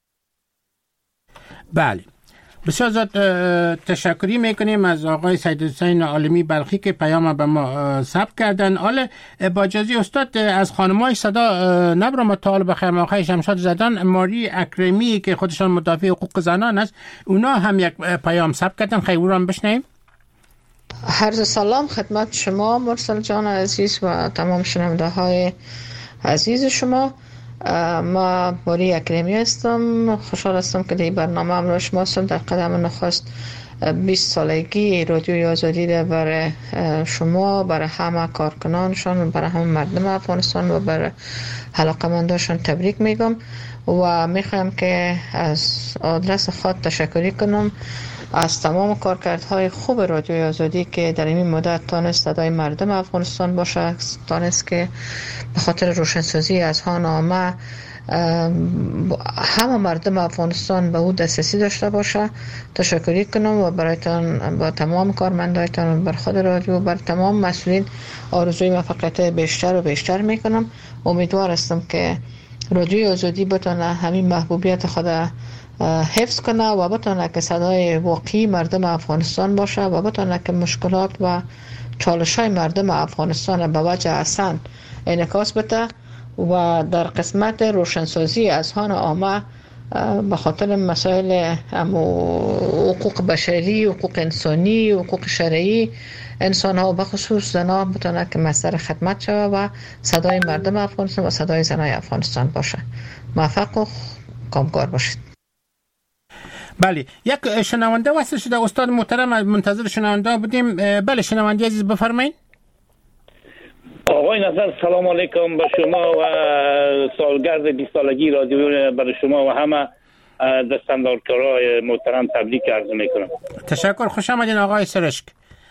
بله، بسیار زیاد تشکری میکنیم از آقای سید حسین عالمی بلخی که پیام به ما ثبت کردن. حالا با اجازه استاد از خانمای صدا نبرم تعال بخیر آقای شمشاد زدن ماری اکرمی که خودشان مدافع حقوق زنان است، اونا هم یک پیام ثبت کردن، خیلی او را هم بشنویم. عرض سلام خدمت شما مرسل جان عزیز و تمام شنونده های عزیز شما. ما ماری اکرمی هستم، خوشحال هستم که در برنامه همراه شما هستم. در قدم نخست 20 سالگی رادیوی آزادی را برای شما، برای همه کارکنانشان، برای همه مردم افغانستان و برای علاقه‌مندانشان تبریک میگم و میخوام که از آدرس خود تشکر کنم از تمام کارکردهای خوب رادیوی آزادی که در این مدت تانست صدای مردم افغانستان باشه، تانست که به خاطر روشنسازی اذهان عامه همه مردم افغانستان به او دسترسی داشته باشه. تشکر کنم و برایتان، با تمام کارمندایتان، بر خود رادیو، بر تمام مسئولین آرزوی موفقیت بیشتر و بیشتر میکنم. امیدوار هستم که رادیوی آزادی بتونه همین محبوبیت خود حفظ کنه و بتونه که صدای واقعی مردم افغانستان باشه و بتونه که مشکلات و چالش‌های مردم افغانستان به وجه احسن انعکاس بده و در قسمت روشنسازی اذهان عامه به خاطر مسائل حقوق بشری، حقوق انسانی، حقوق شرعی انسان ها به خصوص زنان بتونه که مصدر خدمت شود و صدای مردم افغانستان و صدای زنای افغانستان باشه. موفق و کامگار باشید. بله، یک شنونده وصل شده استاد محترم، منتظر شنونده بودیم. بله شنونده عزیز بفرمایید. آقای نظر سلام علیکم به شما و سالگرد 20 سالگی رادیو برای شما و همه دستاندارکارای محترم تبریک عرض میکنم. تشکر، خوش آمدین آقای سرشک.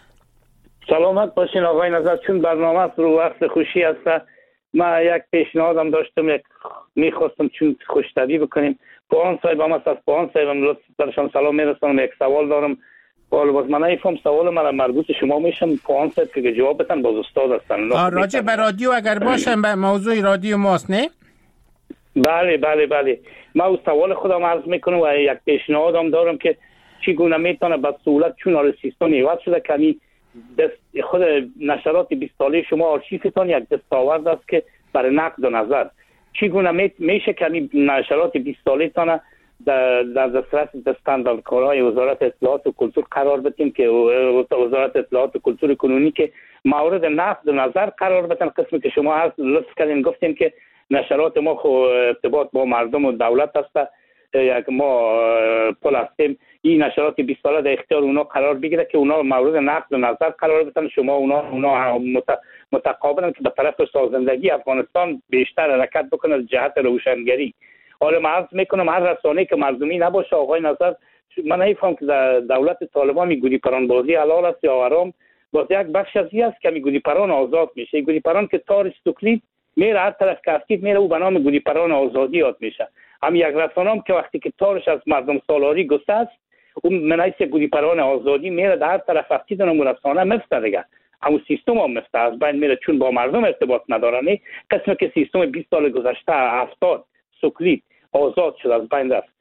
سلامت باشین آقای نظر، چون برنامه رو وقت خوشی است. ما یک پیشنهادم داشتم، میخواستم چون خوشتبی بکنیم. پوان صاحب هم از پوان صاحب هم لطف برشان سلام میرسانم. یک سوال دارم، باز من نمیفهم سوال مرا مربوط شما میشم پوان صاحب که جواب بدن، باز استاد هستن. راجع به رادیو اگر باشه به موضوع رادیو ماست نه؟ بله بله بله، ما سوال خودم عرض میکنم و یک پیشنهادم دارم که چگونه میتونه به سهولت چون آرسیستان ایواد شده کمی خود نشرات 20 ساله شما آرشیفتان یک دستاورد است که برای نقد و نظر چگونه میشه کمی نشرات 20 ساله تان در دسترس دستاندارکارهای وزارت اطلاعات و کلتور قرار بدیم که وزارت اطلاعات و کلتور کنونی که مورد نقد و نظر قرار بدن. قسمی که شما هست لطف کردین گفتیم که نشرات ما خو ارتباط با مردم و دولت است، یک ما پل هستیم، این نشرات 20 ساله در اختیار اونا قرار بگیره که اونا مورد نقد و نظر قرار بدن. شما اونا متقابلا که به طرف سازندگی افغانستان بیشتر حرکت بکنه از جهت روشنگری. حالا من عرض میکنم هر رسانه‌ای که مردمی نباشه آقای نظر، من نمیفهم که دولت طالبان میگویی پران بازی حلال است یا حرام. باز یک بخش از این است که میگویی پران آزاد میشه، گویی پران که تارش توکلید میره هر طرف کفتید میره او به نام گویی پران آزادی یاد میشه. هم یک رسانه‌ام که وقتی که تارش از مردم سالاری گسست اون منایس گویپران آزادی میره در هر طرف افتیدن و رسانه مفته دیگه، اما سیستم هم مفته از بین میره چون با مردم ارتباط ندارن. قسمی که سیستم 20 سال گذشته 70 سکلیت آزاد شد از بین رفت.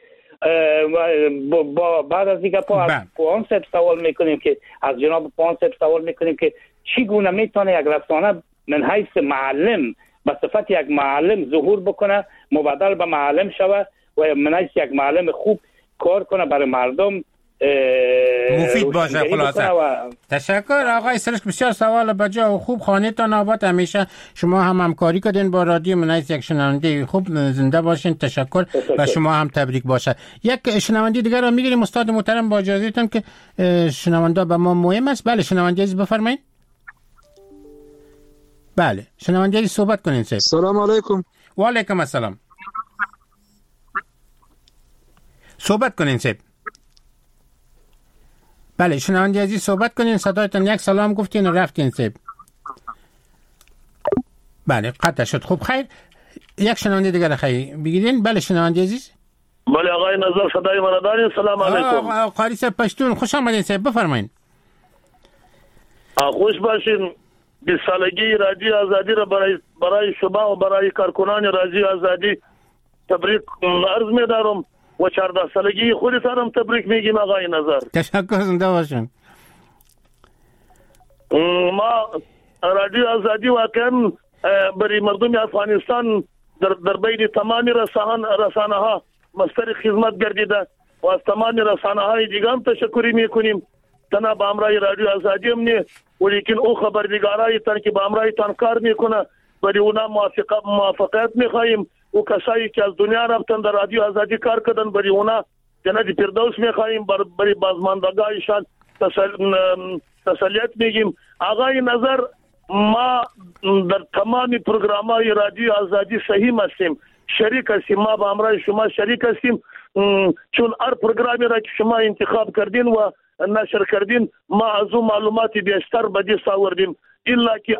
بعد از دیگه از پوانسپ سوال میکنیم که از جناب پوانسپ سوال میکنیم که چگونه میتونه یک رسانه من حیث معلم به صفت یک معلم ظهور بکنه، مبادل به معلم شوه و من حیث یک معلم خوب کار کنه برای مردم مفید باشه. خلاصه تشکر آقای سرشک، بسیار سوال بجا و خوب. خانه‌تان آباد. همیشه شما هم همکاری کردین با رادیو منایس، یک شنونده خوب. زنده باشین. تشکر و شما هم تبریک باشه. یک شنونده دیگر رو میگیریم استاد محترم، با اجازهتون که شنونده به ما مهم است. بله شنونده عزیز بفرمایید. بله شنونده عزیز صحبت کنین. سلام علیکم. و علیکم السلام. صحبت کنین سید. بله شنونده عزیز صحبت کنین. صدایتان یک سلام گفتین و رفتین سید. بله قطع شد. خوب خیر یک شنونده دیگر خیر بگیرین. بله شنونده عزیز. بله آقای نظر صدای من دارین. سلام علیکم. قاری صاحب پشتون خوش آمدین صاحب بفرمایید. خوش باشین. 20 سالگی رادیو آزادی را برای شما و برای کارکنان رادیو آزادی تبریک عرض می‌دارم و 14 سالگی خودتان هم تبریک میگیم آقای نظر. تشکر. زنده باشین. ما رادیو آزادی واقعا برای مردم افغانستان در بین تمام رسانه ها مستر خدمت گردیده و از تمام رسانه های دیگه هم تشکری میکنیم. تنها با امرای رادیو آزادی هم نه ولیکن او خبرنگارای تن که با امرای تان کار میکنه برای اونا موافقت میخواهیم. و کسایی که از دنیا رفتن در رادیو آزادی کار کردن برای اونا جنت فردوس میخواهیم. برای بازماندگانشان تسلیت میگیم. آقای نظر ما در تمام پروگرام‌های رادیو آزادی صحیح هستیم، شریک هستیم. ما با امرای شما شریک هستیم چون هر پروگرامی را که شما انتخاب کردین و نشر کردین ما از اون معلومات بیشتر به دست آوردیم. الا که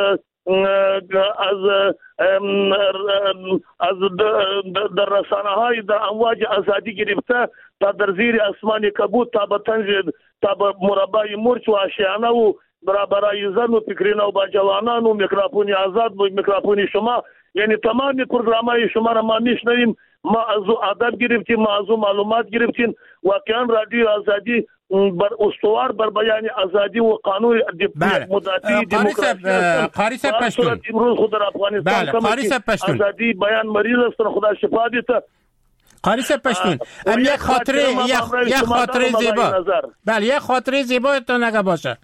از در رسانه های در امواج آزادی گرفته تا در زیر اسمان کبود تا به طنز تا به مربع مرچ و آشیانه و برای زن و فکرین و با جوانان و میکروفون آزاد و میکروفون شما، یعنی تمام پروگرام‌های شما را ما میشنویم. ما از ادب گرفتیم، ما از معلومات گرفتیم. واقعا رادیو آزادی بر استوار بر بیان آزادی و قانون مدافع دموکراسی. قاری صاحب پشتون امروز خود در افغانستان آزادی بیان مریض است، خدا شفا بده. قاری صاحب پشتون یک خاطره زیبا. بله یک خاطره زیبا تو نگه باشه.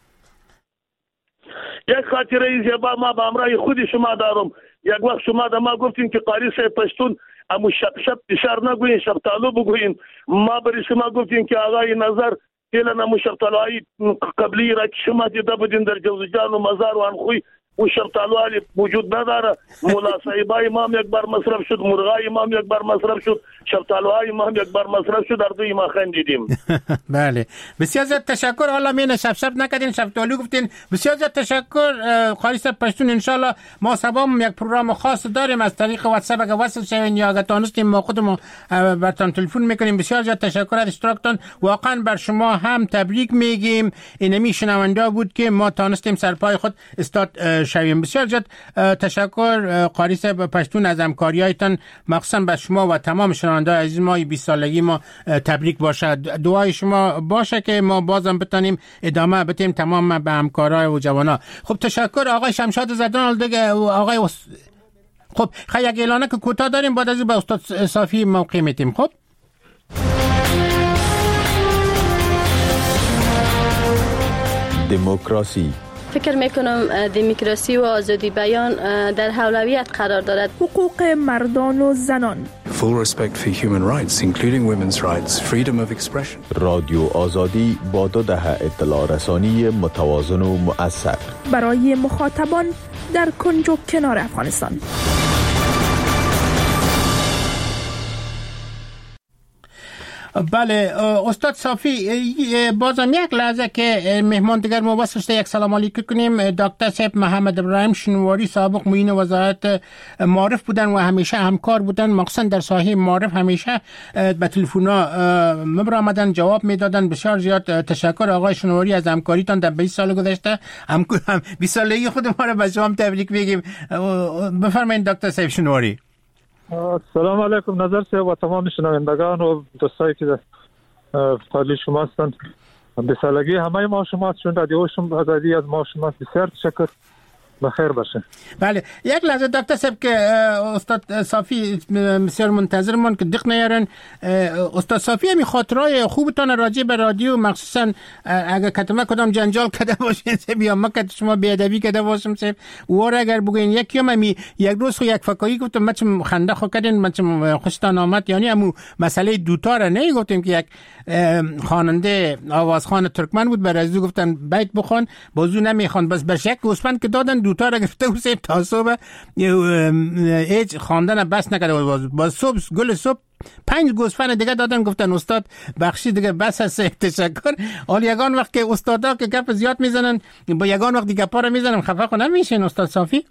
یک خاطره زیبا ما با امرای خود شما دارم. یک وقت شما در ما گفتین که قاری صاحب پشتون امو شب اشار نگوین، شب تالو بگوین. ما برای شما گفتیم که آقای نظر فعلا امو شب تالوهای قبلی را که شما دیده بودین در جوزجان و مزار و انخوی و شب تالوهای وجود نداره. مولا صاحبای امام یک بار مصرف شد، مرغای امام یک بار مصرف شد، شب تالوهای امام یک بار مصرف شد. در دوی ما خندیدیم. بله بسیار زیاد تشکر. حالا مین شب نکردین، شب تالو گفتین. بسیار زیاد تشکر قاری صاحب پشتون. انشالله ما سبام یک پروگرام خاص داریم از طریق واتساپ که وصل شوین یا اگه تانستیم ما خودمون براتون تلفن میکنیم. بسیار زیاد تشکر از اشتراکتان. واقعا بر شما هم تبریک میگیم. اینمی شنونده بود که ما تانستیم سرپای خود استاد شویم. بسیار زیاد تشکر قاری صاحب پشتون از همکاریایتان، مخصوصا به شما و تمام شنونده عزیز ما. 20 سالگی ما تبریک باشه. دعای شما باشه که ما بازم بتونیم ادامه بدیم تمام به همکارای و جوانا. خب تشکر آقای شمشاد زدان دیگه. آقای خب خیلی یک اعلانه که کوتاه داریم بعد از به استاد صافی موقع میتیم. خب دموکراسی. فکر میکنم دموکراسی و آزادی بیان در اولویت قرار دارد. حقوق مردان و زنان. Full respect for human rights including women's rights, freedom of expression. رادیو آزادی با 2 دهه اطلاع رسانی متوازن و مؤثر برای مخاطبان در کنج و کنار افغانستان. بله استاد صافی، بازم یک لحظه که مهمان دیگر ما واسه یک سلام علیکم کنیم. دکتر صاحب محمد ابراهیم شنواری سابق معین وزارت معارف بودن و همیشه همکار بودن، مخصوصا در ساحه معارف همیشه به تلفن‌ها مبر آمدن جواب میدادن. بسیار زیاد تشکر آقای شنواری از همکاریتان در 20 سال گذشته. 20 سالگی خود ما رو به شما تبریک بگیم. بفرمایید دکتر صاحب شنواری. سلام علیکم نظر صاحب و تمام شنوندگان و دوستایی که خالی شما هستند. به سالگی همه ما شما چون رادیو شما آزادی از ما شما بسیار تشکر. بخیر باشه. بله یک لحظه دکتر صاحب که استاد صافی بسیار منتظرمون که دق نیارن. استاد صافی همی خاطرای خوبتان راجع به رادیو، مخصوصا اگر کتمه کدام جنجال کده باشین سب یا مکت شما بیادبی کده باشم سب واره اگر بگوین یک یوم همی یک روز خو یک فکایی گفتم مچم خنده خو کردین مچم خوشتان آمد، یعنی همو مسئله دوتا را نه گفتیم که یک خواننده آوازخوان ترکمن بود بر از دو گفتن بیت بخوان بازو نمیخوان بس بر یک گوسفند که دادن دوتا را گرفته و سیب تا صبح هیچ خواندن بس نکرده باز صبح گل صبح 5 گوسفند دیگه دادن گفتن استاد بخشی دیگه بس هست تشکر. حال یگان وقت که استادا که گپ زیاد میزنن با یگان وقت دیگه پا میزنن خفه خو نمیشین استاد صافی؟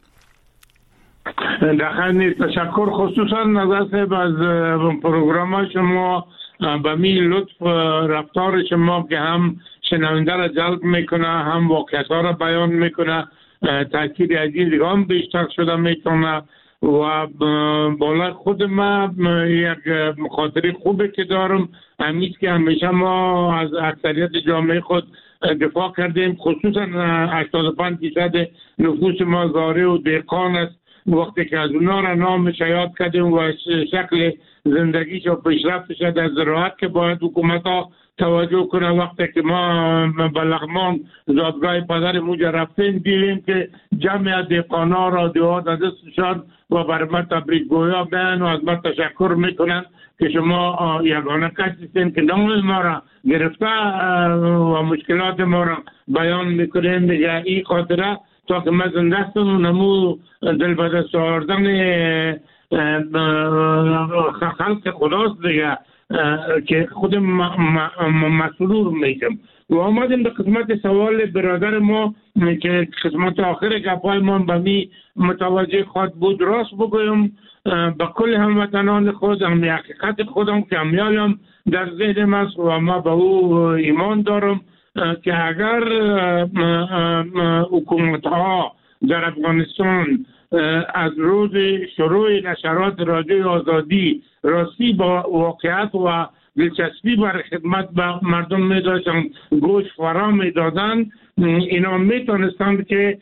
داخل نیست. تشکر خصوصا نظر صاحب از پروگرام شما به می لطف رفتار شما که هم شنونده را جلب میکنه هم واقعیت ها را بیان میکنه، تاکید عزیز دیگه هم بیشتر شده میتونه و بالا خود ما یک خاطری خوبه که دارم همیشه که همیشه ما از اکثریت جامعه خود دفاع کردیم، خصوصا 85% نفوس ما زاره و دهقان است. وقتی که از اونا را نامش یاد کردیم و شکل زندگیش و پیشرفتش در زراعت که باید حکومت ها توجه کنه. وقتی که ما به لغمان زادگاه پدر موجه رفتیم دیدیم که جمع دهقانا را دعا در دستشان و برای ما تبریک گویا بین و از ما تشکر میکنن که شما یگانه کسی هستین که نام ما را گرفته و مشکلات ما را بیان میکنین. دیگه این خاطره تا که من زنده هستم و نمو دل به دست آوردن خلق خداست دیگه که خود مسرور میشم. و آمدیم به قسمت سوال برادر ما که قسمت آخر گپای ما به می متوجه خود بود. راست بگویم به کل هموطنان خود هم حقیقت خودم که همیایم در ذهنم است و ما به او ایمان دارم که اگر حکومت ها در افغانستان از روز شروع نشرات رادیو آزادی راستی با واقعیت و دلچسپی برای خدمت به مردم می داشتن گوش فرا می دادن، اینا می تونستند که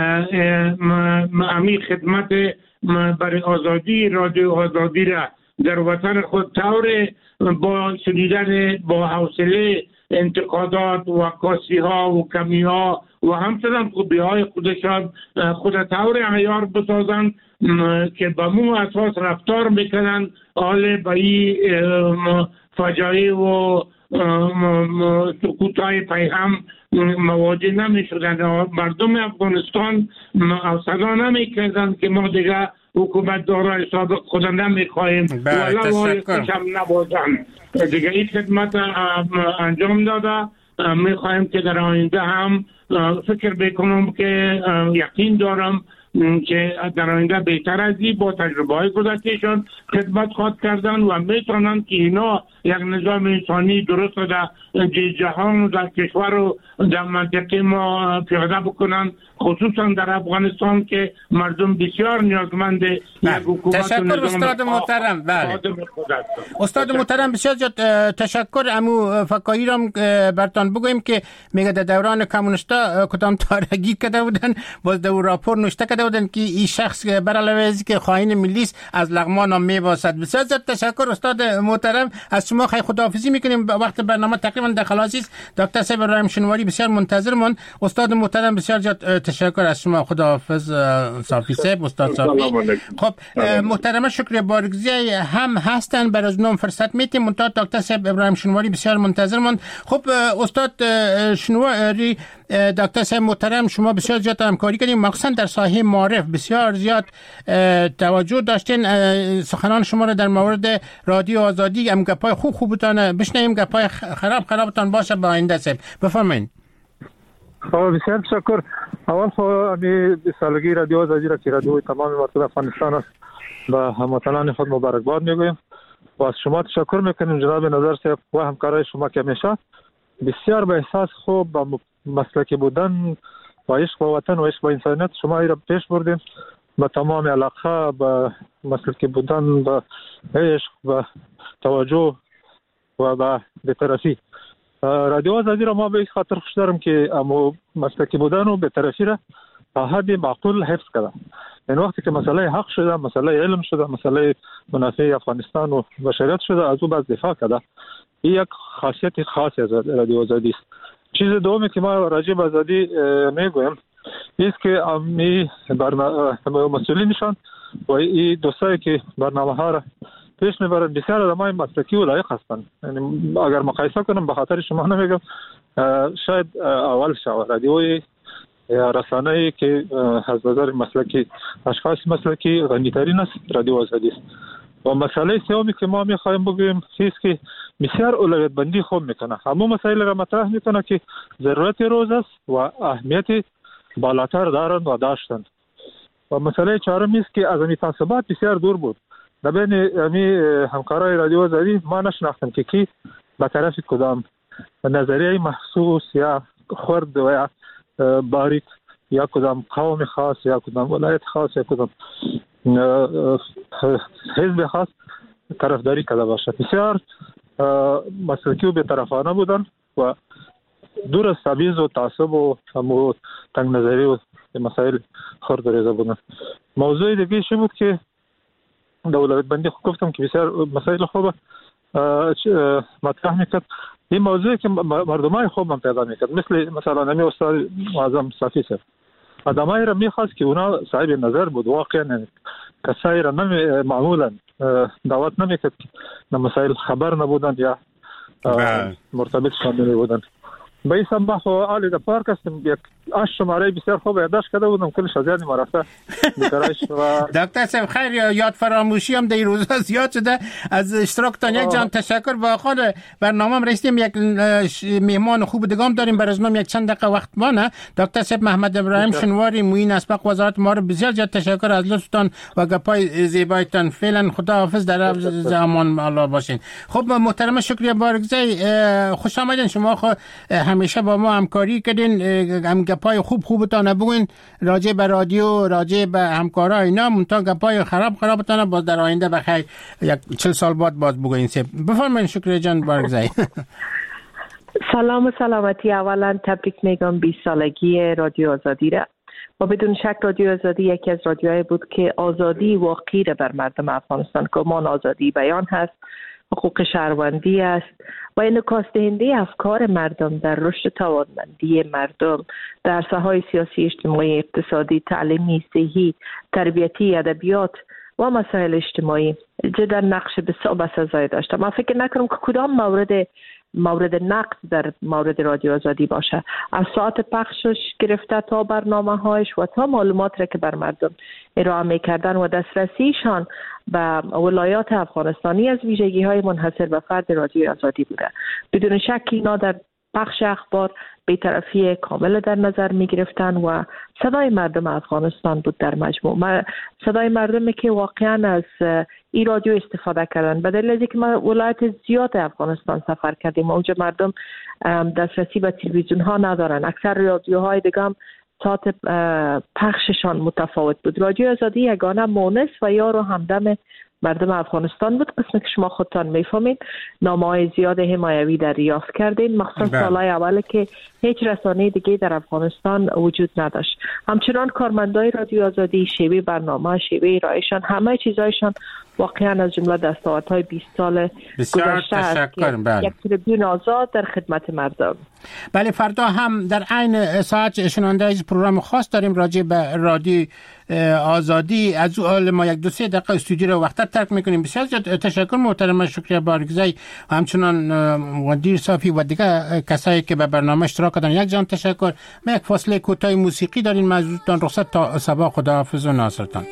امی خدمت برای آزادی رادیو آزادی را در وطن خود طور با شنیدن با حوصله انتقادات و کاسی ها و کمی ها و همچنان خوبی های خودشان خود طور عیار بسازند که به مو اساس رفتار میکنن حال به این فجایع و سکوتای پیهم مواجه نمی شدن. مردم افغانستان صدا نمی کردن که ما دیگه حکومت دارای سابق خود نمی خواهیم ولی وایستش هم نبازن دیگه این خدمت انجام داده. می خواهیم که در آینده هم فکر بکنم که یقین دارم که در آینده بهتر از این با تجربه های گذشتهشان خدمت خواهد کردن و میتونن که اینا یک نظام انسانی درست در جهان و در کشور و در منطقه ما پیاده بکنن، خصوصا در افغانستان که مردم بسیار نیازمند یک حکومت. تشکر استاد محترم. بله استاد محترم بسیار تشکر. امو فکایی را برتان بگویم که میگه در دوران کمونیستا کدام تارگی کرده بودن، باز در راپور نوشته کرده بودن که این شخص بر علاوه از که خائن ملی است از لغمان هم میباسد. بسیار تشکر استاد محترم. از شما خیلی خداحافظی میکنیم، وقت برنامه تقریبا در خلاصی است. دکتر صاحب ابراهیم شنواری بسیار منتظرمون. استاد محترم بسیار تشکر از شما. خداحافظ صافی صاحب. استاد صافی خب محترم شکر بارگزی هم هستن برای از نام فرصت میتیم منتها دکتر صاحب ابراهیم شنواری بسیار منتظرمون. خب استاد شنواری دکتر صاحب محترم شما بسیار زیاد همکاری کردیم مخصوصا در ساحه معارف بسیار زیاد توجه داشتین. سخنان شما رو در مورد رادیو آزادی هم گپای خوب بتونه بشنویم، گپای خرابتان باشه با آینده سب. بفرمایید. بسیار تشکر. اول امی سالگی رادیو آزادی را که رادیو تمام مردم افغانستان است و هموطنان خود مبارکباد میگویم و از شما تشکر میکنیم جناب نظر صاحب و همکارای شما که همیشه بسیار به احساس خوب و مسلکی بودن و عشق به وطن و عشق به انسانیت شما را پیش بردیم با تمام علاقه به مسلکی بودن به عشق و توجه و به بی‌طرفی. رادیو آزادی را ما به این خاطر خوش دارم که مسلکی بودن و بی‌طرفی را تا حد معقول حفظ کردم. این وقتی که مسئله حق شده، مسئله علم شده، مسئله منافع افغانستان و بشریت شده، از او باز دفاع کرده. این یک خاصیت خاصی از رادیو آزادی است. چیز دومی که ما راجع به آزادی میگویم است که امی مسئولینشان و این دوستایی که برنامه ها را پیش میبرند بسیار آدمای مسلکی و لایق هستند. یعنی اگر مقایسه کنم به خاطر شما نمیگم، شاید اول شود رادیوی یا رسانه‌ای که از نظر مسلکی اشخاص مسلکی غنی‌ترین است رادیو آزادی است. و مسئله سومی که ما می‌خوایم بگویم است که بسیار اولویت بندی خوب میکنه، همون مسائل را مطرح میکنه که ضرورت روز است و اهمیت بالاتر دارند و داشتند. و مسئله چهارم است که از این تعصبات بسیار دور بود. در بین همکارای رادیو آزادی ما نشناختم که کی به طرف کدام نظریه محسوس یا خرد و یا باریک یا کدام قوم خاص یا کدام ولایت خاص یا کدام حزب خاص طرفداری کرده باشه. بسیار مسلکی و بی‌طرفانه بودن و دور از تبعیض و تعصب و تنگ نظری و مسائل خرد و ریزه بودن. موضوع دیگه چی بود که دولت بندی گفتم که بسیار مسائل خوبه مطرح میکرد. این موضوعی که مردمای خوب هم پیدا میکرد، مثلا نمی استاد معظم صافی صاحب آدمایی را میخواست که اونا صاحب نظر بود، واقعا کسایی را معمولا دعوت نمیکرد که مسائل خبر نبودند یا مرتبط شامل بودند. به این سنبه و آلی در پارک هستم یک شماره بسیار خوب یادداشت کرده بودم کلش از یادی مرافع بی‌قرارش و دکتر صاحب خیر یاد فراموشی هم در این روزها زیاد شده. از اشتراکتان یک جان تشکر. با آخر برنامه رسیدیم. یک مهمان خوب دیگه هم داریم، برای یک چند دقیقه وقت مانه. دکتر صاحب محمد ابراهیم شنواری معین اسبق وزارت ما رو بسیار زیاد تشکر از لطفتان و گپای زیبایتان. فعلا خدا حافظ، در زمان الله باشین. خب محترم شکریه بارگزی، خوش آمدین. شما همیشه با ما همکاری کردین، هم گپای خوبتان بگوین راجع به رادیو، راجع به همکارا اینا، منتها گپای خرابتان باز در آینده بخیر یک 40 سال بعد باز بگوین. بفرمایید. شکریه جان بارگزی. سلام و سلامتی. اولا تبریک میگم 20 سالگی رادیو آزادی را و بدون شک رادیو آزادی یکی از رادیوهایی بود که آزادی واقعی را بر مردم افغانستان کمان آزادی بیان هست، حقوق شهروندی است و انعکاس دهنده افکار مردم در رشد توانمندی مردم در عرصه‌های سیاسی، اجتماعی، اقتصادی، تعلیمی، صحی، تربیتی، ادبیات و مسائل اجتماعی جدا نقش بسزایی داشته. من فکر نکنم که کدام مورد نقد در مورد رادیو آزادی باشه، از ساعت پخشش گرفته تا برنامه‌هایش و تا معلومات را که بر مردم ارائه می‌کردن و دسترسیشان به ولایات افغانستانی از ویژگی‌های منحصر به فرد رادیو آزادی بوده. بدون شک اینا در بخش اخبار بی‌طرفی کامل در نظر می‌گرفتن و صدای مردم افغانستان بود در مجموع. صدای مردمی که واقعا از این رادیو استفاده کردن. به دلیل اینکه ما ولایت زیاد افغانستان سفر کردیم، اونجا مردم دسترسی به تلویزیون ها ندارن. اکثر رادیوهای دیگه هم ساعت پخششان متفاوت بود. رادیو آزادی یگانه مونس و یار و همدم مردم افغانستان بود. قسمی که شما خودتان میفهمید نامه‌های زیاد حمایوی دریافت کردین، مخصوصا سالهای اول که هیچ رسانه دیگه در افغانستان وجود نداشت. همچنان کارمندای رادیو آزادی شیوه برنامه، شیوه ارائهشان، همه چیزایشان واقعا از جمله دستاوردهای 20 سال گذشته است که یک تلویزیون آزاد در خدمت مردم. بله، فردا هم در عین ساعت شنونده از پروگرام خاص داریم راجع به رادیو آزادی از اول ما 1-2-3 دقیقه استودیو رو وقت ترک میکنیم. بسیار زیاد تشکر محترم شکریه بارگزای و همچنان مدیر صافی و دیگه کسایی که به برنامه اشتراک کردن. یک جان تشکر. ما یک فاصله کوتاه موسیقی دارین، مزودتان رخصت تا صبح. خداحافظ و ناصرتان.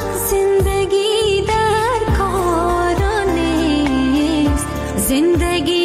जिंदगी